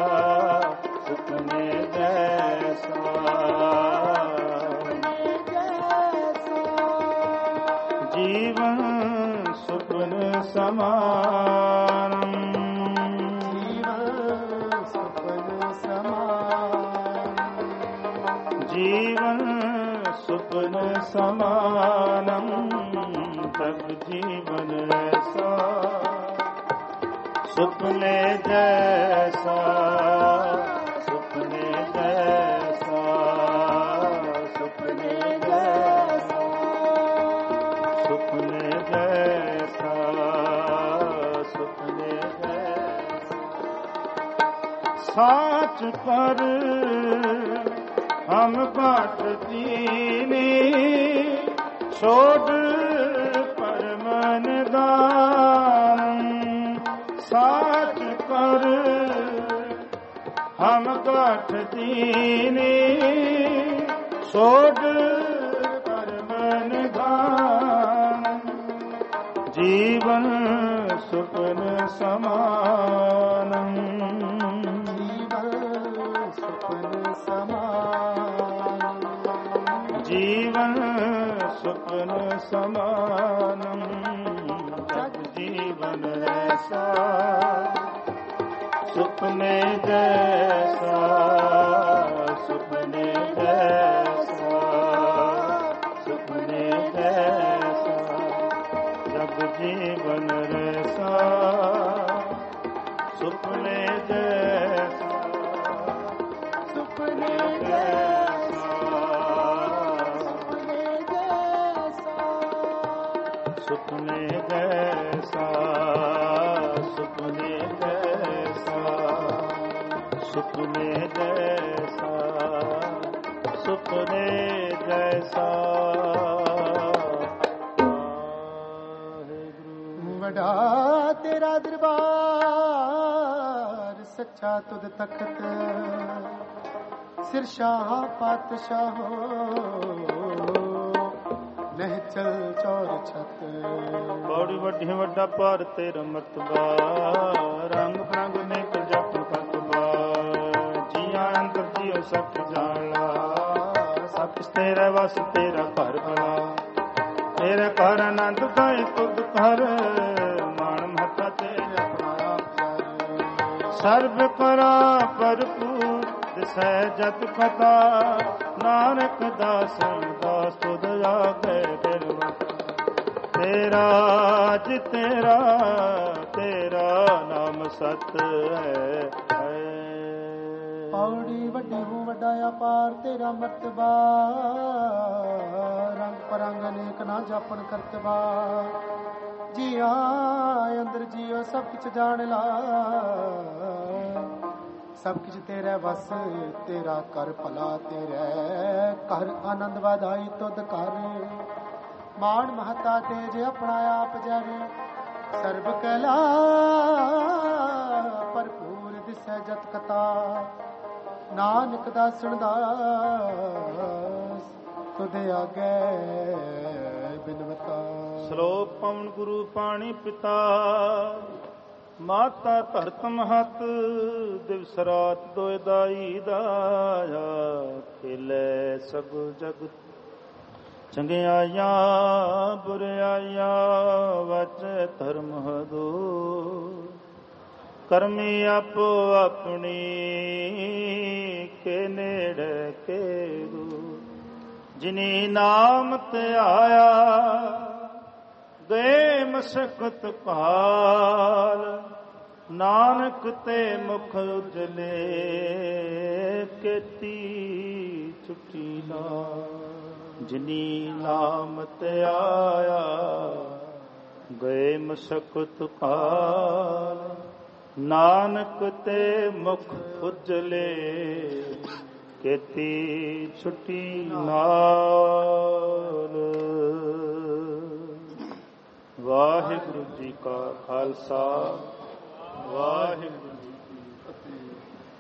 ਸੁਪਨੇ ਜੈਸਾ ਜੀਵਨ ਸੁਪਨ ਸਮਾਨੰ ਜੀਵਨ ਸੁਪਨ ਸਮਾਨੰ ਤਬ ਜੀਵਨ ਐਸਾ ਸੁਪਨੇ ਜੈਸਾ ਸੁਪਨੇ ਜੈਸਾ ਸੁਪਨੇ ਜੈਸਾ ਸੁਪਨੇ ਜੈਸਾ ਸੁਪਨੇ ਜੈਸਾ ਸਾਚ ਪਰ ਹਮ ਬਾਟ ਦੀਨੀ ਛੋੜ ਪਰਮਨ ਦਾਨ। ਸਾਚ ਕਰ ਹਮ ਬਾਟ ਦੀਨੀ ਛੋੜ ਪਰਮਨ ਦਾਨ। ਜੀਵਨ ਸੁਪਨ ਸਮਾਨੰ ਜੀਵਨ ਸੁਪਨ ਸਮਾਨੰ ਜਗ ਜੀਵਨ ਐਸਾ ਸੁਪਨੇ ਜੈਸਾ ਸੁਪਨੇ ਜੈਸਾ ਸੁਪਨੇ ਜੈਸਾ ਜਗ ਜੀਵਨ ਐਸਾ ਸੁਪਨੇ ਜੈਸਾ ਸੁਪਨੇ ਜੈਸਾ ਸੁਪਨੇ ਜੈਸਾ ਸੁਪਨੇ ਜੈਸਾ ਸੁਪਨੇ ਜੈਸਾ ਸੁਪਨੇ ਜੈਸਾ। ਵਡਾ ਤੇਰਾ ਦਰਬਾਰ ਸੱਚਾ ਤੁਧ ਤਖਤ ਸਿਰ ਸ਼ਾਹ ਪਾਤਸ਼ਾਹੋ ਨਹਿ ਚਲ ਚੌਰ ਛਤ। ਬੜੀ ਵੱਡੀ ਵੱਡਾ ਭਾਰ ਤੇਰਾ ਮਰਤਬਾ ਰੰਗ ਬਰੰਗ ਅਨੇਕ ਜਪ ਕਤਬਾ। ਜੀਆਂ ਅੰਦਰ ਜੀਓ ਸਭ ਜਾਣਾ ਸਭ ਕੁਛ ਤੇਰਾ ਵਸ ਤੇਰਾ ਘਰ ਭਲਾ। ਤੇਰੇ ਘਰ ਆਨੰਦ ਪਾਏ ਤੁਧ ਘਰ ਮਾਣ ਮਹਤਾ ਤੇਰੇ ਆਪਣਾ ਸਰਬ ਕਰਾ ਭਰਪੂਰ ਦਿਸੈ ਜਤ ਕਥਾ। ਨਾਨਕ ਦਾਸ ਦਾਸ ਤੁਧ ਆਗੇ ਫਿਰਵਤ। ਤੇਰਾ ਜ ਤੇਰਾ ਤੇਰਾ ਨਾਮ ਸਤ ਹੈ। ਪੌੜੀ ਵੱਡੀ ਹੂੰ ਵੱਡਾ ਅਪਾਰ ਤੇਰਾ ਮਰਤਬਾ ਰੰਗ ਪਰੰਗ ਅਨੇਕ ਨਾ ਜਾਪਣ ਕਰਤਬਾ। ਜੀਆਂ ਅੰਦਰ ਜੀਓ ਸਭ ਕੁਛ ਜਾਣ ਲਾ ਸਭ ਕੁਛ ਤੇਰੇ ਵਸ ਤੇਰਾ ਕਰ ਭਲਾ। ਤੇਰੇ ਘਰ ਆਨੰਦ ਵਧਾਈ ਤੁਧ ਕਰ ਮਾਣ ਮਹਤਾ ਤੇਜ ਆਪਣਾ ਆਪ ਜਾਵੇ। ਸਰਬ ਕਲਾ ਭਰਪੂਰ ਦਿਸੈ ਜਤ ਕਥਾ। ਨਾਨਕ ਦਾਸਣ ਦਾਸ ਤੁਧ ਆਗੇ ਬਿਨਵਤਾ। ਸ਼ਲੋਕ ਪਵਨ ਗੁਰੂ ਪਾਣੀ ਪਿਤਾ ਮਾਤਾ ਧਰਤ ਮਹਤ ਦਿਵਸ ਰਾਤ ਦੋਇ ਦਾਈ ਦਾਇਆ। ਖੇਲੇ ਸਭ ਜਗਤ ਚੰਗਿਆਈਆਂ ਬੁਰਿਆਈਆਂ ਵਚ ਧਰਮ ਹਦੂਰ ਕਰਮੀ ਆਪੋ ਆਪਣੀ ਕੇ ਨੇੜੇ ਕੇ ਦੂਰ ਜਿਨੀ ਨਾਮ ਤੇ ਆਇਆ ਗਏ ਮਸਕਤ ਕਾਲ ਨਾਨਕ ਤੇ ਮੁਖ ਉਜਲੇ ਕੀਤੀ ਛੁੱਟੀ ਨਾ ਜਿਨੀ ਨਾਮ ਤੇ ਆਇਆ ਗਏ ਮਸਕਤ ਕਾਲ ਨਾਨਕ ਤੇ ਮੁਖ ਉਜਲੇ ਕੀਤੀ ਛੁੱਟੀ ਨਾਲ। ਵਾਹਿਗੁਰੂ ਜੀ ਕਾ ਖਾਲਸਾ ਵਾਹਿਗੁਰੂ